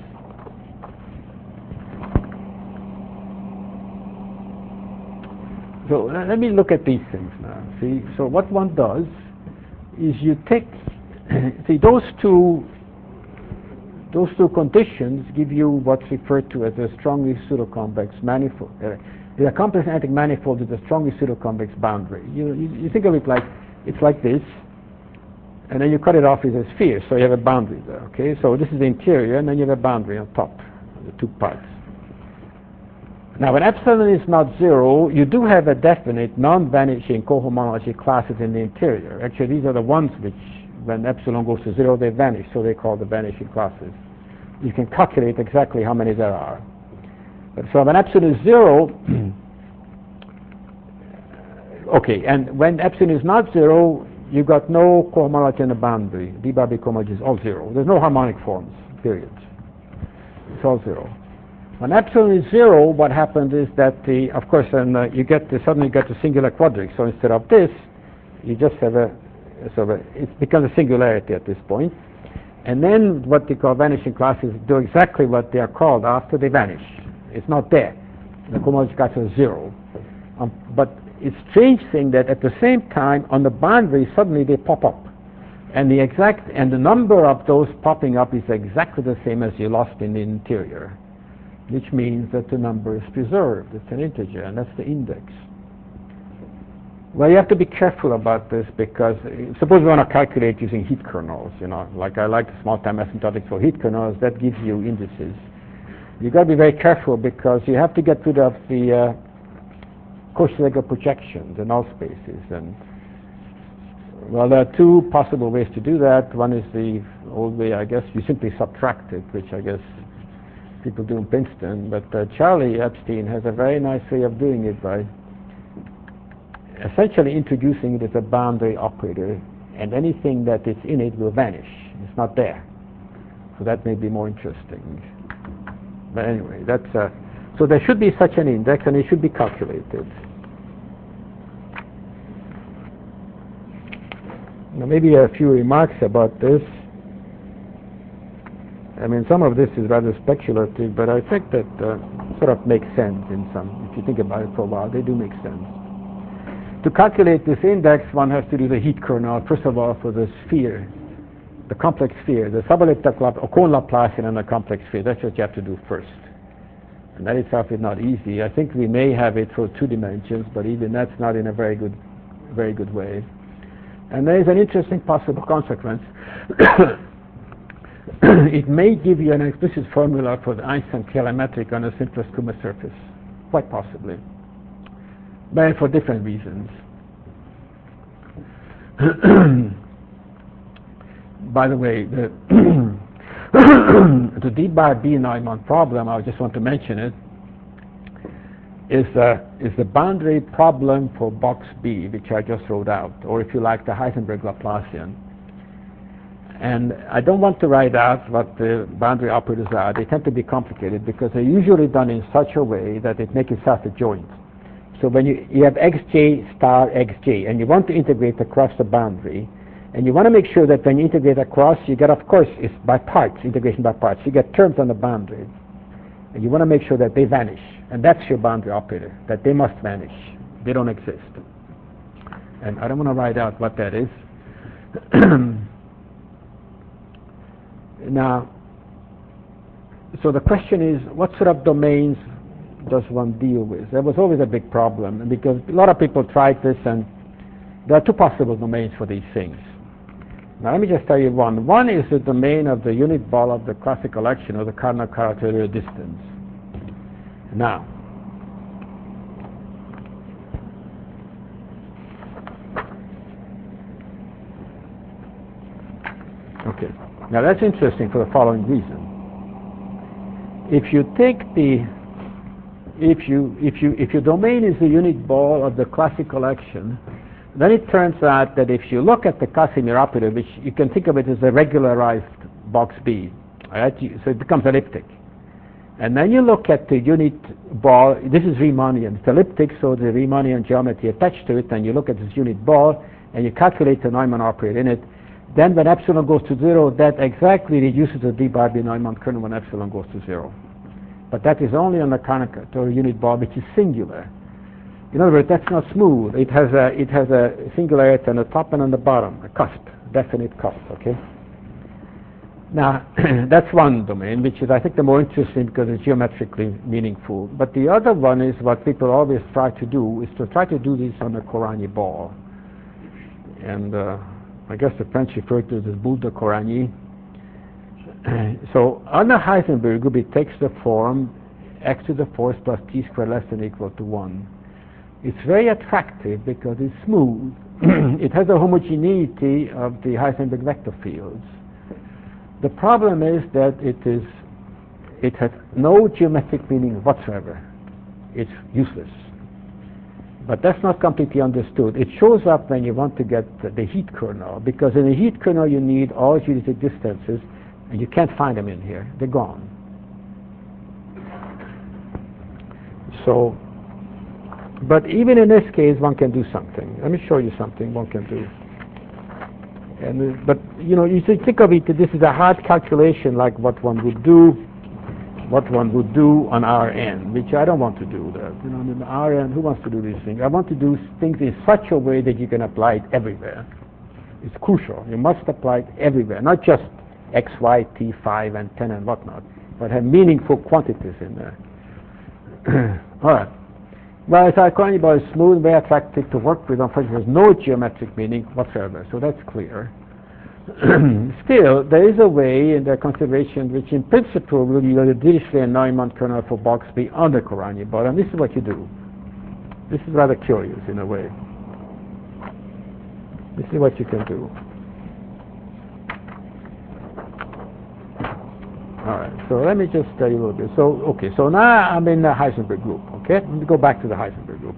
So let me look at these things now. See, so what one does is you take, see, those two Those two conditions give you what's referred to as a strongly pseudoconvex manifold. The complex analytic manifold is a strongly pseudoconvex boundary. You think of it like it's like this, and then you cut it off as a sphere, so you have a boundary there. Okay, so this is the interior, and then you have a boundary on top, the two parts. Now, when epsilon is not 0, you do have a definite non-vanishing cohomology classes in the interior. Actually, these are the ones which, when epsilon goes to 0, they vanish, so they call the vanishing classes. You can calculate exactly how many there are. But so when epsilon is 0, okay, and when epsilon is not 0, you've got no cohomology in the boundary. D-Barbie cohomology is all 0. There's no harmonic forms, period. It's all 0. When epsilon is 0, what happens is that of course, then suddenly you get a singular quadric. So instead of this, you just have it becomes a singularity at this point. And then what they call vanishing classes do exactly what they are called after they vanish. It's not there. The cohomology class is 0. But it's a strange thing that at the same time, on the boundary, suddenly they pop up. And the number of those popping up is exactly the same as you lost in the interior, which means that the number is preserved. It's an integer, and that's the index. Well, you have to be careful about this, because suppose we want to calculate using heat kernels, like I like the small-time asymptotics for heat kernels, that gives you indices. You've got to be very careful, because you have to get rid of the Cauchy-Legge projections in all spaces. And well, there are two possible ways to do that. One is the old way, I guess, you simply subtract it, which I guess people do in Princeton, but Charlie Epstein has a very nice way of doing it by essentially introducing it as a boundary operator, and anything that is in it will vanish. It's not there. So that may be more interesting. But anyway, so there should be such an index, and it should be calculated. Now, maybe a few remarks about this. I mean, some of this is rather speculative, but I think that sort of makes sense in some. If you think about it for a while, they do make sense. To calculate this index, one has to do the heat kernel, first of all, for the sphere, the complex sphere, the subelliptic cone Laplacian and the complex sphere. That's what you have to do first. And that itself is not easy. I think we may have it for 2 dimensions, but even that's not in a very good way. And there is an interesting possible consequence. It may give you an explicit formula for the Einstein calorimetric on a simplest Kuma surface, quite possibly, but for different reasons. By the way, the D-Bar-B Neumann problem, I just want to mention it, is the boundary problem for box B, which I just wrote out, or if you like, the Heisenberg Laplacian. And I don't want to write out what the boundary operators are. They tend to be complicated because they're usually done in such a way that it makes itself a joint. So when you have xj star xj, and you want to integrate across the boundary, and you want to make sure that when you integrate across, you get, of course, it's by parts, integration by parts. You get terms on the boundary, and you want to make sure that they vanish. And that's your boundary operator, that they must vanish. They don't exist. And I don't want to write out what that is. Now, so the question is, what sort of domains does one deal with? That was always a big problem, because a lot of people tried this, and there are 2 possible domains for these things. Now, let me just tell you one. One is the domain of the unit ball of the classical action, or the Carnot-Carteret distance. Now, okay. Now that's interesting for the following reason. If you take if your domain is the unit ball of the classical action, then it turns out that if you look at the Casimir operator, which you can think of it as a regularized box B, right? So it becomes elliptic. And then you look at the unit ball. This is Riemannian. It's elliptic, so the Riemannian geometry attached to it, and you look at this unit ball, and you calculate the Neumann operator in it. Then when epsilon goes to 0, that exactly reduces the D-Bar-B Neumann kernel when epsilon goes to 0. But that is only on the Carnot-Carteret unit ball, which is singular. In other words, that's not smooth. It has a singularity on the top and on the bottom, a cusp, definite cusp, okay? Now, that's one domain, which is, I think, the more interesting because it's geometrically meaningful. But the other one is what people always try to do, is to try to do this on a Corani ball. And I guess the French refer to it as boule de Corani. So on the Heisenberg group, it takes the form x to the fourth plus t squared less than or equal to 1. It's very attractive because it's smooth. It has a homogeneity of the Heisenberg vector fields. The problem is that it has no geometric meaning whatsoever. It's useless. But that's not completely understood. It shows up when you want to get the heat kernel, because in the heat kernel you need all geodesic distances, and you can't find them in here. They're gone. So, but even in this case, one can do something. Let me show you something one can do. And, but you know, you should think of it that this is a hard calculation, like what one would do on Rn, which I don't want to do that. You know, I mean, Rn, who wants to do these things? I want to do things in such a way that you can apply it everywhere. It's crucial. You must apply it everywhere, not just x, y, t, 5, and 10, and whatnot, but have meaningful quantities in there. All right. Well, it's Corani ball is smooth, very attractive to work with. Unfortunately, there's no geometric meaning whatsoever, so that's clear. Still, there is a way in their consideration which in principle will yield a Dirichlet and Neumann kernel for Boxby on the Corani ball, and this is what you do. This is rather curious in a way. This is what you can do. All right, so let me just tell you a little bit. So, okay, so now I'm in the Heisenberg group, okay? Let me go back to the Heisenberg group.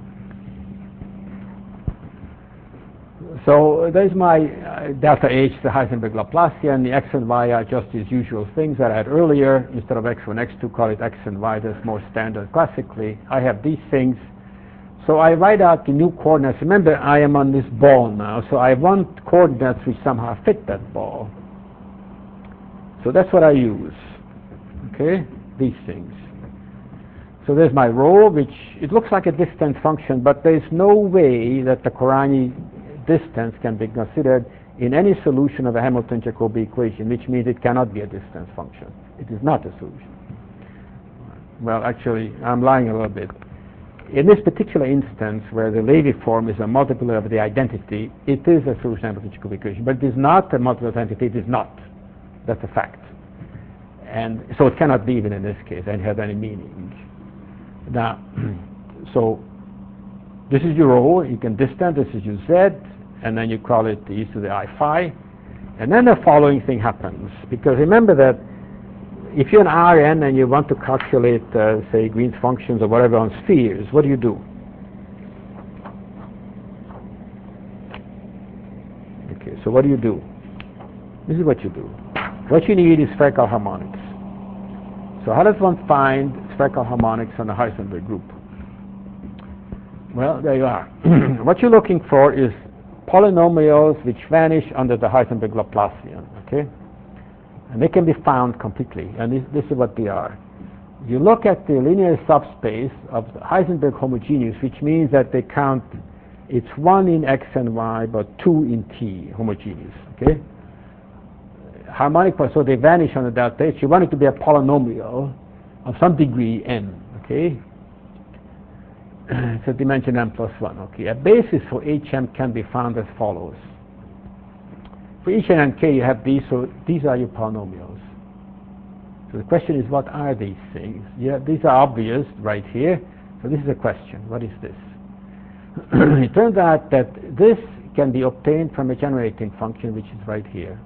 So there's my delta H, the Heisenberg Laplacian. The x and y are just these usual things that I had earlier. Instead of x1, x2, call it x and y. That's more standard classically. I have these things. So I write out the new coordinates. Remember, I am on this ball now, so I want coordinates which somehow fit that ball. So that's what I use. Okay, these things. So there's my rho, which it looks like a distance function, but there's no way that the Corani distance can be considered in any solution of a Hamilton-Jacobi equation, which means it cannot be a distance function. It is not a solution. Well, actually, I'm lying a little bit. In this particular instance, where the Levy form is a multiple of the identity, it is a solution of the Hamilton-Jacobi equation, but it is not a multiple of the identity. It is not. That's a fact. And so it cannot be even in this case and have any meaning. Now, so this is your rho, you can distance, this is your z, and then you call it e to the I phi. And then the following thing happens, because remember that if you're an Rn and you want to calculate, say, Green's functions or whatever on spheres, what do you do? Okay, so what do you do? This is what you do. What you need is spherical harmonics. So how does one find spherical harmonics on the Heisenberg group? Well, there you are. What you're looking for is polynomials which vanish under the Heisenberg Laplacian, okay? And they can be found completely, and this is what they are. You look at the linear subspace of the Heisenberg homogeneous, which means that they count, it's 1 in x and y, but 2 in t, homogeneous, okay? Harmonic, so they vanish on the delta H. You want it to be a polynomial of some degree n, okay? It's a dimension n plus 1, okay? A basis for Hm can be found as follows. For each n and k, you have these, so these are your polynomials. So the question is, what are these things? Yeah, these are obvious right here. So this is a question. What is this? It turns out that this can be obtained from a generating function, which is right here.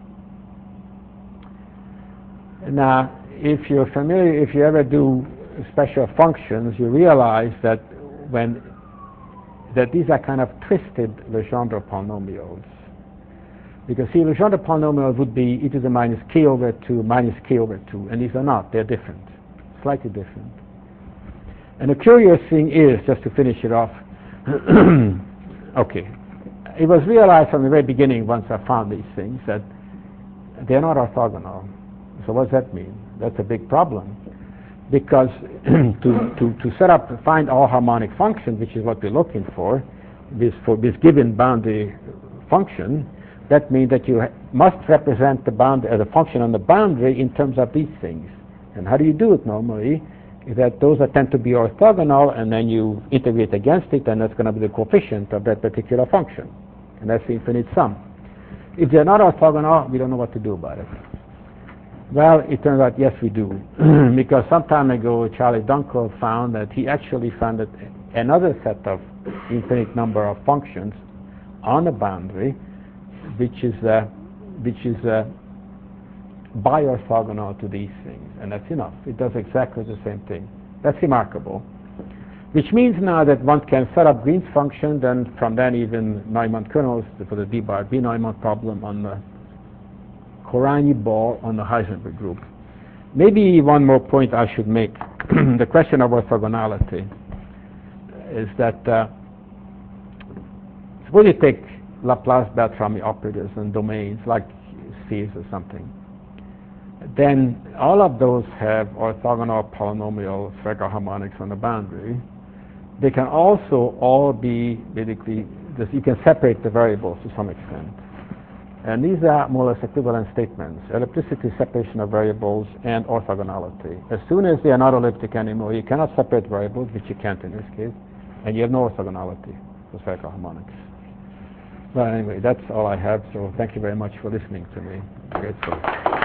Now, if you're familiar, if you ever do special functions, you realize that these are kind of twisted Legendre polynomials. Because see, Legendre polynomial would be e to the minus k over 2 minus k over 2, and these are not. They're different, slightly different. And the curious thing is, just to finish it off, okay, it was realized from the very beginning, once I found these things, that they're not orthogonal. So what does that mean? That's a big problem, because to set up, find all harmonic functions, which is what we're looking for, this given boundary function, that means that you must represent the the function on the boundary in terms of these things. And how do you do it normally? Is that those that tend to be orthogonal, and then you integrate against it, and that's going to be the coefficient of that particular function. And that's the infinite sum. If they're not orthogonal, we don't know what to do about it. Well, it turns out, yes, we do. Because some time ago, Charlie Dunkle found that he actually found that another set of infinite number of functions on the boundary, which is bi-orthogonal to these things, and that's enough. It does exactly the same thing. That's remarkable. Which means now that one can set up Green's function, and from then even Neumann kernels for the d bar b Neumann problem on the Korany ball on the Heisenberg group. Maybe one more point I should make. The question of orthogonality is that suppose you take Laplace-Beltrami operators and domains like spheres or something. Then all of those have orthogonal polynomial spherical harmonics on the boundary. They can also all be basically, you can separate the variables to some extent. And these are more or less equivalent statements: ellipticity, separation of variables, and orthogonality. As soon as they are not elliptic anymore, you cannot separate variables, which you can't in this case, and you have no orthogonality for spherical harmonics. Well, anyway, that's all I have, so thank you very much for listening to me. I'm grateful.